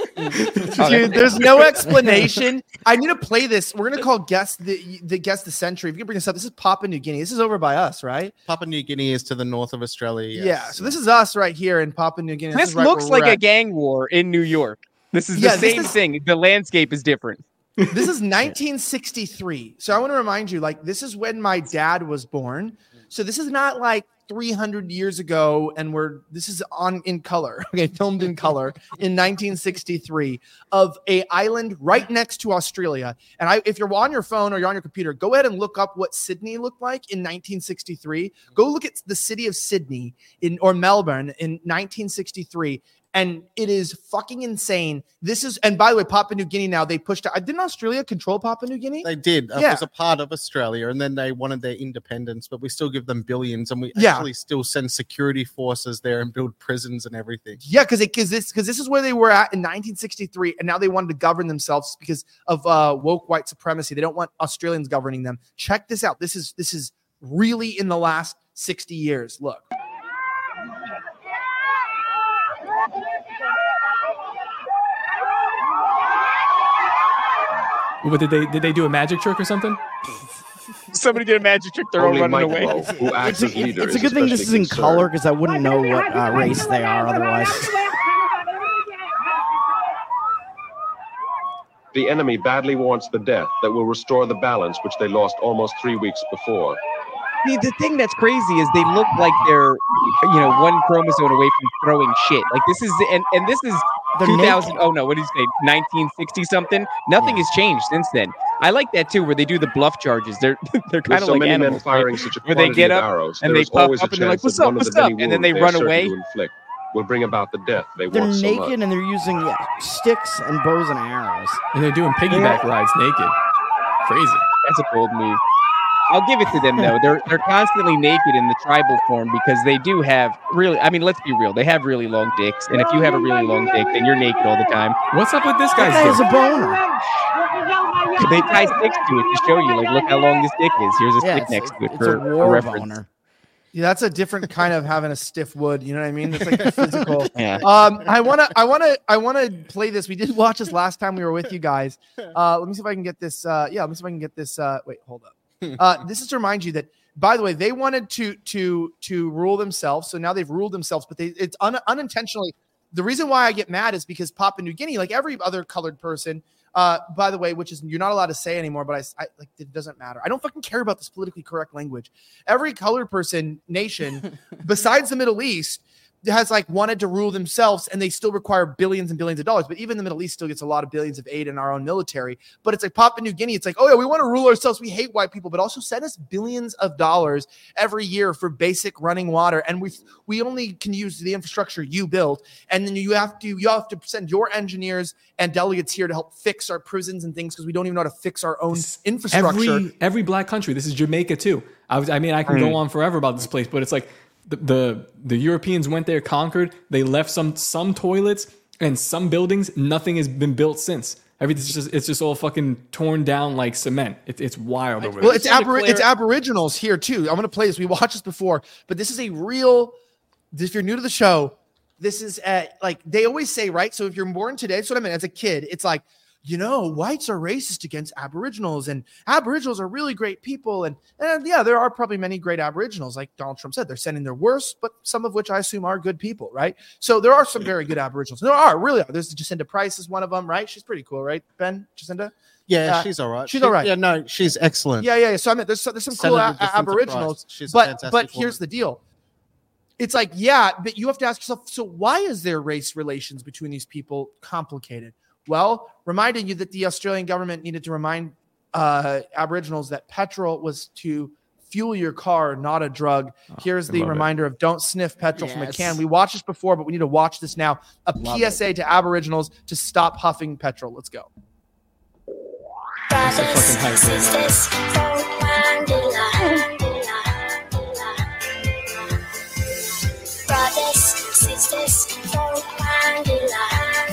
Dude, there's no explanation. I need to play this. We're gonna call guess the the guess the century. If you can bring this up, this is Papua New Guinea. This is over by us, right? Papua New Guinea is to the north of Australia. Yes. Yeah. So this is us right here in Papua New Guinea. This is right looks where we're like a at. gang war in New York. This is Yeah, the this same is- thing. The landscape is different. This is nineteen sixty-three. So I want to remind you, like, this is when my dad was born. So this is not like three hundred years ago, and we're this is on in color, okay, filmed in color in nineteen sixty-three of a island right next to Australia. And I, if you're on your phone or you're on your computer, go ahead and look up what Sydney looked like in nineteen sixty-three. Go look at the city of Sydney in or Melbourne in nineteen sixty-three. And it is fucking insane. This is, and by the way, Papua New Guinea now, they pushed out. Didn't Australia control Papua New Guinea? They did. Yeah. It was a part of Australia, and then they wanted their independence, but we still give them billions, and we Yeah. actually still send security forces there and build prisons and everything. Yeah, because because this because this is where they were at in nineteen sixty-three, and now they wanted to govern themselves because of uh, woke white supremacy. They don't want Australians governing them. Check this out. This is this is really in the last sixty years. Look. What did they did they do a magic trick or something? Somebody did a magic trick. They're all Only running Mike away. Lowe, who acts It's as a, leader, it's a good thing this is in color because I wouldn't know what uh, race they are otherwise. The enemy badly wants the death that will restore the balance which they lost almost three weeks before. See, the thing that's crazy is they look like they're, you know, one chromosome away from throwing shit. Like this is, and, and this is They're two thousand. naked. Oh no, what did you say? nineteen sixty something. Nothing has changed since then. I like that too, where they do the bluff charges. They're they're With kind of so like many men animals, firing right? such a Where they quantity get of up arrows, and there they is pop always a up and they're like, chance "What's that up? one of What's the many up?" And then wounds they they run are certain away. to inflict will bring about the death they They're want so naked much. and they're using yeah, sticks and bows and arrows. And they're doing piggyback rides naked. Crazy. That's a bold move. I'll give it to them though. They're they're constantly naked in the tribal form because they do have really. I mean, let's be real. They have really long dicks, and if you have a really long dick, then you're naked all the time. What's up with this That guy's guy has dick? a boner. They tie sticks to it to show you, like, look how long this dick is. Here's a Yeah, stick it's, next to it it's for, a for war reference. boner. Yeah, that's a different kind of having a stiff wood. You know what I mean? It's like physical. Yeah. Um, I wanna, I wanna, I wanna play this. We did watch this last time we were with you guys. Uh, let me see if I can get this. Uh, yeah, let me see if I can get this. Uh, wait, hold up. Uh, this is to remind you that, by the way, they wanted to to to rule themselves. So now they've ruled themselves, but they it's un, unintentionally. The reason why I get mad is because Papua New Guinea, like every other colored person, uh, by the way, which is you're not allowed to say anymore, but I, I like it doesn't matter. I don't fucking care about this politically correct language. Every colored person nation, besides the Middle East, has like wanted to rule themselves, and they still require billions and billions of dollars. But even the Middle East still gets a lot of billions of aid in our own military. But it's like Papua New Guinea. It's like, oh yeah, we want to rule ourselves. We hate white people, but also send us billions of dollars every year for basic running water, and we we only can use the infrastructure you built. And then you have to you have to send your engineers and delegates here to help fix our prisons and things because we don't even know how to fix our own infrastructure. Every every black country. This is Jamaica too. I was. I mean, I can Mm. go on forever about this place, but it's like the, the the Europeans went there, conquered. They left some some toilets and some buildings. Nothing has been built since. Everything's just it's just all fucking torn down like cement. It, it's wild over Well, there. it's abor- it's Aboriginals here too. I'm going to play this. We watched this before, but this is a real. If you're new to the show, this is at, like they always say, right? So if you're born today, that's what I mean. As a kid, it's like, you know, whites are racist against Aboriginals, and Aboriginals are really great people. And, and yeah, there are probably many great Aboriginals, like Donald Trump said. They're sending their worst, but some of which I assume are good people, right? So there are some very good Aboriginals. There are, really are. There's Jacinda Price is one of them, right? She's pretty cool, right, Ben? Jacinda? Yeah, Uh, she's all right. she's She- all right. Yeah, no, she's excellent. Yeah, yeah, yeah. So I mean, there's there's some cool Senator a- Jacinta Aboriginals, Price. She's a but fantastic but woman. here's the deal. It's like, yeah, but you have to ask yourself, so why is there race relations between these people complicated? Well, reminding you that the Australian government needed to remind uh, Aboriginals that petrol was to fuel your car, not a drug. Here's I the love it. reminder of don't sniff petrol from a Yes. can. We watched this before, but we need to watch this now. A Love P S A to Aboriginals to stop huffing petrol. Let's go. That's so fucking hype. Brothers, sisters, folk Mandela.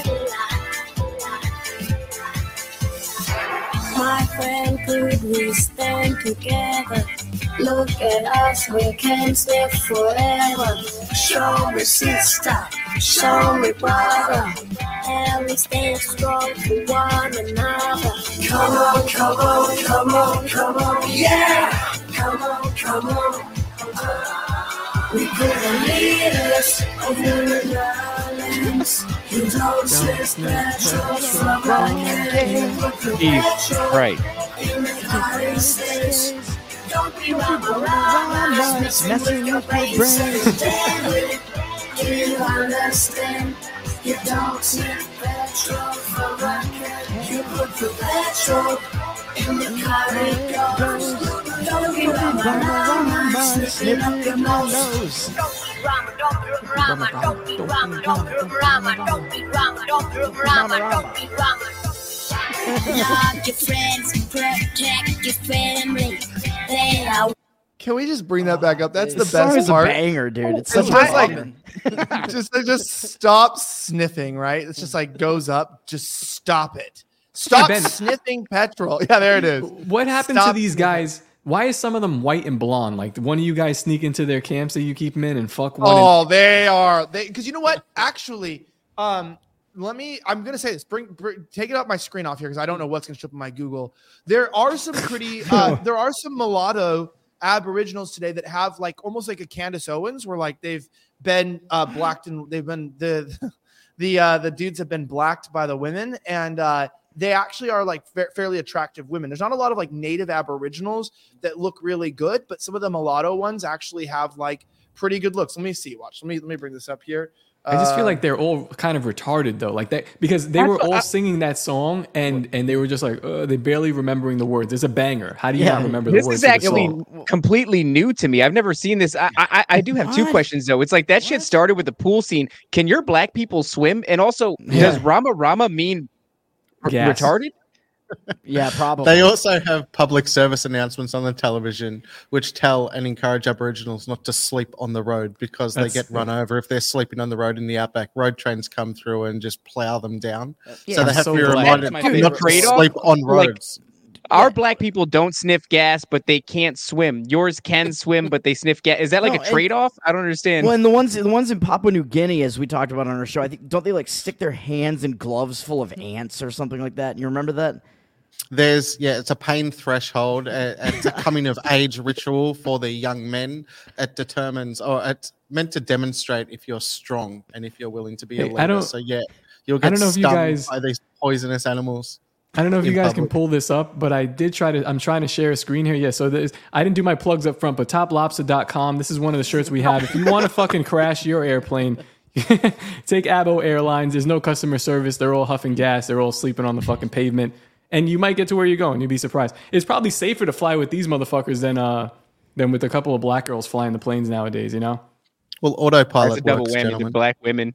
My friend, could we stand together? Look at us, we can stay forever. Show me sister, show me brother. And we stand strong for one another. Come on, come on, come on, come on, yeah! Come on, come on. We put the leaders of the knowledge. friends. You don't slip petrol from rocket. Jesus Christ. In the United States. Don't be rama rama, messing with your brain. Do you understand? You don't slip petrol from rocket. You put the petrol in the car it goes. Don't be rama rama, slipping up your nose. Don't be rama, don't be rama, don't be rama, don't be rama, don't be rama, don't be rama. Love your friends and protect your family. They are. Can we just bring that back up? That's the This song best is a part. banger, dude. It's It's such just a like just just stop sniffing, right? It's just like goes up. Just stop it. Stop Ben. sniffing petrol. Yeah, there it is. What happened Stop to these sniffing. guys? Why is some of them white and blonde? Like one of you guys sneak into their camps that you keep them in and fuck one. Oh, they are. They because you know what? Actually, um, let me. I'm gonna say this. Bring, bring take it up my screen off here because I don't know what's gonna show up in my Google. There are some pretty. Uh, there are some mulatto Aboriginals today that have like almost like a Candace Owens, where like they've been uh, blacked and they've been the the uh, the dudes have been blacked by the women and. Uh, They actually are like fa- fairly attractive women. There's not a lot of like native Aboriginals that look really good, but some of the mulatto ones actually have like pretty good looks. Let me see. Watch. Let me let me bring this up here. I just feel Uh, like they're all kind of retarded though, like that because they were That's- all I- singing that song and and they were just like uh, they barely remembering the words. It's a banger. How do you Yeah. not remember the This words? is to the actually song? completely new to me. I've never seen this. I I, I do have two What? questions though. It's like that shit started with the pool scene. Can your black people swim? And also, Yeah. does Rama Rama mean r- Gas. retarded? Yeah, probably. They also have public service announcements on the television which tell and encourage Aboriginals not to sleep on the road because That's- they get run over if they're sleeping on the road in the outback. Road trains come through and just plow them down. Yeah, so they I'm have so to be glad. reminded That's my not favorite to trade-off. sleep on Like- roads. Our black people don't sniff gas, but they can't swim. Yours can swim, but they sniff gas. Is that like No, a and- trade off? I don't understand. Well, and the ones the ones in Papua New Guinea, as we talked about on our show, I think don't they like stick their hands in gloves full of ants or something like that? You remember that? There's yeah, it's a pain threshold. Uh, it's a coming of age ritual for the young men. It determines, or it's meant to demonstrate if you're strong and if you're willing to be a Hey, I leader. don't- So yeah, you'll I get don't know if you stung guys- by these poisonous animals. I don't know if you in guys can public. pull this up, but I did try to. I'm trying to share a screen here. Yeah, so there's, I didn't do my plugs up front, but top lobster dot com. This is one of the shirts we have. If you want to fucking crash your airplane, take Abo Airlines. There's no customer service. They're all huffing gas. They're all sleeping on the fucking pavement, and you might get to where you're going. You'd be surprised. It's probably safer to fly with these motherfuckers than uh than with a couple of black girls flying the planes nowadays. You know. Well, That's autopilot a double works, whammy to gentlemen. black women.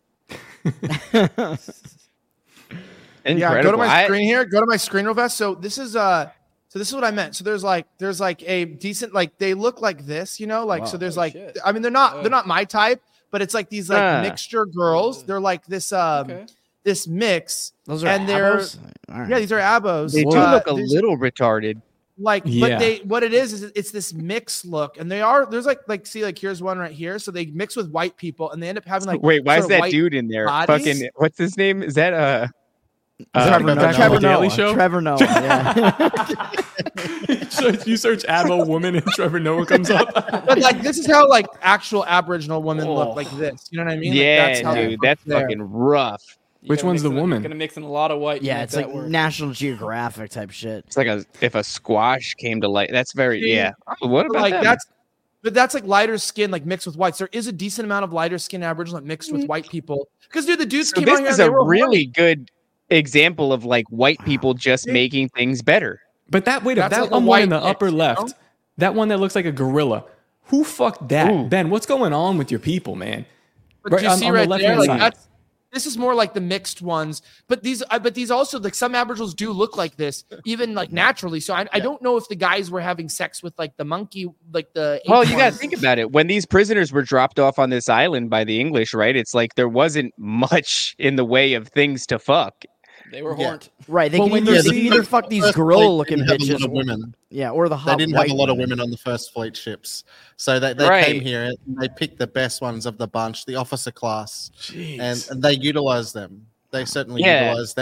Yeah, Incredible. go to my I- screen here. Go to my screen real fast. So this is uh so this is what I meant. So there's like there's like a decent like they look like this, you know, like so there's Oh, like shit. I mean they're not Oh. they're not my type, but it's like these like Ah. mixture girls. They're like this um Okay. this mix. Those are And they're- abos? All right. Yeah, these are abos. They do Uh, look a these- little retarded. like Yeah. but they what it is is it's this mix look and they are there's like like see like here's one right here so they mix with white people and they end up having like Wait, why sort is of that white dude in there? bodies? Fucking what's his name? Is that uh? uh Trevor, the guy Noah. from Trevor The Daily Noah. Show? Trevor Noah. Yeah. So you search Abo woman and Trevor Noah comes up. but like this is how like actual Aboriginal women Oh. look like this you know what I mean Like, yeah, that's how they dude, look that's there. fucking rough. You Which gotta one's mix the in- woman? Gonna mix in a lot of white. to yeah, make it's that like work. National Geographic type shit. It's like a if a squash came to light. That's very See, yeah. Oh, what But, about like them? that's but that's like lighter skin like mixed with whites. There is a decent amount of lighter skin Aboriginal like, mixed with white people because dude the dudes So came this out here is and they a were really good example of like white people just Yeah. making things better. But that wait, That's that like a one white in the mix, upper you left, know? that one that looks like a gorilla. Who fucked that, Ooh. Ben? What's going on with your people, man? But Right you on- see on the right there, left-hand like side. that's this is more like the mixed ones. But these, uh, but these also like some Aboriginals do look like this, even like naturally. So I, I don't know if the guys were having sex with like the monkey, like the. Well, ape you got to ones. think about it. When these prisoners were dropped off on this island by the English, right? It's like there wasn't much in the way of things to fuck. They were Yeah. horned. Right. They Well, can when either, you they can see- either fuck these First gorilla fleet looking didn't have a bitches. lot of women. Yeah, or the They hot didn't have a white lot of women. women on the first fleet ships, so they, they Right. came here and they picked the best ones of the bunch, the officer class, Jeez. and, and they utilized them. They certainly Yeah. utilized them.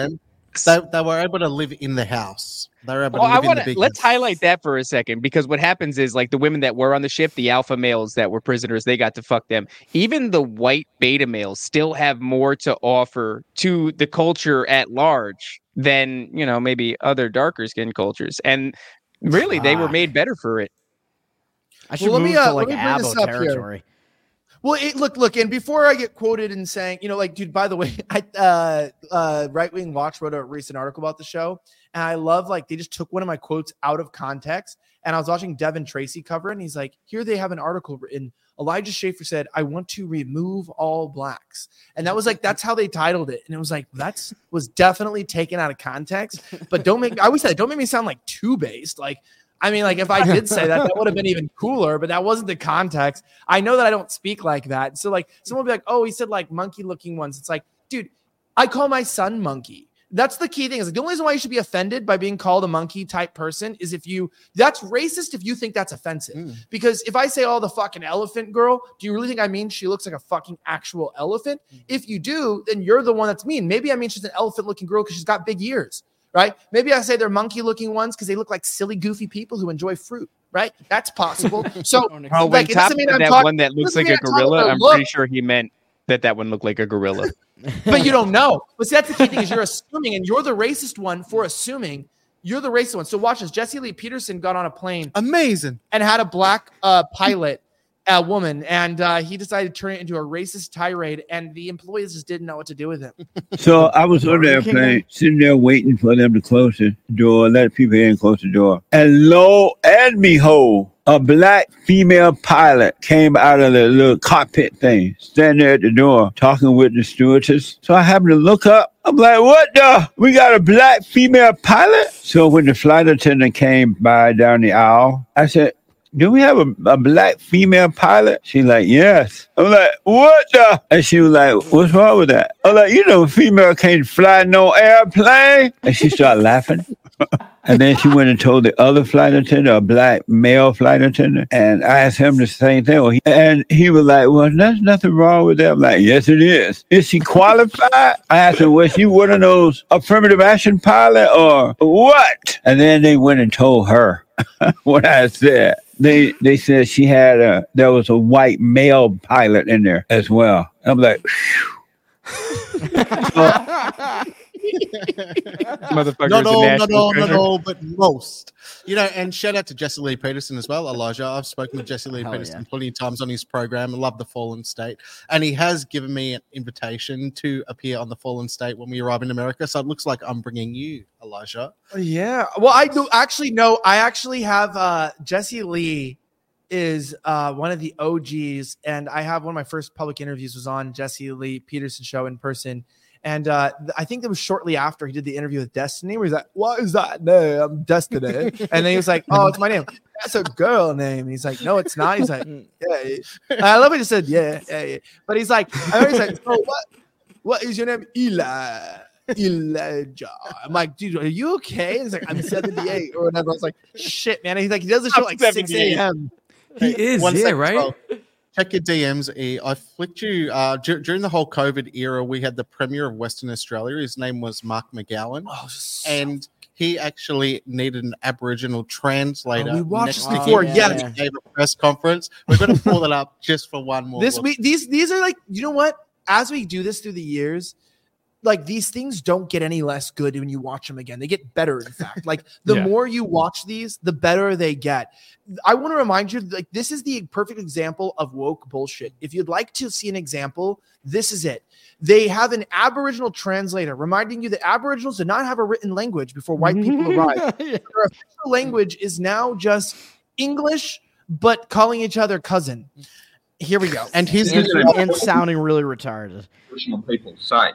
They, they were able to live in the house. They were able well, to live I wanna, in the big let's house. highlight that for a second, because what happens is, like, the women that were on the ship, the alpha males that were prisoners, they got to fuck them. Even the white beta males still have more to offer to the culture at large than, you know, maybe other darker skin cultures. And really, they were made better for it. I should Well, let move me, uh, to like let me bring this Abo up here. territory. Well, it, look, look, and before I get quoted in saying, you know, like, dude, by the way, I, uh, uh, Right Wing Watch wrote a recent article about the show, and I love, like, they just took one of my quotes out of context, and I was watching Devin Tracy cover it, and he's like, here they have an article written, Elijah Schaffer said, I want to remove all blacks. And that was like, that's how they titled it. And it was like, that's was definitely taken out of context, but don't make, I always say, don't make me sound like too based. Like, I mean, like, if I did say that, that would have been even cooler, but that wasn't the context. I know that I don't speak like that. So, like, someone will be like, oh, he said, like, monkey-looking ones. It's like, dude, I call my son Monkey. That's the key thing. Is like, the only reason why you should be offended by being called a monkey-type person is if you – that's racist if you think that's offensive. Mm. Because if I say, oh, the fucking elephant girl, do you really think I mean she looks like a fucking actual elephant? Mm. If you do, then you're the one that's mean. Maybe I mean she's an elephant-looking girl because she's got big ears. Right? Maybe I say they're monkey-looking ones because they look like silly, goofy people who enjoy fruit. Right? That's possible. So, oh, like, when Top mean said I'm that talk- one that looks like a gorilla, I'm look. pretty sure he meant that that one looked like a gorilla. But you don't know. But see, that's the key thing is you're assuming, and you're the racist one for assuming. You're the racist one. So watch this. Jesse Lee Peterson got on a plane. Amazing. And had a black uh, pilot, a woman, and uh, he decided to turn it into a racist tirade, and the employees just didn't know what to do with him. So I was on the airplane, sitting there waiting for them to close the door, let people in, close the door. And lo and behold, a black female pilot came out of the little cockpit thing, standing there at the door, talking with the stewardess. So I happened to look up. I'm like, what the? We got a black female pilot? So when the flight attendant came by down the aisle, I said, do we have a, a black female pilot? She's like, yes. I'm like, what the? And she was like, what's wrong with that? I'm like, you know, female can't fly no airplane. And she started laughing. And then she went and told the other flight attendant, a black male flight attendant, and I asked him the same thing. And he was like, well, there's nothing wrong with that. I'm like, yes, it is. Is she qualified? I asked her, was she one of those affirmative action pilot or what? And then they went and told her what I said. They they said she had a, there was a white male pilot in there as well. I'm like, motherfuckers. Not all, not all, not all, but most. You know, and shout out to Jesse Lee Peterson as well, Elijah. I've spoken with Jesse Lee Hell Peterson yeah. plenty of times on his program. I love the Fallen State. And he has given me an invitation to appear on the Fallen State when we arrive in America. So it looks like I'm bringing you, Elijah. Yeah. Well, I do actually know. I actually have uh, Jesse Lee is uh, one of the O Gs, and I have one of my first public interviews was on Jesse Lee Peterson show in person. And uh, I think it was shortly after he did the interview with Destiny, where he's like, what is that name? I'm Destiny. And then he was like, oh, it's my name. That's a girl name. And he's like, no, it's not. He's like, yeah. I love it. He said, yeah, yeah, yeah. But he's like, I he's like, so what, what is your name? Eli. Elijah. I'm like, dude, are you okay? He's like, I'm seventy-eight or whatever. I was like, shit, man. And he's like, he does the show like six a.m. He is, One yeah, second, right? Well, check your D Ms, E. I flicked you uh, dur- during the whole COVID era. We had the Premier of Western Australia. His name was Mark McGowan, Oh, so and he actually needed an Aboriginal translator. Oh, we watched next this to before, him yeah. when he gave a press conference. We're going to pull it up just for one more. This look. week, these these are like, you know what? As we do this through the years, like these things don't get any less good when you watch them again. They get better, in fact. Like the Yeah. more you watch these, the better they get. I want to remind you, like this is the perfect example of woke bullshit. If you'd like to see an example, this is it. They have an Aboriginal translator reminding you that Aboriginals did not have a written language before white people arrived. Their official language is now just English, but calling each other cousin. Here we go. And here's and, the and sounding really retarded. Aboriginal people safe.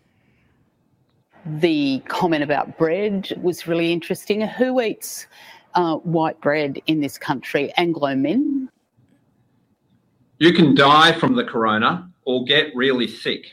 The comment about bread was really interesting. Who eats uh, white bread in this country? Anglo men? You can die from the corona or get really sick.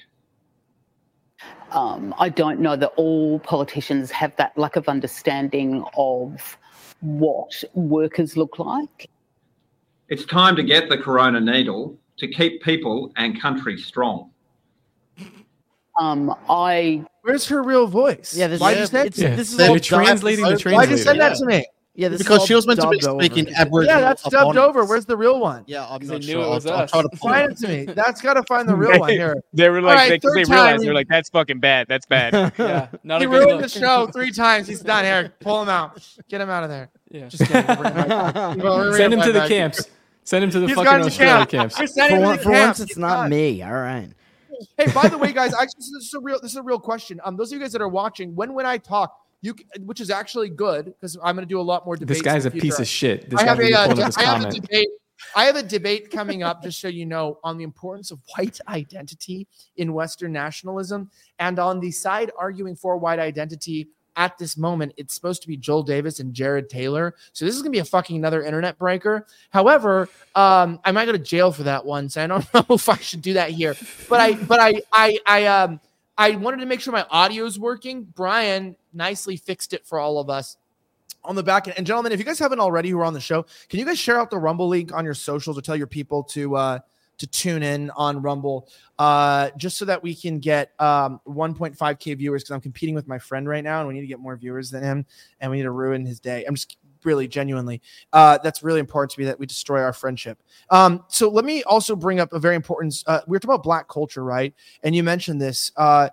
Um, I don't know that all politicians have that lack of understanding of what workers look like. It's time to get the corona needle to keep people and country strong. Um, I. Where's her real voice? Yeah, this Why is you send it's, yeah. this is They're all translating the dubbed. translator. Why'd you send that to me? Yeah, this because is she was meant to be dubbed speaking over. Aboriginal. Yeah, that's dubbed upon- over. Where's the real one? Yeah, I'm They not knew sure. it was I'll, I'll us. try to find Find it. it to me. That's got to find the real one here. They were All like, right, because third they realized time. they're like, that's fucking bad. That's bad. Yeah, not He a good ruined look. the show three times. He's done. Eric, pull him out. Get him out of there. Yeah. Just kidding. We'll bring him back. Well, we'll bring Send him to the back. camps. Send him to the He's fucking gone to Australia camp. camps. You're sending For, him one, to for camp. once, it's He's not gone. me. All right. Hey, by the way, guys, actually, this is a real. This is a real question. Um, those of you guys that are watching, when when I talk, you, which is actually good because I'm going to do a lot more debates. This guy's in a the piece future. of shit. This I guy have, a, uh, pulling up his I have a comment. debate. I have a debate coming up, just so you know, on the importance of white identity in Western nationalism, and on the side arguing for white identity. At this moment, it's supposed to be Joel Davis and Jared Taylor. So this is going to be a fucking another internet breaker. However, um, I might go to jail for that one. So I don't know if I should do that here. But I, but I, I, I, um, I wanted to make sure my audio is working. Brian nicely fixed it for all of us on the back end. And gentlemen, if you guys haven't already who are on the show, can you guys share out the Rumble link on your socials or tell your people to, uh, to tune in on Rumble, uh, just so that we can get um, one point five K viewers, because I'm competing with my friend right now and we need to get more viewers than him and we need to ruin his day. I'm just really genuinely, uh, that's really important to me that we destroy our friendship. Um, so let me also bring up a very important, uh, we were talking about Black culture, right? And you mentioned this. Uh,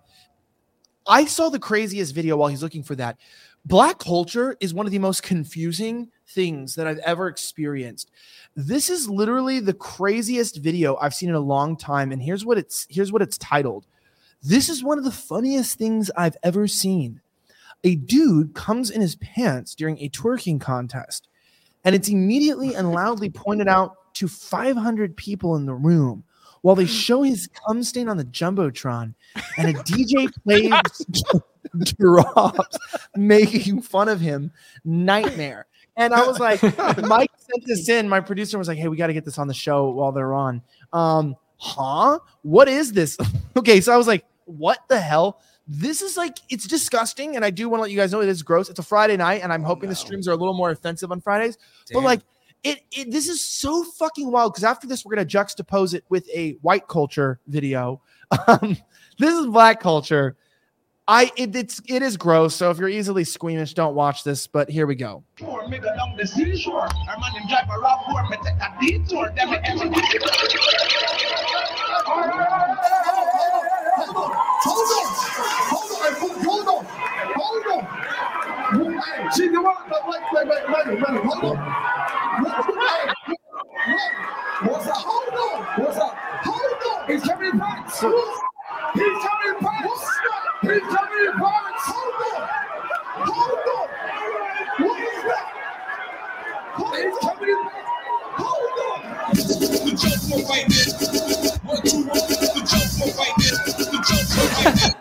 I saw the craziest video while he's looking for that. Black culture is one of the most confusing things that I've ever experienced. This is literally the craziest video I've seen in a long time. And here's what it's here's what it's titled. This is one of the funniest things I've ever seen. A dude comes in his pants during a twerking contest, and it's immediately and loudly pointed out to five hundred people in the room while they show his cum stain on the Jumbotron, and a D J plays drops making fun of him. Nightmare. And I was like, Mike sent this in. My producer was like, hey, we got to get this on the show while they're on. Um, huh? What is this? Okay, so I was like, what the hell? This is like, it's disgusting. And I do want to let you guys know it is gross. It's a Friday night, and I'm hoping no. the streams are a little more offensive on Fridays. Damn. But like, it, it this is so fucking wild, because after this, we're going to juxtapose it with a white culture video. Um, this is Black culture. I it, it's it is gross. So if you're easily squeamish, don't watch this. But here we go. What's up? Hold on. What's up? Hold on. He's coming in pants. He's coming in pants. He's coming in pants. Hold on. Hold on. What is that? He's coming in pants. Hold on. The jump for right there. One, two, one. The jump for right there. The jump for right there.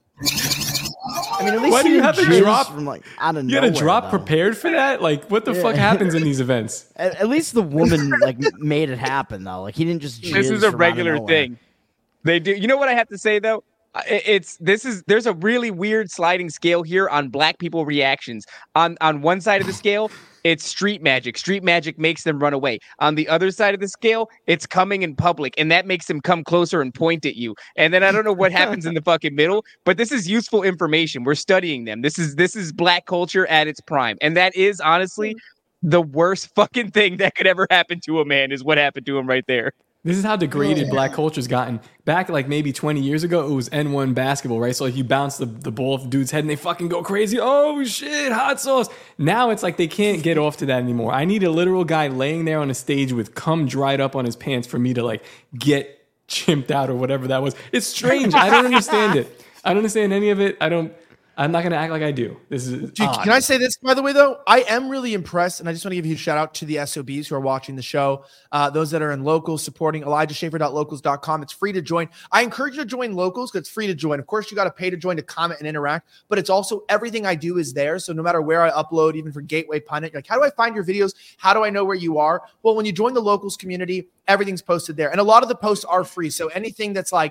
I mean, at least Why do you have a a drop from like out of You had a nowhere, drop though. prepared for that? Like, what the Yeah. fuck happens in these events? At, at least the woman like made it happen though. Like he didn't just. This jizz is a from out of regular nowhere. thing. They do. You know what I have to say though? I- It's this is there's a really weird sliding scale here on Black people reactions. On on one side of the scale, it's street magic. Street magic makes them run away. On the other side of the scale, it's coming in public, and that makes them come closer and point at you. And then I don't know what happens in the fucking middle, but this is useful information. We're studying them. This is this is Black culture at its prime, and that is honestly the worst fucking thing that could ever happen to a man. Is what happened to him right there. This is how degraded Black culture's gotten. Back like maybe twenty years ago, it was N one basketball, right? So like you bounce the, the ball off the dude's head and they fucking go crazy. Oh shit, hot sauce. Now it's like they can't get off to that anymore. I need a literal guy laying there on a stage with cum dried up on his pants for me to like get chimped out or whatever that was. It's strange. I don't understand it. I don't understand any of it. I don't I'm not going to act like I do. This is Dude, odd. can I say this, by the way, though? I am really impressed, and I just want to give you a shout out to the S O Bs who are watching the show, uh, those that are in locals supporting elijah schaefer dot locals dot com. It's free to join. I encourage you to join locals because it's free to join. Of course, you got to pay to join to comment and interact, but it's also everything I do is there. So no matter where I upload, even for Gateway Pundit, you're like, how do I find your videos? How do I know where you are? Well, when you join the locals community, everything's posted there. And a lot of the posts are free. So anything that's like,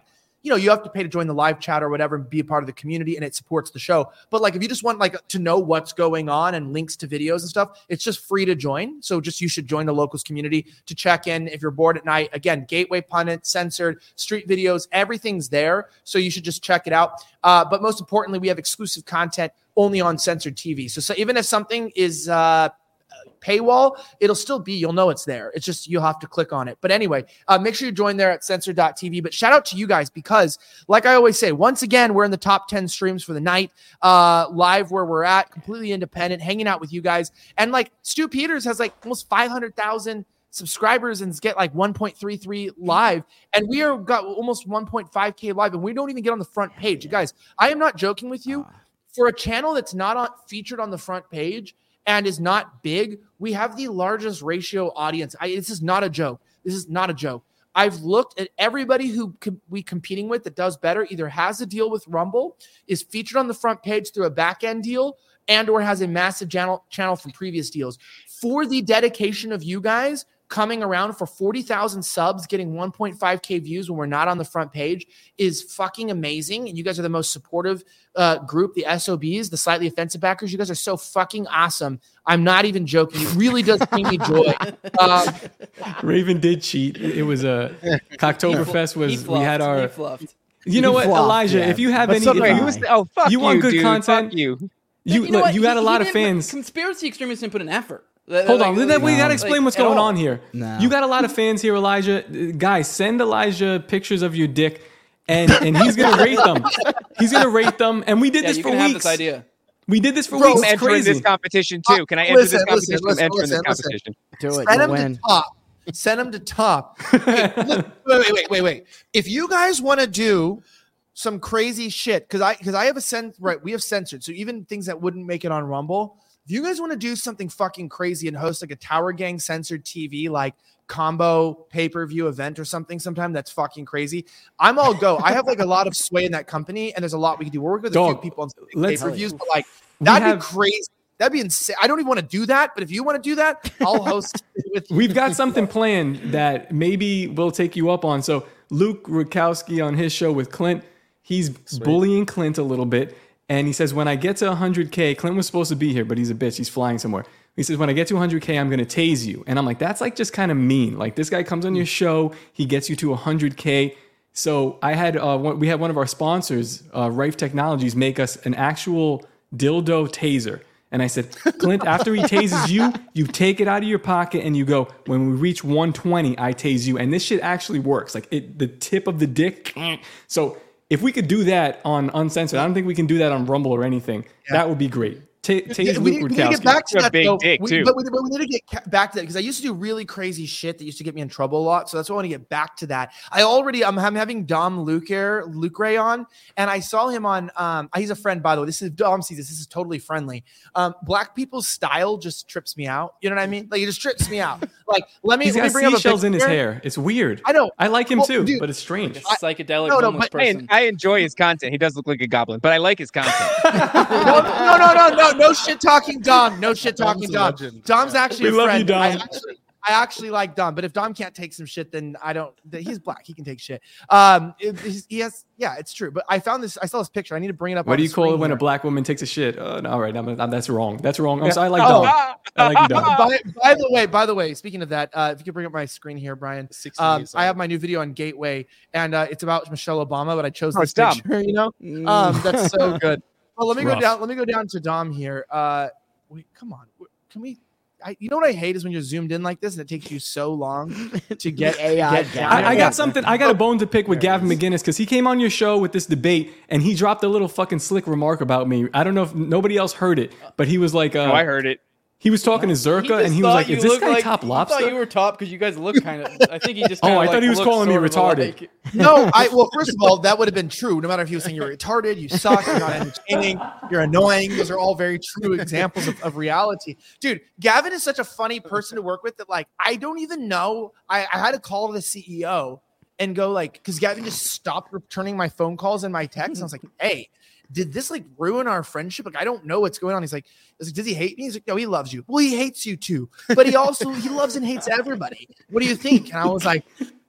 you know, you have to pay to join the live chat or whatever and be a part of the community, and it supports the show. But like, if you just want like to know what's going on and links to videos and stuff, it's just free to join. So just you should join the Locals community to check in if you're bored at night. Again, Gateway Pundit, Censored, Street Videos, everything's there. So you should just check it out. Uh, but most importantly, we have exclusive content only on Censored T V. So, so even if something is uh, paywall, it'll still be, you'll know it's there. It's just, you'll have to click on it. But anyway, uh, make sure you join there at censored dot t v. But shout out to you guys, because like I always say, once again, we're in the top ten streams for the night, uh, live where we're at, completely independent, hanging out with you guys. And like Stu Peters has like almost five hundred thousand subscribers and get like one point three three live. And we are got almost one point five K live, and we don't even get on the front page. You guys, I am not joking with you. For a channel that's not on, featured on the front page and is not big, we have the largest ratio audience. I, this is not a joke. This is not a joke. I've looked at everybody who com- we competing with that does better, either has a deal with Rumble, is featured on the front page through a back-end deal, and or has a massive channel, channel from previous deals. For the dedication of you guys coming around for forty thousand subs, getting one point five K views when we're not on the front page is fucking amazing. And you guys are the most supportive uh, group, the S O Bs, the slightly offensive backers. You guys are so fucking awesome. I'm not even joking. It really does bring me joy. Um, Raven did cheat. It was a Cocktoberfest was, fluffed, we had our, he fluffed. you know He what, fluffed, Elijah, yeah. if you have But any, so if did you, I. was, oh, fuck you want you, good dude. content, Fuck you. you, You know look, what? you got He- a lot he of didn't- fans. Conspiracy extremists didn't put an effort. That- Hold like- on, we got to like- explain what's at going all. on here. No. You got a lot of fans here, Elijah. Uh, Guys, send Elijah pictures of your dick, and and he's gonna rate them. He's gonna rate them, and we did Yeah, this you for can have weeks. this idea. We did this for Bro, weeks. I'm It's entering crazy. this competition too. Can I enter listen, this competition? listen, I'm entering listen, this listen. competition. Do it. Send You'll him win. to top. Send him to top. Hey, look, wait, wait, wait, wait, wait. If you guys want to do some crazy shit, because I because I have a sense, right? We have censored, so even things that wouldn't make it on Rumble. If you guys want to do something fucking crazy and host like a Tower Gang censored T V, like combo pay-per-view event or something sometime that's fucking crazy, I'm all go. I have like a lot of sway in that company, and there's a lot we can do. We're working with a Dog, few people on let's- pay-per-views, but like We that'd have- be crazy. That'd be insane. I don't even want to do that, but if you want to do that, I'll host with you. We've got something planned that maybe we'll take you up on. So Luke Rukowski on his show with Clint, he's bullying Clint a little bit. And he says, when I get to one hundred K, Clint was supposed to be here, but he's a bitch. He's flying somewhere. He says, when I get to one hundred K, I'm going to tase you. And I'm like, that's like just kind of mean. Like this guy comes on your show, he gets you to one hundred K. So I had, uh, one, we had one of our sponsors, uh, Rife Technologies, make us an actual dildo taser. And I said, Clint, after he tases you, you take it out of your pocket and you go, when we reach one twenty, I tase you. And this shit actually works. Like it, the tip of the dick. So if we could do that on Uncensored, I don't think we can do that on Rumble or anything. Yeah. That would be great. T- tase Yeah, we, Luke need, we need to get Rukowski. back to You're a that. big though. dick, we, too. But, we, but we need to get ca- back to that because I used to do really crazy shit that used to get me in trouble a lot. So that's why I want to get back to that. I already, I'm, I'm having Dom Luke here, Luke Ray on, and I saw him on, um, he's a friend, by the way. This is, Dom sees this. This is totally friendly. Um, black people's style just trips me out. You know what I mean? Like, it just trips me out. Like, let me, He's let got me bring up a seashells in his picture. hair. It's weird. I know. I like him Well, too, dude, but it's strange. Like a psychedelic no, no, homeless but- person. I, I enjoy his content. He does look like a goblin, but I like his content. no, no, no, no, no, no shit talking Dom. No shit talking Dom's a Dom. legend. Dom's actually We a love friend. you, I Dom. actually, I actually like Dom, but if Dom can't take some shit, then I don't. He's black. He can take shit. Um, it- he's- he has. Yeah, it's true. But I found this. I saw this picture. I need to bring it up. What on do you the call it screen when here. a black woman takes a shit? Uh, no, all right, I'm, I'm, that's wrong. That's wrong. I'm Yeah. sorry. I like Oh. Dom. I like you, Dom. by, by the way, by the way, speaking of that, uh, if you could bring up my screen here, Brian. Six Um, years I old. have my new video on Gateway, and uh, it's about Michelle Obama, but I chose Oh, this it's Dom. picture. You know, Mm. um, that's so good. Well, let me It's go rough. down. Let me go down to Dom here. Uh, wait, come on. Can we? I, you know what I hate is when you're zoomed in like this and it takes you so long to get A I get down. down. I, I got something. I got a bone to pick with Gavin McInnes because he came on your show with this debate and he dropped a little fucking slick remark about me. I don't know if nobody else heard it, but he was like, uh, Oh, I heard it. he was talking to He Zerka just and he was thought like, you "Is this looked guy like- top He lobster?" thought you were top because you guys look kind of. I think he just. Oh, Kinda I thought like he was looked calling me sort of retarded. alike. No, I well, first of all, that would have been true. No matter if he was saying you're retarded, you suck, you're not entertaining, you're annoying. Those are all very true examples of, of reality. Dude, Gavin is such a funny person to work with that, like, I don't even know. I, I had to call the C E O and go, like, because Gavin just stopped returning my phone calls and my texts. And I was like, hey, did this like ruin our friendship? Like, I don't know what's going on. He's like, I was like, does he hate me? He's like, no, he loves you. Well, he hates you too, but he also he loves and hates everybody. What do you think? And I was like,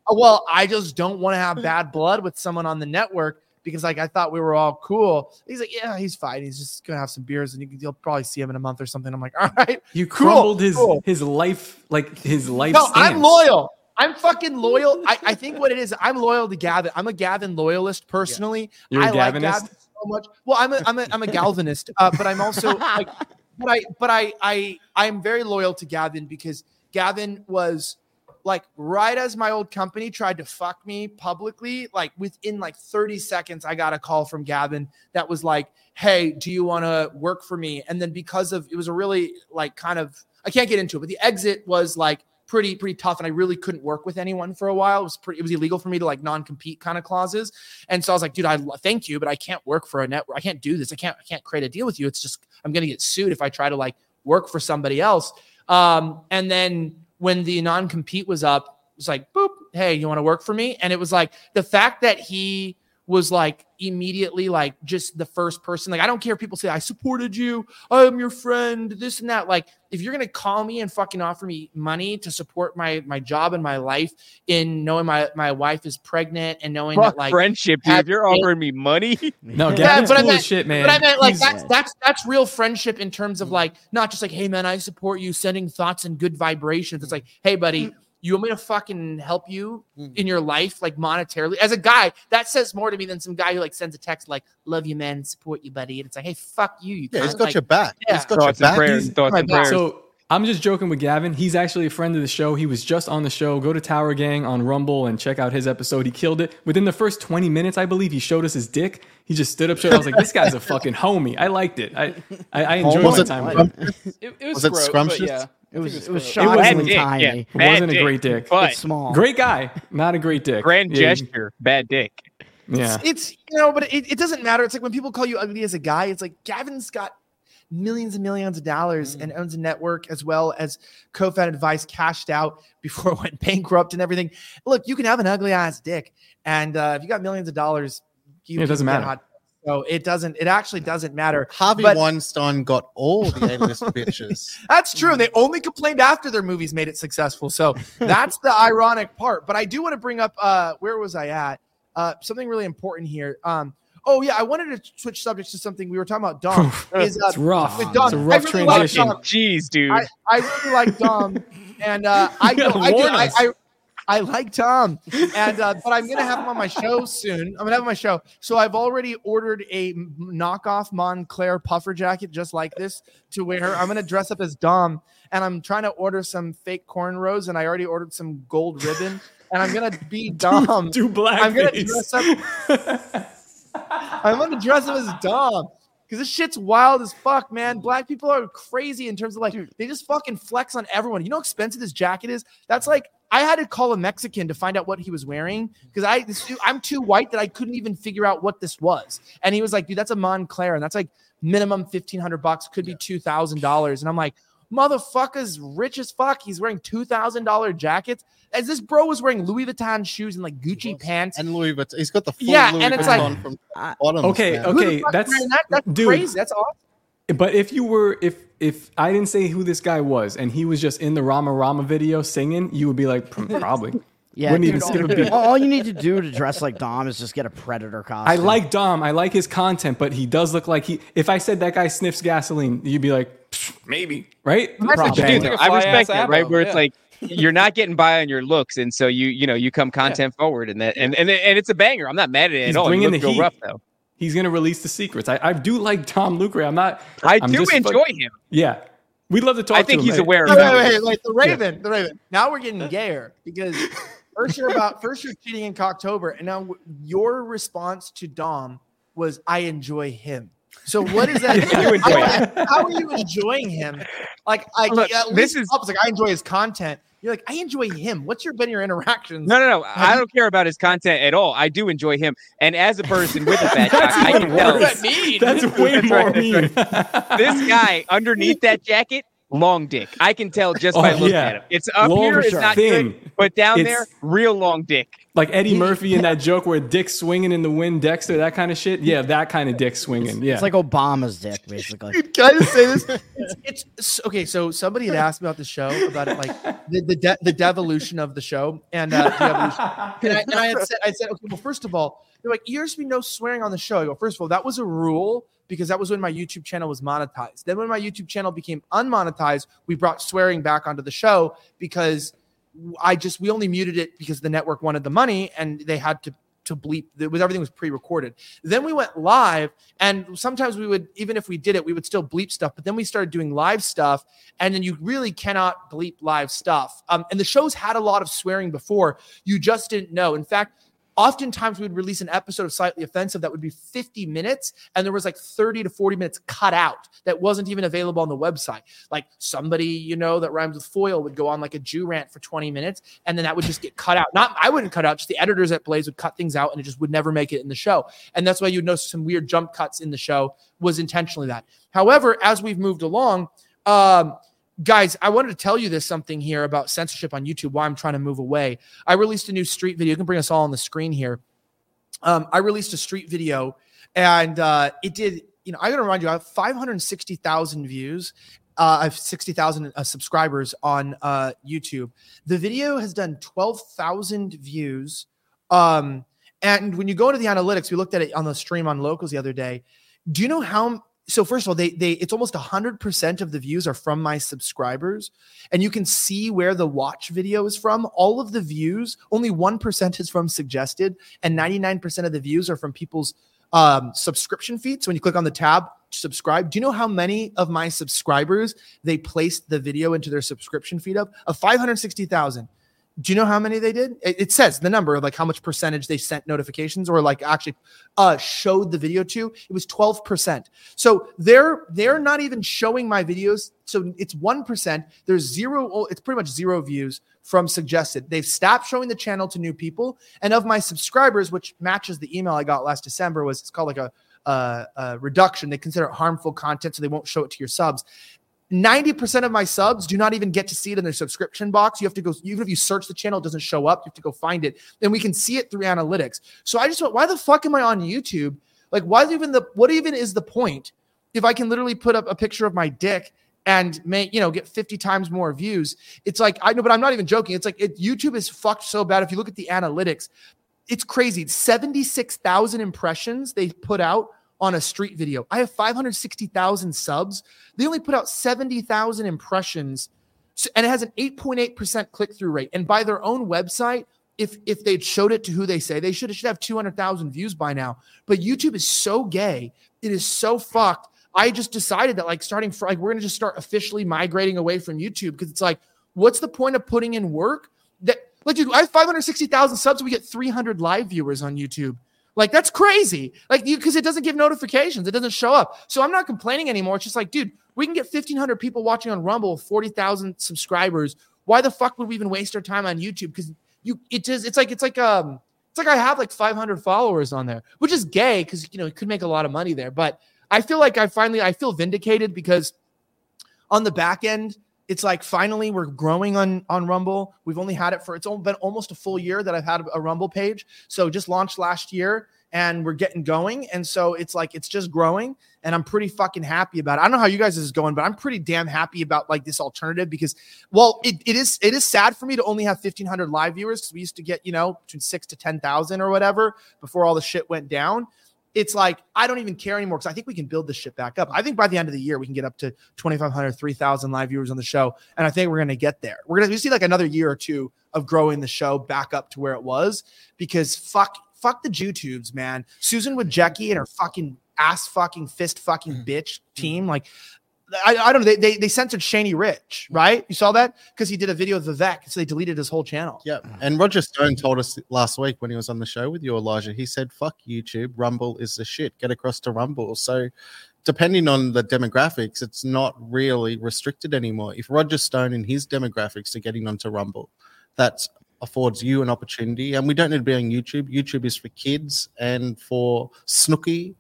well, I just don't want to have bad blood with someone on the network because like I thought we were all cool. He's like, yeah, he's fine. He's just gonna have some beers and you can, you'll probably see him in a month or something. I'm like, all right, you cool, crumbled his cool. his life, like his life. No, stance. I'm loyal. I'm fucking loyal. I, I think what it is, I'm loyal to Gavin. I'm a Gavin loyalist personally. You're a I like Gavinist? Gavin so much. Well, I'm a I'm a I'm a Galvanist, uh, but I'm also like, but I but I I I'm very loyal to Gavin because Gavin was like right as my old company tried to fuck me publicly, like within like thirty seconds, I got a call from Gavin that was like, hey, do you want to work for me? And then because of, it was a really like kind of, I can't get into it, but the exit was like pretty, pretty tough. And I really couldn't work with anyone for a while. It was pretty, it was illegal for me to like non-compete kind of clauses. And so I was like, dude, I thank you, but I can't work for a network. I can't do this. I can't, I can't create a deal with you. It's just, I'm going to get sued if I try to like work for somebody else. Um, and then when the non-compete was up, it was like, boop, hey, you want to work for me? And it was like the fact that he was like immediately like just the first person. Like, I don't care if people say, I supported you, I'm your friend, this and that. Like, if you're going to call me and fucking offer me money to support my my job and my life in knowing my, my wife is pregnant and knowing Fuck that like friendship, dude. If you're offering me money. No, yeah, Gavin's but I cool meant, as shit, man. But I meant like He's- that's that's that's real friendship in terms of like not just like, hey man, I support you, sending thoughts and good vibrations. It's like, hey buddy, you want me to fucking help you in your life, like monetarily? As a guy, that says more to me than some guy who like sends a text like, love you, man, support you, buddy. And it's like, hey, fuck you. you Yeah, he's cunt. got like, your back. Yeah. He's got your back. He's- So I'm just joking with Gavin. He's actually a friend of the show. He was just on the show. Go to Tower Gang on Rumble and check out his episode. He killed it. Within the first twenty minutes, I believe, he showed us his dick. He just stood up, showed. I was like, this guy's a fucking homie. I liked it. I I, I enjoyed Was my it time with him. It, it was, Was it gross, scrumptious? but yeah. It was it was It shockingly wasn't, tiny. yeah. it Bad wasn't a dick, great dick. but- It's small. Great guy, not a great dick. Grand Yeah, gesture, bad dick. Yeah. It's, you know, but it, it doesn't matter. It's like when people call you ugly as a guy, it's like Gavin's got millions and millions of dollars and owns a network as well as co-founded Vice, cashed out before it went bankrupt and everything. Look, you can have an ugly ass dick. And uh, if you got millions of dollars, you Yeah, it doesn't can get matter. hot. So it doesn't, it actually doesn't matter. Harvey But- Weinstein got all the A-list bitches. That's true. And they only complained after their movies made it successful. So that's the ironic part. But I do want to bring up, uh, where was I at? Uh, something really important here. Um, oh, yeah, I wanted to switch subjects to something we were talking about. Dom. is, uh, It's rough. with Dom. It's a rough I really like transition. Dom. Jeez, dude. I, I really like Dom. And uh, I, You gotta I, do, warn I, us. I, I like Tom. And uh, but I'm going to have him on my show soon. I'm going to have him on my show. So I've already ordered a m- knockoff Montclair puffer jacket just like this to wear. I'm going to dress up as Dom. And I'm trying to order some fake cornrows. And I already ordered some gold ribbon. And I'm going to be Dom. Do blackface. I'm going to dress up. I'm going to dress up as Dom. Because this shit's wild as fuck, man. Black people are crazy in terms of like, they just fucking flex on everyone. You know how expensive this jacket is? That's like, I had to call a Mexican to find out what he was wearing because I, this, I'm too white that I couldn't even figure out what this was. And he was like, dude, that's a Montclair. And that's like minimum fifteen hundred bucks, could be two thousand dollars. And I'm like, motherfucker's rich as fuck. He's wearing two thousand dollars jackets. As this bro was wearing Louis Vuitton shoes and like Gucci pants. And Louis Vuitton. He's got the full Yeah, Louis and it's Vuitton like- from bottom. Okay, man. Who the okay, fuck's that's wearing that? That's dude. crazy. That's awesome. But if you were, if if I didn't say who this guy was and he was just in the Rama Rama video singing, you would be like, probably. Yeah, Wouldn't dude, even skip a beat. all, all you need to do to dress like Dom is just get a Predator costume. I like Dom. I like his content, but he does look like he. If I said that guy sniffs gasoline, you'd be like, "Pfft, maybe, right? That's what you Probably. do. Like a I fly-ass respect that, right? Abbo, Where it's yeah. like you're not getting by on your looks, and so you you know you come content forward, and that and and and it's a banger. I'm not mad at it He's at all. You bringing look the real heat. rough though. He's gonna release the secrets. I, I do like Tom Lucre. I'm not. I I'm do just enjoy fuck- him. Yeah, we'd love to talk. I think to him. he's Hey, aware of Wait, that. wait, wait, wait, the Raven, the Raven. Now we're getting gayer because first you're about first you're cheating in Cocktober, and now w- your response to Dom was, "I enjoy him." So what is that? You enjoy how, how are you enjoying him? Like, I Look, at this least is- Bob's like, I enjoy his content. You're like, I enjoy him. What's your been your interactions? No, no, no. I don't care about his content at all. I do enjoy him, and as a person with a fat cock, I can tell worse. mean? That's way That's more right, mean. that's this guy underneath that jacket long dick. I can tell just Oh, by looking yeah. at him. It's up Long here, for it's sure. not Thin. good, but down It's- there, real long dick. Like Eddie Murphy in that joke where dick swinging in the wind, Dexter, that kind of shit. Yeah, that kind of dick swinging. Yeah, It's like Obama's dick, basically. Can I just say this? It's, it's, it's okay. So somebody had asked me about the show, about it, like the the, de- the devolution of the show, and uh, the evolution. And I, and I had said, I said, okay, well, first of all, they're like, there used to be no swearing on the show. I go, first of all, that was a rule because that was when my YouTube channel was monetized. Then when my YouTube channel became unmonetized, we brought swearing back onto the show because I just we only muted it because the network wanted the money and they had to to bleep. It was everything was pre-recorded. Then we went live, and sometimes we would, even if we did it, we would still bleep stuff. But then we started doing live stuff, and then you really cannot bleep live stuff. Um, and the shows had a lot of swearing before. You just didn't know. In fact, oftentimes we would release an episode of Slightly Offensive that would be fifty minutes, and there was like thirty to forty minutes cut out that wasn't even available on the website. Like somebody, you know, that rhymes with foil would go on like a Jew rant for twenty minutes, and then that would just get cut out. Not I wouldn't cut out, just the editors at Blaze would cut things out, and it just would never make it in the show. And that's why you'd notice some weird jump cuts in the show was intentionally that. However, as we've moved along, um, guys, I wanted to tell you this something here about censorship on YouTube, why I'm trying to move away. I released a new street video. You can bring us all on the screen here. Um, I released a street video, and uh, it did, you know, I got to remind you, I have five hundred sixty thousand views. Uh, I have sixty thousand uh, subscribers on uh, YouTube. The video has done twelve thousand views. Um, and when you go into the analytics, we looked at it on the stream on Locals the other day. Do you know how... So first of all, they they it's almost one hundred percent of the views are from my subscribers, and you can see where the watch video is from. All of the views, only one percent is from suggested, and ninety-nine percent of the views are from people's um, subscription feed. So when you click on the tab, subscribe, do you know how many of my subscribers they placed the video into their subscription feed of? Of five hundred sixty thousand. Do you know how many they did? It, it says the number of like how much percentage they sent notifications or like actually uh, showed the video to. It was twelve percent. So they're they're not even showing my videos. So it's one percent. There's zero. It's pretty much zero views from suggested. They've stopped showing the channel to new people. And of my subscribers, which matches the email I got last December, was it's called like a, a, a reduction. They consider it harmful content, so they won't show it to your subs. ninety percent of my subs do not even get to see it in their subscription box. You have to go, even if you search the channel, it doesn't show up. You have to go find it. Then we can see it through analytics. So I just went, why the fuck am I on YouTube? Like, why even the, what even is the point if I can literally put up a picture of my dick and make, you know, get fifty times more views? It's like, I know, but I'm not even joking. It's like, it, YouTube is fucked so bad. If you look at the analytics, it's crazy. seventy-six thousand impressions they put out on a street video. I have five hundred sixty thousand subs. They only put out seventy thousand impressions, and it has an eight point eight percent click-through rate. And by their own website, if if they'd showed it to who they say they should, it should have two hundred thousand views by now. But YouTube is so gay. It is so fucked. I just decided that like starting for like, we're going to just start officially migrating away from YouTube, because it's like, what's the point of putting in work that like, dude, I have five hundred sixty thousand subs. We get three hundred live viewers on YouTube. Like, that's crazy. Like, you, because it doesn't give notifications. It doesn't show up. So I'm not complaining anymore. It's just like, dude, we can get fifteen hundred people watching on Rumble, forty thousand subscribers. Why the fuck would we even waste our time on YouTube? Because you, it just, it's like, it's like, um, it's like I have like five hundred followers on there, which is gay because, you know, it could make a lot of money there. But I feel like I finally, I feel vindicated because on the back end, it's like finally we're growing on, on Rumble. We've only had it for, it's been almost a full year that I've had a Rumble page. So just launched last year and we're getting going. And so it's like, it's just growing and I'm pretty fucking happy about it. I don't know how you guys is going, but I'm pretty damn happy about like this alternative because, well, it, it is, it is sad for me to only have fifteen hundred live viewers because we used to get, you know, between six to ten thousand or whatever before all the shit went down. It's like, I don't even care anymore because I think we can build this shit back up. I think by the end of the year, we can get up to twenty-five hundred, three thousand live viewers on the show. And I think we're going to get there. We're going to see like another year or two of growing the show back up to where it was because fuck, fuck the YouTubes, man. Susan Wojcicki and her fucking ass fucking fist fucking bitch team. Like, I, I don't know. They, they they censored Shaney Rich, right? You saw that? Because he did a video with Vivek, so they deleted his whole channel. Yeah. And Roger Stone told us last week when he was on the show with you, Elijah, he said, fuck YouTube. Rumble is the shit. Get across to Rumble. So depending on the demographics, it's not really restricted anymore. If Roger Stone and his demographics are getting onto Rumble, that affords you an opportunity. And we don't need to be on YouTube. YouTube is for kids and for Snooki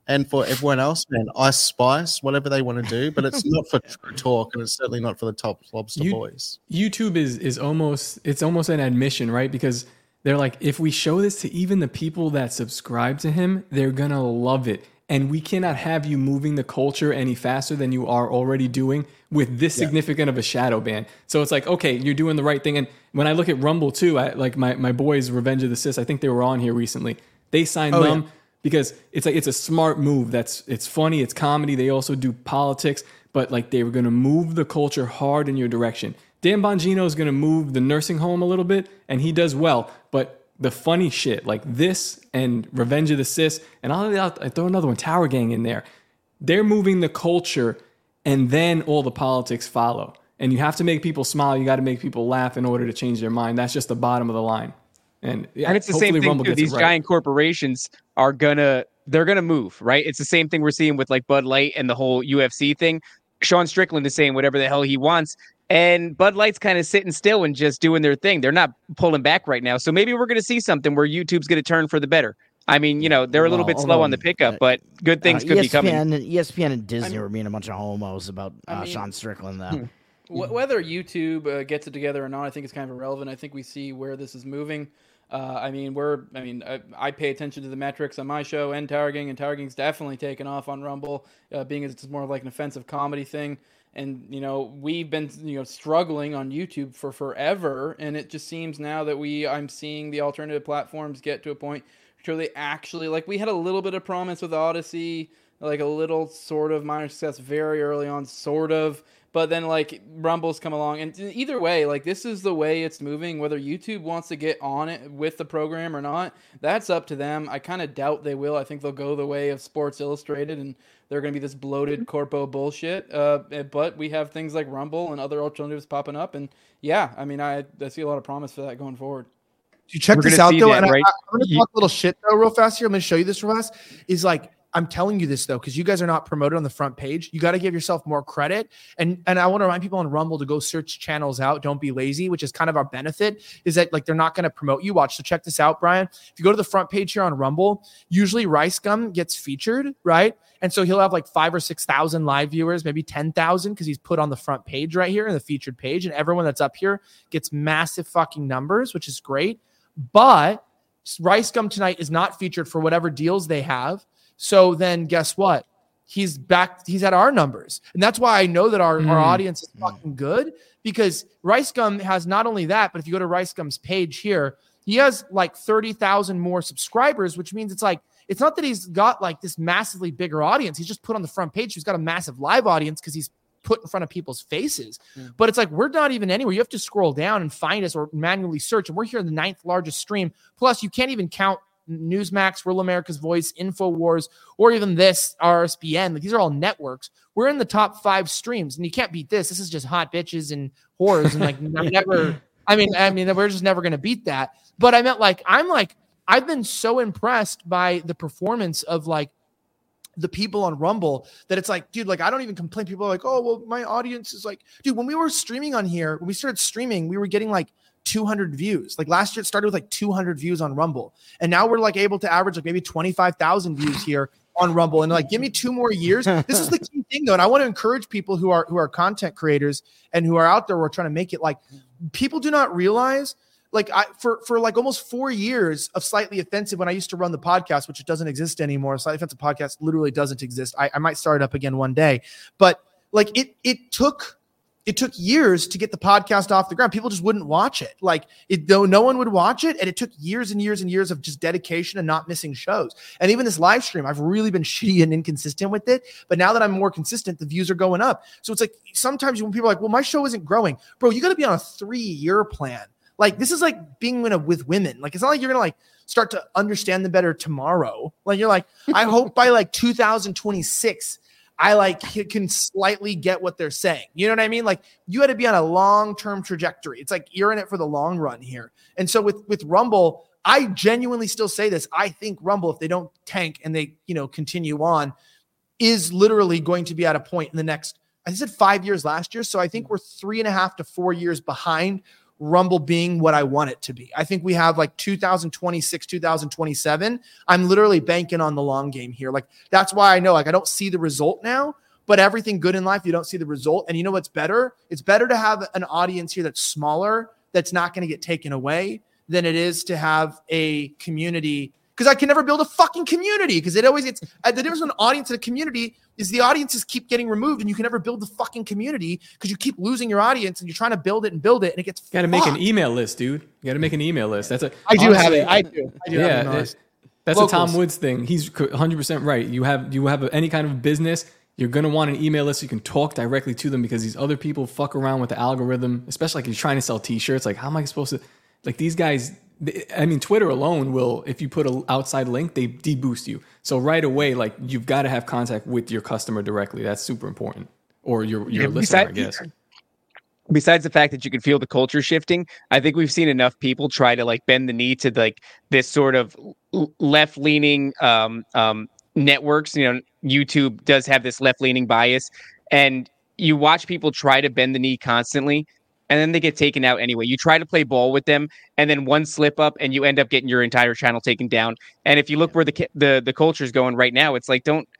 And for everyone else, man, Ice Spice, whatever they want to do, but it's not for True Talk, and it's certainly not for the Top Lobster you, boys. YouTube is is almost it's almost an admission, right? Because they're like, if we show this to even the people that subscribe to him, they're gonna love it. And we cannot have you moving the culture any faster than you are already doing with this yeah. significant of a shadow ban. So it's like, okay, you're doing the right thing. And when I look at Rumble too, I, like my my boys, Revenge of the Sis, I think they were on here recently. They signed oh, them. Yeah. Because it's like it's a smart move. That's it's funny, it's comedy. They also do politics, but like they were going to move the culture hard in your direction. Dan Bongino is going to move the nursing home a little bit, and he does well. But the funny shit like this and Revenge of the Sis, and I'll, I'll throw another one, Tower Gang in there. They're moving the culture, and then all the politics follow. And you have to make people smile. You got to make people laugh in order to change their mind. That's just the bottom of the line. And, yeah, and it's the same thing Rumble too. These right. giant corporations are gonna they're gonna move, right? It's the same thing we're seeing with like Bud Light and the whole U F C thing. Sean Strickland is saying whatever the hell he wants, and Bud Light's kind of sitting still and just doing their thing. They're not pulling back right now. So maybe we're gonna see something where YouTube's gonna turn for the better. I mean, you know, they're a little well, bit slow on the pickup, uh, but good things uh, could E S P N, be coming. E S P N and Disney I mean, Hmm. were being a bunch of homos about uh, I mean, Sean Strickland, though. Hmm. Whether YouTube uh, gets it together or not, I think it's kind of irrelevant. I think we see where this is moving. Uh, I mean, we're. I mean, I, I pay attention to the metrics on my show and Tower Gang, and Tower Gang's definitely taken off on Rumble, uh, being as it's more like an offensive comedy thing. And you know, we've been you know struggling on YouTube for forever, and it just seems now that we, I'm seeing the alternative platforms get to a point where they actually like. We had a little bit of promise with Odyssey, like a little sort of minor success very early on, sort of. But then, like, Rumble's come along. And either way, like, this is the way it's moving. Whether YouTube wants to get on it with the program or not, that's up to them. I kind of doubt they will. I think they'll go the way of Sports Illustrated, and they're going to be this bloated corpo bullshit. Uh, but we have things like Rumble and other alternatives popping up. And, yeah, I mean, I, I see a lot of promise for that going forward. You check We're this out, though, that, and right? I, I'm going to talk a little shit, though, real fast here. I'm going to show you this real fast. Is like, I'm telling you this though, because you guys are not promoted on the front page. You got to give yourself more credit. And and I want to remind people on Rumble to go search channels out. Don't be lazy, which is kind of our benefit, is that like they're not going to promote you. Watch. So check this out, Brian. If you go to the front page here on Rumble, usually Rice Gum gets featured, right? And so he'll have like five or six thousand live viewers, maybe ten thousand, because he's put on the front page right here in the featured page. And everyone that's up here gets massive fucking numbers, which is great. But Rice Gum tonight is not featured for whatever deals they have. So then guess what? He's back. He's at our numbers. And that's why I know that our, mm. our audience is fucking good, because Rice Gum has not only that, but if you go to Rice Gum's page here, he has like thirty thousand more subscribers, which means it's like, it's not that he's got like this massively bigger audience. He's just put on the front page. He's got a massive live audience because he's put in front of people's faces. Mm. But it's like, we're not even anywhere. You have to scroll down and find us or manually search. And we're here in the ninth largest stream. Plus you can't even count Newsmax, Real America's Voice, InfoWars, or even this R S B N. Like, these are all networks. We're in the top five streams, and you can't beat this. This is just hot bitches and whores, and like never. I mean, I mean, we're just never going to beat that. But I meant like, I'm like, I've been so impressed by the performance of like the people on Rumble that it's like, dude, like I don't even complain. People are like, oh, well, my audience is like, dude, when we were streaming on here, when we started streaming, we were getting like two hundred views. Like last year it started with like two hundred views on Rumble. And now we're like able to average like maybe twenty-five thousand views here on Rumble. And like, give me two more years. This is the key thing though. And I want to encourage people who are, who are content creators and who are out there, who are trying to make it, like, people do not realize, like I, for, for like almost four years of Slightly Offensive, when I used to run the podcast, which it doesn't exist anymore. Slightly Offensive podcast literally doesn't exist. I, I might start it up again one day, but like it, it took, It took years to get the podcast off the ground. People just wouldn't watch it. Like, it, though no one would watch it. And it took years and years and years of just dedication and not missing shows. And even this live stream, I've really been shitty and inconsistent with it. But now that I'm more consistent, the views are going up. So it's like, sometimes when people are like, well, my show isn't growing. Bro, you got to be on a three-year plan. Like, this is like being in a, with women. Like, it's not like you're going to like start to understand them better tomorrow. Like, you're like, I hope by like two thousand twenty-six, I like can slightly get what they're saying. You know what I mean? Like, you had to be on a long-term trajectory. It's like you're in it for the long run here. And so with, with Rumble, I genuinely still say this. I think Rumble, if they don't tank and they, you know, continue on, is literally going to be at a point in the next, I said five years last year. So I think we're three and a half to four years behind Rumble being what I want it to be. I think we have like two thousand twenty-six, two thousand twenty-seven. I'm literally banking on the long game here. Like, that's why I know, like, I don't see the result now, but everything good in life, you don't see the result. And you know what's better? It's better to have an audience here that's smaller, that's not going to get taken away, than it is to have a community. Because I can never build a fucking community, because it always gets uh, the difference between an audience and a community is the audiences keep getting removed, and you can never build the fucking community because you keep losing your audience and you're trying to build it and build it, and it gets. You got to make an email list, dude. You got to make an email list. That's a. I do honestly, have it. I do. I do yeah, have it. It, that's Locals. A Tom Woods thing. He's one hundred percent right. You have you have any kind of business, you're gonna want an email list so you can talk directly to them, because these other people fuck around with the algorithm, especially like you're trying to sell T-shirts. Like, how am I supposed to? Like, these guys. I mean, Twitter alone will, if you put an outside link, they deboost you. So right away, like, you've got to have contact with your customer directly. That's super important. Or your your yeah, listener, besides, I guess. Besides the fact that you can feel the culture shifting, I think we've seen enough people try to like bend the knee to like this sort of left leaning um, um, networks. You know, YouTube does have this left leaning bias, and you watch people try to bend the knee constantly, and then they get taken out anyway. You try to play ball with them, and then one slip up, and you end up getting your entire channel taken down. And if you look where the the the culture is going right now, it's like, don't,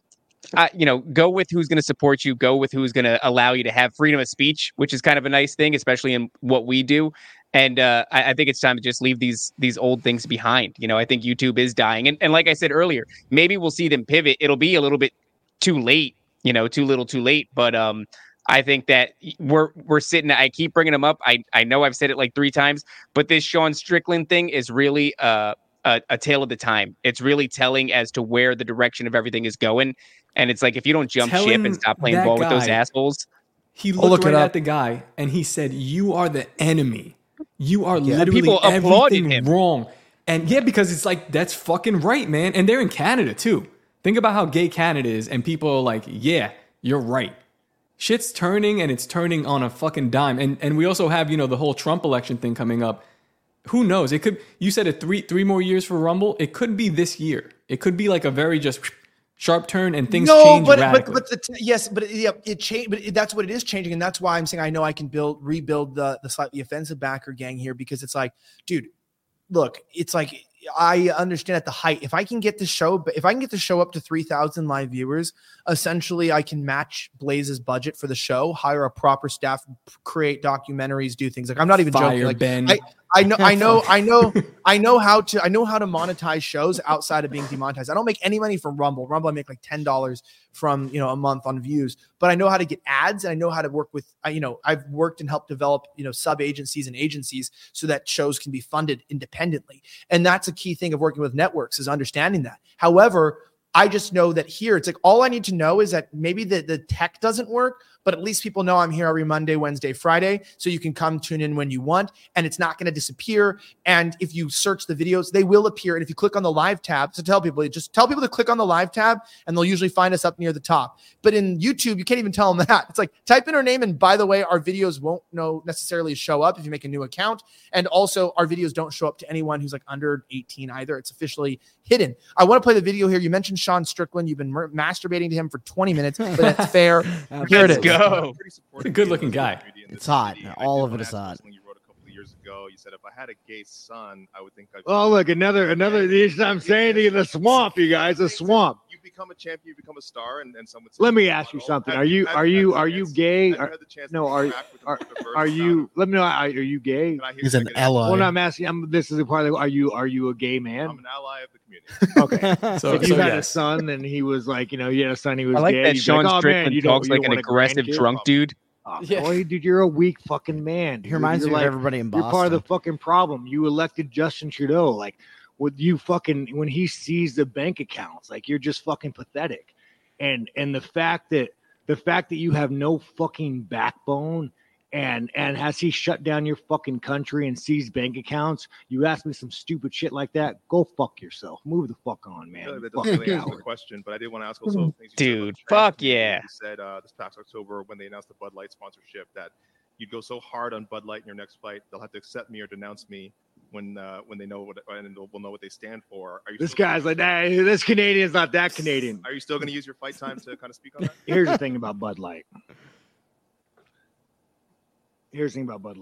uh, you know, go with who's going to support you. Go with who's going to allow you to have freedom of speech, which is kind of a nice thing, especially in what we do. And uh, I, I think it's time to just leave these these old things behind. You know, I think YouTube is dying, and and like I said earlier, maybe we'll see them pivot. It'll be a little bit too late, you know, too little, too late, but um. I think that we're we're sitting. I keep bringing them up. I, I know I've said it like three times, but this Sean Strickland thing is really uh, a a tale of the time. It's really telling as to where the direction of everything is going. And it's like, if you don't jump telling ship and stop playing ball guy, with those assholes, he looked right at the guy and he said, "You are the enemy. You are yeah, literally everything him. wrong." And yeah, because it's like, that's fucking right, man. And they're in Canada too. Think about how gay Canada is, and people are like, "Yeah, you're right." Shit's turning, and it's turning on a fucking dime. And and we also have, you know, the whole Trump election thing coming up. Who knows? It could, you said it three three more years for Rumble. It could be this year. It could be like a very just sharp turn, and things no, change but, radically. But, but the, yes, but it, yeah, it changed. But it, that's what it is changing, and that's why I'm saying I know I can build rebuild the the slightly offensive backer gang here, because it's like, dude, look, it's like, I understand at the height, if I can get the show, but if I can get the show up to three thousand live viewers, essentially I can match Blaze's budget for the show, hire a proper staff, create documentaries, do things like, I'm not even Fire joking. Like, Ben. I, I know, I know, I know, I know how to, I know how to monetize shows outside of being demonetized. I don't make any money from Rumble. Rumble, I make like ten dollars from, you know, a month on views, but I know how to get ads, and I know how to work with, you know, I've worked and helped develop, you know, sub agencies and agencies so that shows can be funded independently. And that's a key thing of working with networks, is understanding that. However, I just know that here, it's like, all I need to know is that maybe the, the tech doesn't work, but at least people know I'm here every Monday, Wednesday, Friday. So you can come tune in when you want, and it's not going to disappear. And if you search the videos, they will appear. And if you click on the live tab, so tell people, just tell people to click on the live tab, and they'll usually find us up near the top. But in YouTube, you can't even tell them that. It's like, type in our name. And by the way, our videos won't know necessarily show up if you make a new account. And also, our videos don't show up to anyone who's like under eighteen either. It's officially hidden. I want to play the video here. You mentioned Sean Strickland. You've been mer- masturbating to him for twenty minutes, but that's fair. Here it is. Go. He's a good-looking guy. It's hot. All of it is hot. You wrote a couple of years ago. You said, if I had a gay son, I would think I'd. Oh, look, another, another. I'm saying to you, the swamp, you guys, the swamp. You become a champion, you become a star, and, and someone. Let me ask you something. Are you, are you, are you gay? No, are, are, are you? Let me know. Are you gay? He's an ally. Well, no, I'm asking. I'm, this is a part of. Are you, are you a gay man? I'm an ally of the community. Okay. So if you so had yes. a son, and he was like, you know, you had a son, he was I like gay. that Sean like, oh, Strickland man, you talks you like an aggressive drunk dude. Oh, yeah. Boy, dude, you're a weak fucking man. He reminds me like, of everybody in Boston. You're part of the fucking problem. You elected Justin Trudeau. Like, with you fucking, when he sees the bank accounts, like, you're just fucking pathetic. And and the fact that the fact that you have no fucking backbone, and and has he shut down your fucking country and seized bank accounts? You ask me some stupid shit like that, go fuck yourself. Move the fuck on, man. Really, that doesn't really answer the question, but I did want to ask also things you dude, fuck yeah. You said uh, this past October when they announced the Bud Light sponsorship that you'd go so hard on Bud Light in your next fight, they'll have to accept me or denounce me when uh, when they know what and will know what they stand for. Are you this guy's like, nah, this Canadian's not that Canadian. Are you still going to use your fight time to kind of speak on that? Here's the thing about Bud Light. Here's the thing about Bud Light.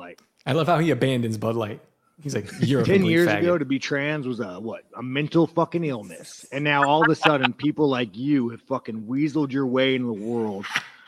I love how he abandons Bud Light. He's like, you're a ten years faggot. ago to be trans was a what? A mental fucking illness. And now all of a sudden people like you have fucking weaseled your way into the world.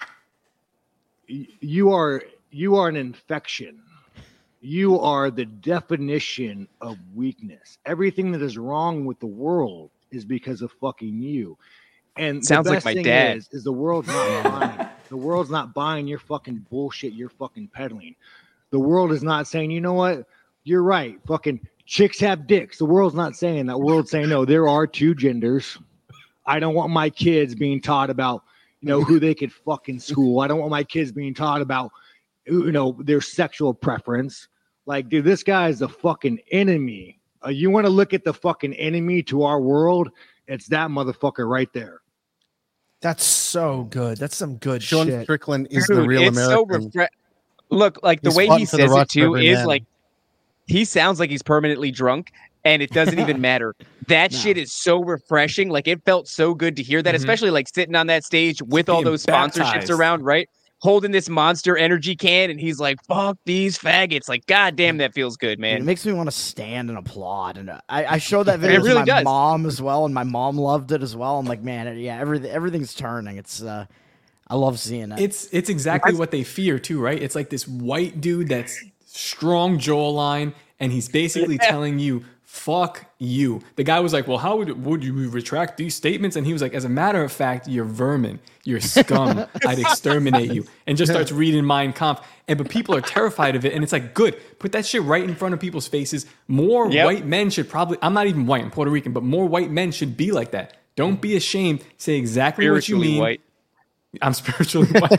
You are you are an infection. You are the definition of weakness. Everything that is wrong with the world is because of fucking you. And sounds the like best my thing dad. Is, is the world's not buying. The world's not buying your fucking bullshit. You're fucking peddling. The world is not saying, you know what? You're right. Fucking chicks have dicks. The world's not saying that. The world's saying, no, there are two genders. I don't want my kids being taught about, you know, who they could fuck in school. I don't want my kids being taught about, you know, their sexual preference. Like, dude, this guy is the fucking enemy. Uh, you want to look at the fucking enemy to our world? It's that motherfucker right there. That's so good. That's some good Sean shit. Strickland is Dude, the real it's so American. refre- Look, like the He's way fighting he for the says right it for too every is man. like he sounds like he's permanently drunk, and it doesn't even matter. That No. shit is so refreshing. Like it felt so good to hear that, Mhm. especially like sitting on that stage with all being those sponsorships baptized. around, right? Holding this Monster Energy can, and he's like, "Fuck these faggots!" Like, god damn, that feels good, Dude, man. it makes me want to stand and applaud. And uh, I, I showed that video It to really my does. mom as well, and my mom loved it as well. I'm like, man, it- yeah, everything everything's turning. It's uh, I love seeing it. It's it's exactly what they fear too, right? It's like this white dude that's strong jawline, and he's basically Yeah. telling you, "Fuck you." The guy was like, "Well, how would would you retract these statements?" And he was like, "As a matter of fact, you're vermin, you're scum. I'd exterminate you." And just starts reading Mein Kampf. And but people are terrified of it, and it's like, good, put that shit right in front of people's faces. More Yep. white men should probably. I'm not even white. I'm Puerto Rican, but more white men should be like that. Don't be ashamed. Say exactly what you Spiritually mean. white. I'm spiritually white.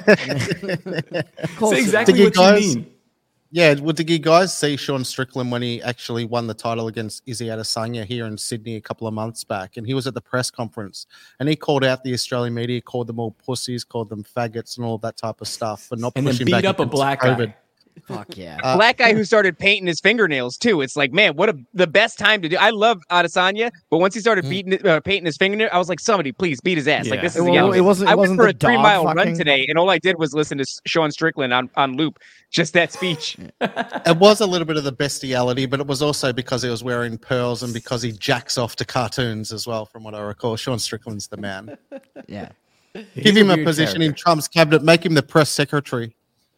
Say exactly Did you what guys- you mean. Yeah, well, did you guys see Sean Strickland when he actually won the title against Izzy Adesanya here in Sydney a couple of months back? And he was at the press conference, and he called out the Australian media, called them all pussies, called them faggots, and all of that type of stuff for not And then pushing beat back up a against black COVID. guy. Fuck yeah. Uh, Black guy who started painting his fingernails too. It's like, man, what a the best time to do. I love Adesanya, but once he started Mm. beating, uh, painting his fingernail, I was like, somebody please beat his ass. Like Yeah. this is Well, the it element. wasn't- it I went wasn't for the a three dog mile run fucking- today, and all I did was listen to S- Sean Strickland on on loop. Just that speech. It was a little bit of the bestiality, but it was also because he was wearing pearls and because he jacks off to cartoons as well, from what I recall. Sean Strickland's the man. Yeah. Give him a position in Trump's cabinet, make him the press secretary.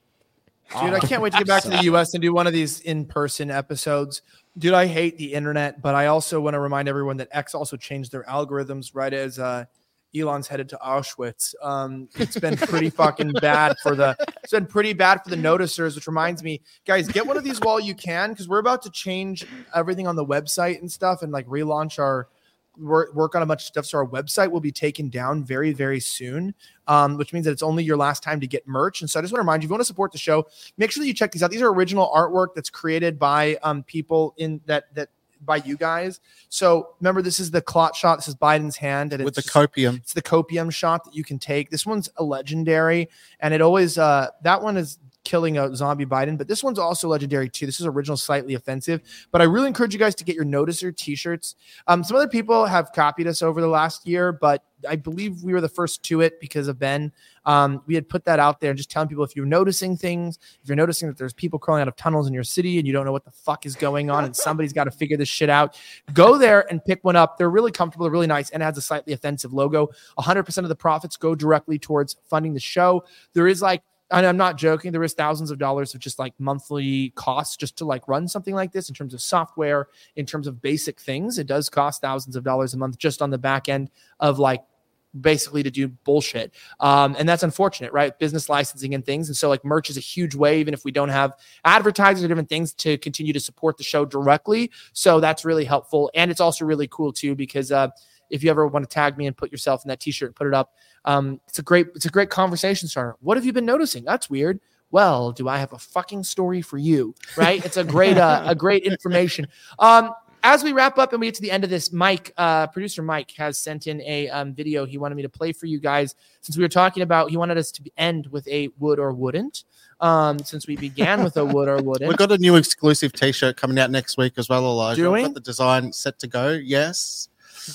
Dude, I can't wait to get back to the U S and do one of these in-person episodes. Dude, I hate the internet, but I also want to remind everyone that X also changed their algorithms right as uh, Elon's headed to Auschwitz. Um, it's been pretty fucking bad for the. It's been pretty bad for the noticers, which reminds me, guys, get one of these while you can, because we're about to change everything on the website and stuff, and like relaunch our. Work, work on a bunch of stuff, so our website will be taken down very, very soon, um, which means that it's only your last time to get merch. And so I just want to remind you, if you want to support the show, make sure that you check these out. These are original artwork that's created by um, people in that that by you guys. So remember, this is the clot shot. This is Biden's hand, and With it's the copium. It's the copium shot that you can take. This one's a legendary, and it always uh, that one is killing a zombie Biden, but this one's also legendary too. This is original, slightly offensive, but I really encourage you guys to get your Noticer t-shirts. Um, some other people have copied us over the last year, but I believe we were the first to it because of Ben. Um, we had put that out there and just telling people, if you're noticing things, if you're noticing that there's people crawling out of tunnels in your city and you don't know what the fuck is going on and somebody's got to figure this shit out, go there and pick one up. They're really comfortable. They're really nice, and it has a slightly offensive logo. one hundred percent of the profits go directly towards funding the show. There is like, and I'm not joking, there is thousands of dollars of just like monthly costs just to like run something like this in terms of software, in terms of basic things. It does cost thousands of dollars a month just on the back end of like basically to do bullshit. Um, and that's unfortunate, right? Business licensing and things. And so like merch is a huge way, even if we don't have advertisers or different things to continue to support the show directly. So that's really helpful. And it's also really cool too, because uh, if you ever want to tag me and put yourself in that t-shirt, put it up. Um, it's a great, it's a great conversation starter. What have you been noticing? That's weird. Well, do I have a fucking story for you? Right? It's a great, uh, a great information. Um, as we wrap up and we get to the end of this, Mike, uh, producer Mike has sent in a um, video he wanted me to play for you guys. Since we were talking about, he wanted us to end with a would or wouldn't. Um, since we began with a would or wouldn't. We've got a new exclusive t-shirt coming out next week as well, Elijah. Doing? We've got the design set to go. Yes.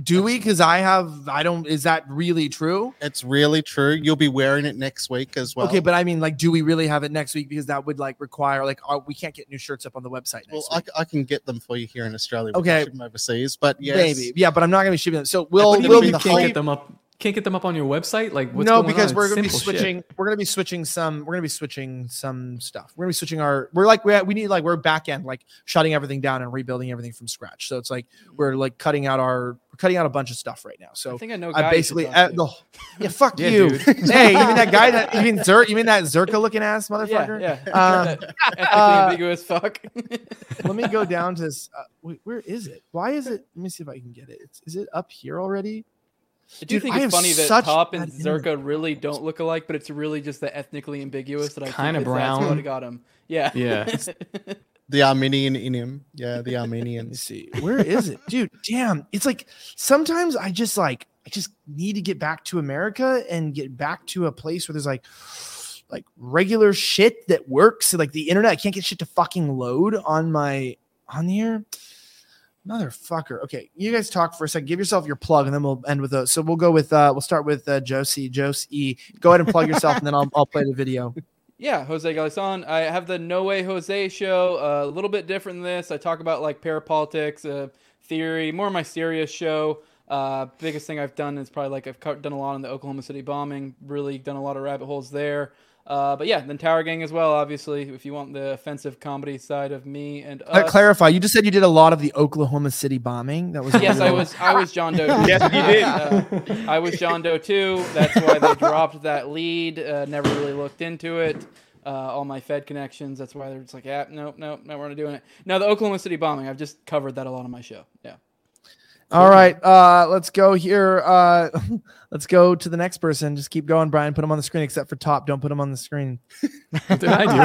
Do we? Because I have, I don't, is that really true? It's really true. You'll be wearing it next week as well. Okay, but I mean, like, do we really have it next week? Because that would like require, like, oh, we can't get new shirts up on the website next well, week. I, I can get them for you here in Australia. Okay. Ship them overseas, but yes. Maybe. Yeah, but I'm not going to be shipping them. So we'll, What do you we'll mean be you can't get them up? Can't get them up on your website? Like, what's no, going because on? we're It's going to be simple switching. shit. We're going to be switching some. We're going to be switching some stuff. We're going to be switching our. We're like we we need like we're back end like shutting everything down and rebuilding everything from scratch. So it's like we're like cutting out our we're cutting out a bunch of stuff right now. So I think I know. I basically uh, the yeah fuck Yeah, you. dude. Hey, even that guy that you mean Zer, you mean that Zerka looking ass motherfucker? Yeah, yeah. Um, That ethnically uh, ambiguous fuck. let me go down to this. Uh, wait, where is it? Why is it? Let me see if I can get it. It's, is it up here already? I do Dude, think I it's have funny that such Top and bad internet. Zerka really don't look alike, but it's really just the ethnically ambiguous that I kinda think that brown. That's what got him. Yeah. Yeah. The Armenian in him. Yeah, the Let me Armenians. see. Where is it? Dude, damn. It's like sometimes I just like I just need to get back to America and get back to a place where there's like like regular shit that works. Like the internet, I can't get shit to fucking load on my on here. Motherfucker. Okay, you guys talk for a second. Give yourself your plug, and then we'll end with those. So we'll go with uh we'll start with uh Josie. Josie, go ahead and plug yourself, and then I'll I'll play the video. Yeah, Jose Galizon. I have the No Way Jose show, uh, a little bit different than this. I talk about like parapolitics, uh, theory, more my serious show. Uh, biggest thing I've done is probably like I've co- done a lot on the Oklahoma City bombing, really done a lot of rabbit holes there. Uh, but yeah, then Tower Gang as well, obviously, if you want the offensive comedy side of me and Uh, us. clarify. You just said you did a lot of the Oklahoma City bombing. That was Yes, I was. I was John Doe. Too. Yes, you did. Uh, I was John Doe too. That's why they dropped that lead. Uh, never really looked into it. Uh, all my Fed connections. That's why they're just like, yeah, no, no, no, we're not doing it. Now the Oklahoma City bombing. I've just covered that a lot on my show. Yeah. All right, uh, let's go here. Uh, let's go to the next person. Just keep going, Brian. Put him on the screen, except for Top. Don't put him on the screen. What did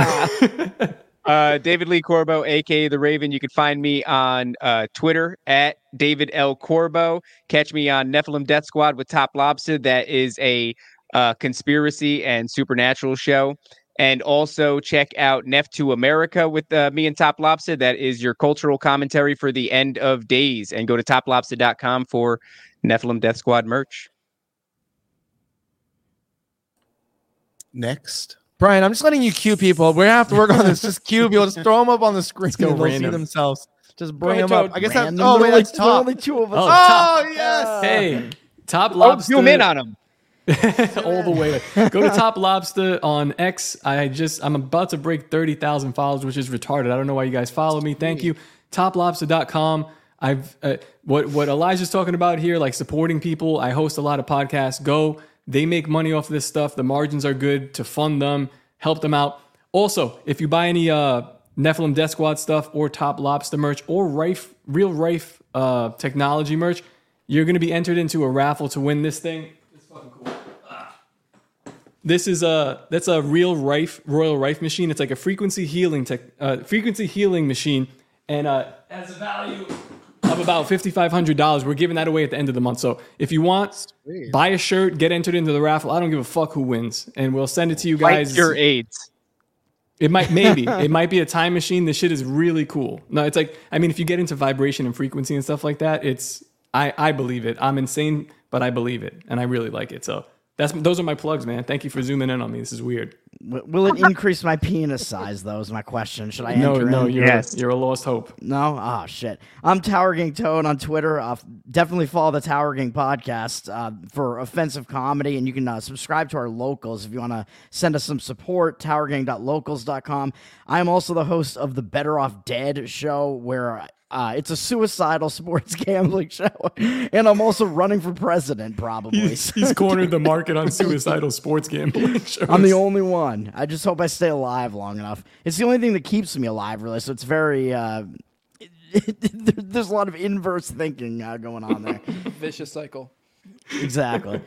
I do? Uh, David Lee Corbo, aka The Raven. You can find me on uh, Twitter at David L. Corbo. Catch me on Nephilim Death Squad with Top Lobster. That is a uh, conspiracy and supernatural show. And also check out Neph to America with uh, me and Top Lobster. That is your cultural commentary for the end of days. And go to top lobster dot com for Nephilim Death Squad merch. Next. Brian, I'm just letting you cue people. We have to work on this. Just cue people. Just throw them up on the screen. go and they'll see random. themselves. Just bring Go them ahead, up. Toad. I guess that's. Random. Oh, wait, There are that's only- there are Top. only two of us. Oh, Top. yes. Hey, Top Oh, Lobster. zoom in on them. all the way. Go to Top Lobster on X. I just I'm about to break thirty thousand followers, which is retarded. I don't know why you guys follow me. Thank you. top lobster dot com. I've uh, what what Elijah's talking about here, like supporting people. I host a lot of podcasts. Go. They make money off of this stuff. The margins are good to fund them, help them out. Also, if you buy any uh, Nephilim Death Squad stuff or Top Lobster merch or Rife, Real Rife uh, technology merch, you're going to be entered into a raffle to win this thing. It's fucking cool. Ah. This is a that's a Real Rife Royal Rife machine. It's like a frequency healing tech, uh, frequency healing machine, and uh, has a value of about fifty-five hundred dollars. We're giving that away at the end of the month. So if you want, Sweet. buy a shirt, get entered into the raffle. I don't give a fuck who wins, and we'll send it to you guys. Fight your AIDS. It might maybe it might be a time machine. This shit is really cool. No, it's like I mean, if you get into vibration and frequency and stuff like that, it's I I believe it. I'm insane, but I believe it, and I really like it. So that's those are my plugs, man. Thank you for zooming in on me. This is weird. W- Will it increase my penis size, though, is my question. Should I No, enter no, in? you're Yes. you're a lost hope. No? Oh, shit. I'm Tower Gang Toad on Twitter. Uh, definitely follow the Tower Gang podcast uh, for offensive comedy, and you can uh, subscribe to our locals if you want to send us some support, tower gang dot locals dot com. I'm also the host of the Better Off Dead show, where uh, it's a suicidal sports gambling show, and I'm also running for president, probably. He's, he's cornered the market on suicidal sports gambling shows. I'm the only one. I just hope I stay alive long enough. It's the only thing that keeps me alive, really. So it's very. Uh, it, it, there's a lot of inverse thinking uh, going on there. Vicious cycle. Exactly.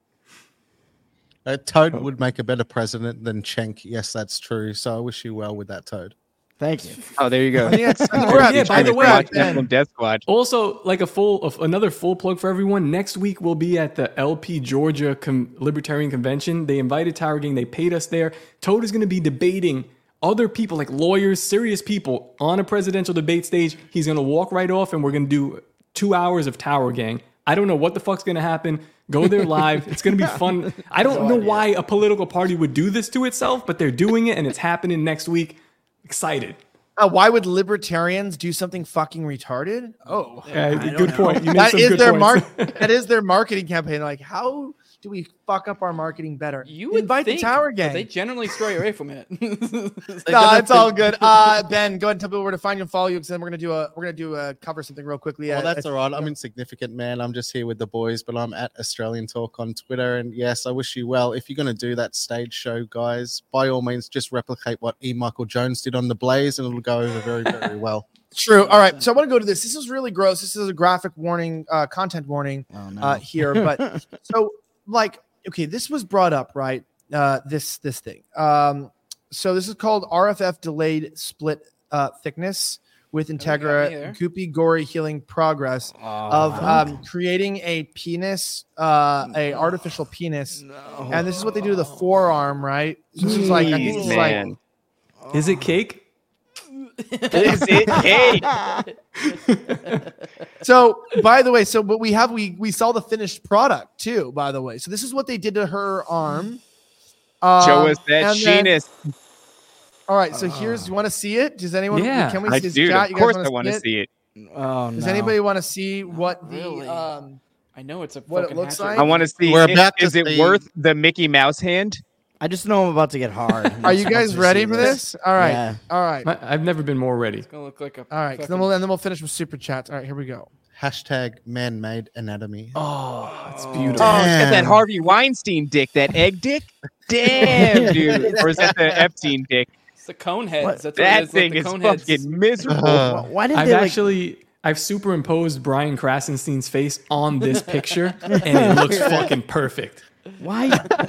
Uh, Toad would make a better president than Cenk. Yes, that's true. So I wish you well with that, Toad. Thank you. Oh, there you go. Yeah, Oh, yeah, by the way, Watch Nephilim Death Squad. Also, like a full, of another full plug for everyone. Next week we'll be at the L P Georgia Com- Libertarian Convention. They invited Tower Gang. They paid us there. Toad is going to be debating other people, like lawyers, serious people, on a presidential debate stage. He's going to walk right off, and we're going to do two hours of Tower Gang. I don't know what the fuck's going to happen. Go there live. It's going to be fun. I don't know why a political party would do this to itself, but they're doing it and it's happening next week. Excited. Uh, why would libertarians do something fucking retarded? Oh, yeah, good know. point. You that made is some good their points. mark. That is their marketing campaign. Like, how do we fuck up our marketing better? You would invite think, the Tower but Gang. They generally stray away from it. No, it's all good. Uh, Ben, go ahead and tell people where to find you and follow you, because then we're gonna do a we're gonna do a cover something real quickly. Well, Uh, that's uh, all right. I'm insignificant, man. I'm just here with the boys, but I'm at Australian Talk on Twitter. And yes, I wish you well. If you're going to do that stage show, guys, by all means, just replicate what E. Michael Jones did on The Blaze, and it'll go over very, very well. True. All right. So I want to go to this. This is really gross. This is a graphic warning, uh, content warning Oh, no. uh, here. But so, like, okay, this was brought up, right? Uh, this this thing. Um, so this is called R F F delayed split uh, thickness with Integra goopy gory healing progress of um, creating a penis, uh, a artificial penis, and this is what they do to the forearm, right? So this is like, I think it's like, Is it cake? Is it cake? So, by the way, so but we have we we saw the finished product too. By the way, so this is what they did to her arm. Um, Show us that and then- sheeness. All right, so here's. You want to see it? Does anyone? Yeah, can we I see this do. chat? Of You guys course, wanna I want to it? see it. Oh, Does no. anybody want to see what the Really? um? I know it's a What it fucking looks hatchet. like? I want to see. We're Is, about to is it see- worth the Mickey Mouse hand? I just know I'm about to get hard. Are you guys ready for this? All right, Yeah. all right, all I- I've never been more ready. It's gonna look like a. right. 'cause fucking- Then we'll and then we'll finish with super chats. All right, here we go. Hashtag man-made anatomy. Oh, it's Oh, beautiful. it's got that Damn. Harvey Weinstein dick, that egg dick. Damn, dude. Or is that the Epstein dick? It's the cone heads. What? That's what That it is, thing like the is cone heads. fucking miserable. Uh, Why did I've they like? actually I've superimposed Brian Krasenstein's face on this picture, and it looks fucking perfect. Why?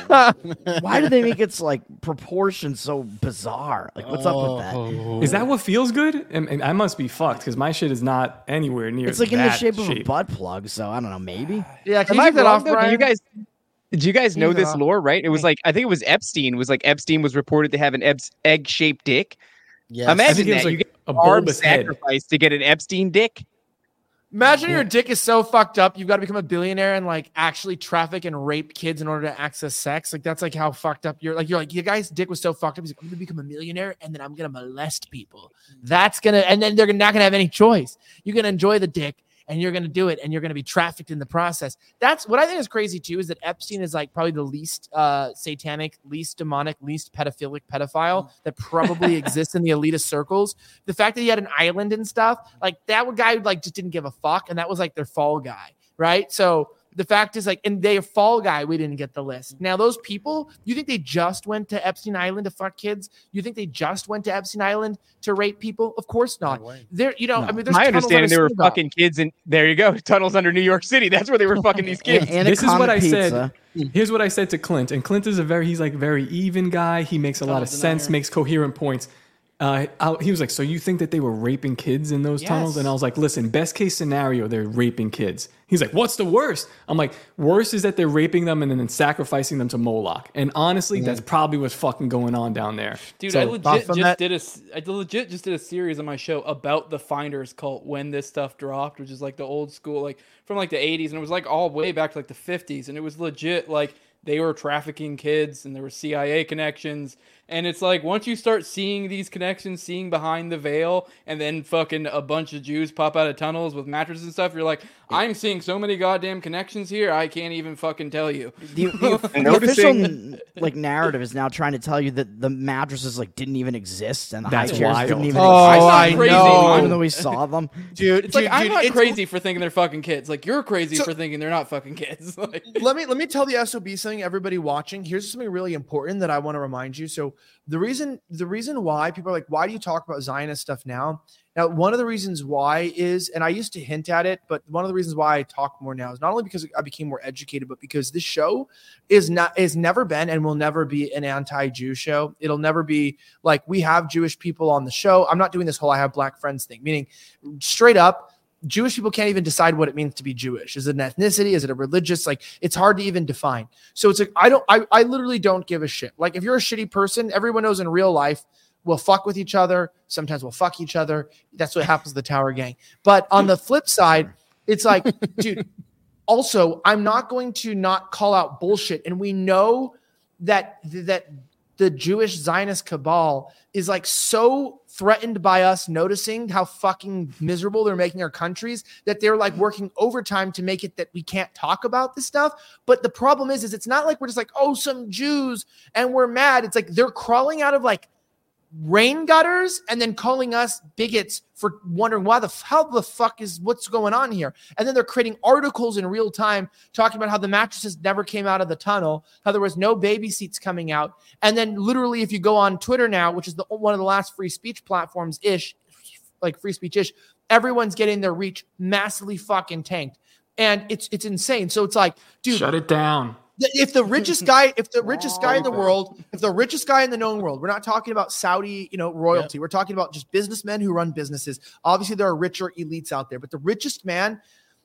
Why do they make its like proportions so bizarre? Like, what's up with that? Oh. Is that what feels good? And, and I must be fucked because my shit is not anywhere near. It's like in the that shape of a butt plug. So I don't know. Maybe. Yeah, can Am you I take that wrong, off, though? Do Brian? you guys, do you guys know Leave it this off. lore, right? It was like, I think it was Epstein. It was like Epstein was reported to have an Ebs- egg-shaped dick. Yes. I Imagine think it was that. like you get a a arm bulbous head. sacrifice to get an Epstein dick. Imagine your dick is so fucked up, you've got to become a billionaire and like actually traffic and rape kids in order to access sex. Like that's like how fucked up you're. Like you're like your guy's dick was so fucked up. He's like, I'm gonna become a millionaire and then I'm gonna molest people. That's gonna, and then they're not gonna have any choice. You're gonna enjoy the dick and you're gonna do it and you're gonna be trafficked in the process. That's what I think is crazy too. Is that Epstein is like probably the least uh, satanic, least demonic, least pedophilic pedophile that probably exists in the elitist circles. The fact that he had an island and stuff, like that guy like just didn't give a fuck, and that was like their fall guy, right? So the fact is like, and their fall guy, we didn't get the list. Now those people, you think they just went to Epstein Island to fuck kids? You think they just went to Epstein Island to rape people? Of course not. They're, you know, I mean, there's My tunnels understanding, they under were synagogue. fucking kids, and there you go, tunnels under New York City. That's where they were fucking these kids. And This is what I pizza. said. Here's what I said to Clint, and Clint is a very he's like very even guy. He makes a lot of Tunnel sense, denier. makes coherent points. Uh, I, he was like, so you think that they were raping kids in those tunnels? Yes. And I was like, listen, best case scenario, they're raping kids. He's like, what's the worst? I'm like, worst is that they're raping them and then sacrificing them to Moloch. And honestly, that's probably what's fucking going on down there. Dude, So, I off legit from just that- did a, s- I legit just did a series on my show about the Finders cult when this stuff dropped, which is like the old school, like from like the eighties, and it was like all way back to like the fifties, and it was legit like they were trafficking kids, and there were C I A connections, and it's like once you start seeing these connections, seeing behind the veil, and then fucking a bunch of Jews pop out of tunnels with mattresses and stuff, you're like, I'm seeing so many goddamn connections here, I can't even fucking tell you. The, the, the official like narrative is now trying to tell you that the mattresses like didn't even exist and the That's high chairs wild. didn't even Oh, exist. I I'm crazy. know. I'm- Even though we saw them, dude. It's like dude, I'm dude, not it's- crazy for thinking they're fucking kids. Like you're crazy So- for thinking they're not fucking kids. Like, let me let me tell the S O B something, everybody watching. Here's something really important that I want to remind you. So the reason the reason why people are like, why do you talk about Zionist stuff now? Now, one of the reasons why is, and I used to hint at it, but one of the reasons why I talk more now is not only because I became more educated, but because this show is not is never been and will never be an anti-Jew show. It'll never be like we have Jewish people on the show. I'm not doing this whole I have black friends thing, meaning straight up. Jewish people can't even decide what it means to be Jewish. Is it an ethnicity? Is it a religious? Like it's hard to even define. So it's like, I don't, I, I literally don't give a shit. Like if you're a shitty person, everyone knows in real life we'll fuck with each other. Sometimes we'll fuck each other. That's what happens to the Tower Gang. But on the flip side, it's like, dude, also, I'm not going to not call out bullshit. And we know that that the Jewish Zionist cabal is like so threatened by us noticing how fucking miserable they're making our countries that they're like working overtime to make it that we can't talk about this stuff. But the problem is, is it's not like we're just like, oh, some Jews and we're mad. It's like they're crawling out of like rain gutters and then calling us bigots for wondering why the how the fuck is what's going on here. And then they're creating articles in real time talking about how the mattresses never came out of the tunnel, how there was no baby seats coming out. And then literally, if you go on Twitter now, which is the one of the last free speech platforms ish, like free speech ish, everyone's getting their reach massively fucking tanked. And it's it's insane. So it's like, dude, shut it down. If the richest guy, if the richest guy in the world, if the richest guy in the known world, we're not talking about Saudi, you know, royalty. Yeah. We're talking about just businessmen who run businesses. Obviously, there are richer elites out there, but the richest man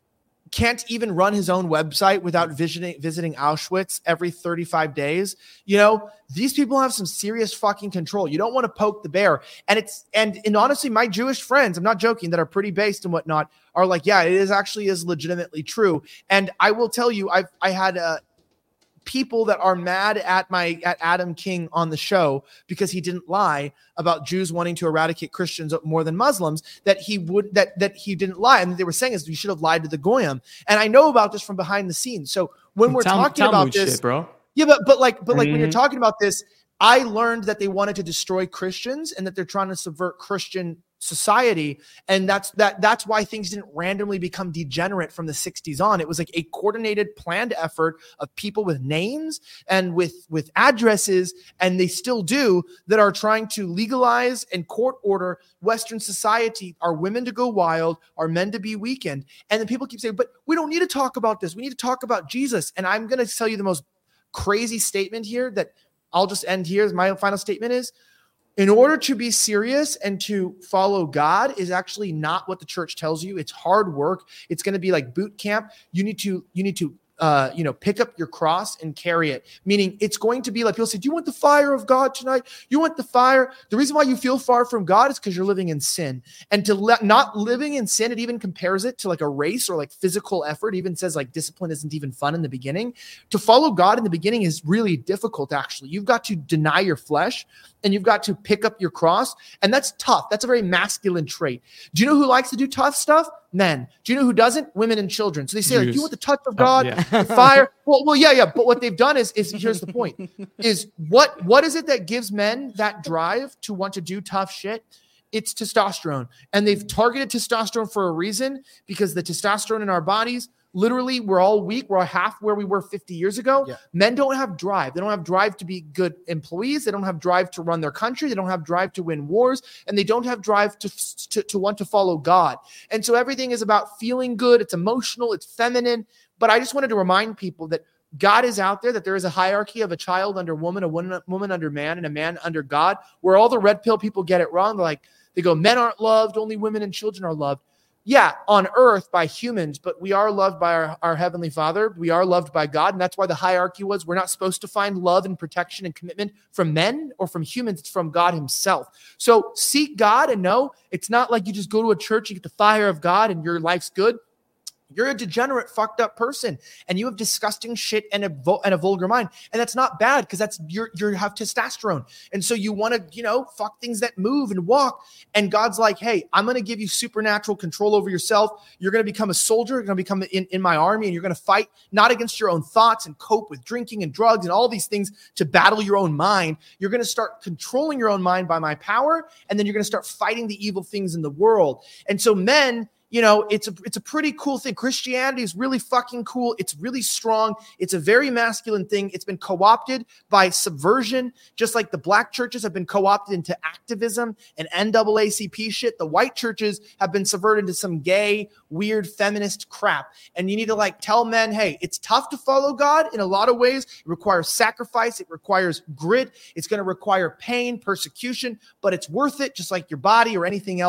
can't even run his own website without visiting visiting Auschwitz every thirty-five days. You know, these people have some serious fucking control. You don't want to poke the bear. And it's and and honestly, my Jewish friends, I'm not joking, that are pretty based and whatnot, are like, yeah, it is actually is legitimately true. And I will tell you, I've I had a. people that are mad at my at Adam King on the show because he didn't lie about Jews wanting to eradicate Christians more than Muslims, that he would that that he didn't lie. And they were saying is you should have lied to the Goyim. And I know about this from behind the scenes. So when we're Tal- talking Talmud about this, shit, bro. Yeah, but but like but like mm-hmm. when you're talking about this, I learned that they wanted to destroy Christians and that they're trying to subvert Christian society. And that's that that's why things didn't randomly become degenerate from the sixties on. It was like a coordinated, planned effort of people with names and with with addresses, and they still do, that are trying to legalize and court order Western society, our women to go wild, our men to be weakened. And then people keep saying, but we don't need to talk about this. We need to talk about Jesus. And I'm going to tell you the most crazy statement here that I'll just end here. My final statement is, in order to be serious and to follow God is actually not what the church tells you. It's hard work. It's going to be like boot camp. You need to, you need to, uh, you know, pick up your cross and carry it. Meaning it's going to be like people say, do you want the fire of God tonight? You want the fire? The reason why you feel far from God is because you're living in sin. And to let not living in sin, it even compares it to like a race or like physical effort. It even says like discipline isn't even fun in the beginning. To follow God in the beginning is really difficult, actually. You've got to deny your flesh and you've got to pick up your cross. And that's tough. That's a very masculine trait. Do you know who likes to do tough stuff? Men. Do you know who doesn't? Women and children. So they say, like, do you want the touch of God, oh, yeah. fire? Well, well, yeah, yeah. But what they've done is, is here's the point, is what, what is it that gives men that drive to want to do tough shit? It's testosterone. And they've targeted testosterone for a reason, because the testosterone in our bodies, literally, we're all weak. We're half where we were fifty years ago. Yeah. Men don't have drive. They don't have drive to be good employees. They don't have drive to run their country. They don't have drive to win wars. And they don't have drive to, to, to want to follow God. And so everything is about feeling good. It's emotional. It's feminine. But I just wanted to remind people that God is out there, that there is a hierarchy of a child under woman, a woman, woman under man, and a man under God, where all the red pill people get it wrong. They're like, they go, men aren't loved. Only women and children are loved. Yeah, on earth by humans, but we are loved by our, our Heavenly Father. We are loved by God. And that's why the hierarchy was, we're not supposed to find love and protection and commitment from men or from humans. It's from God himself. So seek God and know it's not like you just go to a church, you get the fire of God and your life's good. You're a degenerate, fucked up person, and you have disgusting shit and a vo- and a vulgar mind, and that's not bad because that's you're you have testosterone, and so you want to you know fuck things that move and walk. And God's like, hey, I'm going to give you supernatural control over yourself. You're going to become a soldier. You're going to become in, in my army, and you're going to fight not against your own thoughts and cope with drinking and drugs and all these things to battle your own mind. You're going to start controlling your own mind by my power, and then you're going to start fighting the evil things in the world. And so men, you know, it's a it's a pretty cool thing. Christianity is really fucking cool. It's really strong. It's a very masculine thing. It's been co-opted by subversion, just like the black churches have been co-opted into activism and N double A C P shit. The white churches have been subverted into some gay, weird, feminist crap. And you need to like tell men, hey, it's tough to follow God in a lot of ways. It requires sacrifice. It requires grit. It's going to require pain, persecution, but it's worth it, just like your body or anything else.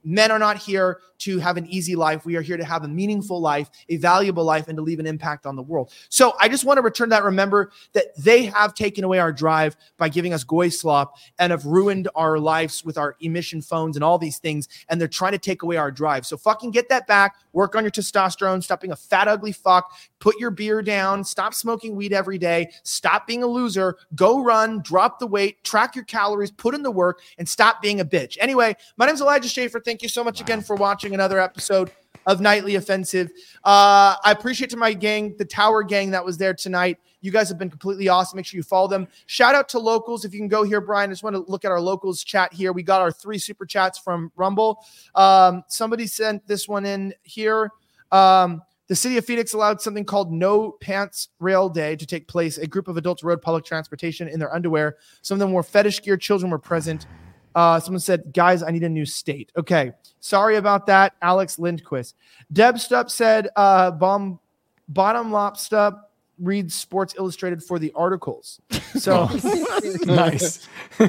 Men are not here to have an easy life. We are here to have a meaningful life, a valuable life, and to leave an impact on the world. So I just want to return that. Remember that they have taken away our drive by giving us goy slop and have ruined our lives with our emission phones and all these things. And they're trying to take away our drive. So fucking get that back. Work on your testosterone. Stop being a fat, ugly fuck. Put your beer down. Stop smoking weed every day. Stop being a loser. Go run. Drop the weight. Track your calories. Put in the work. And stop being a bitch. Anyway, my name's Elijah Schaefer. Thank you so much wow. again for watching another episode of Nightly Offensive. Uh, I appreciate to my gang, the Tower gang that was there tonight. You guys have been completely awesome. Make sure you follow them. Shout out to locals. If you can go here, Brian, I just want to look at our locals chat here. We got our three super chats from Rumble. Um, somebody sent this one in here. Um, the city of Phoenix allowed something called No Pants Rail Day to take place. A group of adults rode public transportation in their underwear. Some of them wore fetish gear. Children were present. Uh, someone said, guys, I need a new state. Okay. Sorry about that. Alex Lindquist. Deb Stupp said, uh, bomb, bottom lop Stupp reads Sports Illustrated for the articles. So nice.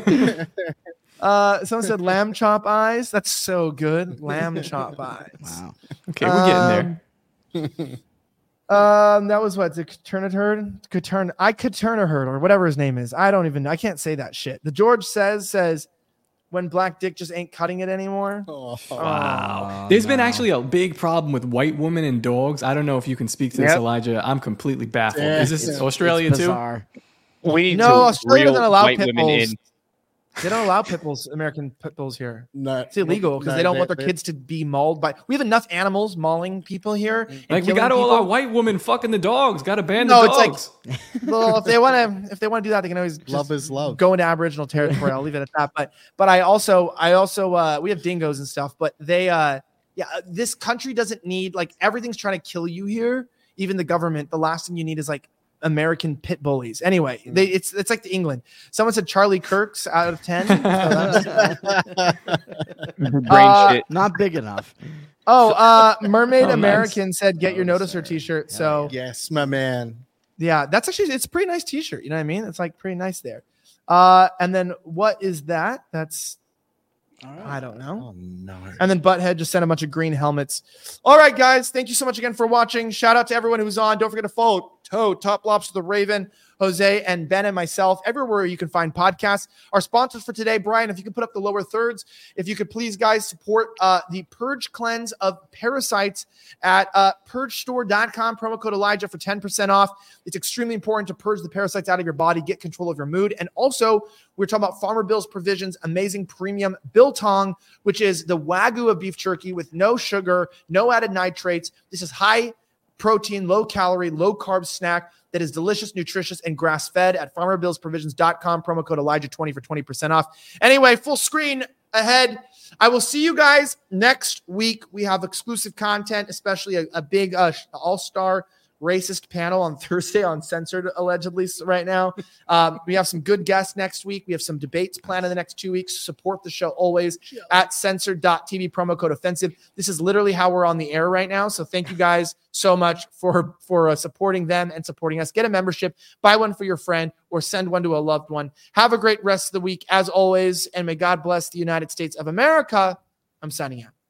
uh, someone said lamb chop eyes. That's so good. Lamb chop eyes. Wow. Okay. We're getting um, there. Um, that was what the Katurna herd could turn. I could turn a herd or whatever his name is. I don't even, I can't say that shit. The George says, says, when black dick just ain't cutting it anymore. Oh, wow. There's no. been actually a big problem with white women and dogs. I don't know if you can speak to this, yep. Elijah. I'm completely baffled. Yeah, Is this it's, Australia it's too? We need no, Australia doesn't allow white pit women bulls. in. They don't allow pit bulls, American pit bulls here. No, it's illegal because no, they don't they, want their they, kids to be mauled by. We have enough animals mauling people here. Like we got all our white women fucking the dogs. Got to ban no, the dogs. It's like, well, if they want to, if they want to do that, they can always just love is love. Go into Aboriginal territory. I'll leave it at that. But, but I also, I also, uh, we have dingoes and stuff. But they, uh, yeah, this country doesn't need like everything's trying to kill you here. Even the government. The last thing you need is like American pit bullies. Anyway, they it's it's like the England. Someone said Charlie Kirk's out of ten. So Brain uh, shit. Not big enough. Oh, uh, Mermaid Oh, American nice. said, "Get your Oh, noticer sorry. T-shirt." Yeah, So yes, my man. yeah, that's actually it's a pretty nice T-shirt. You know what I mean? It's like pretty nice there. Uh, and then what is that? That's I don't know. Oh no. And then Butthead just sent a bunch of green helmets. All right, guys. Thank you so much again for watching. Shout out to everyone who's on. Don't forget to follow Toad, Top Lobster, The Raven, Jose, and Ben and myself everywhere you can find podcasts. Our sponsors for today, Brian, if you could put up the lower thirds, if you could please, guys, support uh, the Purge Cleanse of Parasites at uh, purge store dot com. Promo code Elijah for ten percent off. It's extremely important to purge the parasites out of your body, get control of your mood. And also, we're talking about Farmer Bill's Provisions, amazing premium biltong, which is the Wagyu of beef jerky with no sugar, no added nitrates. This is high protein, low calorie, low carb snack that is delicious, nutritious, and grass fed at farmer bills provisions dot com. Promo code Elijah twenty for twenty percent off. Anyway, full screen ahead. I will see you guys next week. We have exclusive content, especially a, a big uh, all-star racist panel on Thursday on Censored, allegedly right now. Um, we have some good guests next week. We have some debates planned in the next two weeks. Support the show always at censored dot t v, promo code offensive. This is literally how we're on the air right now. So thank you guys so much for, for uh, supporting them and supporting us. Get a membership, buy one for your friend, or send one to a loved one. Have a great rest of the week as always. And may God bless the United States of America. I'm signing out.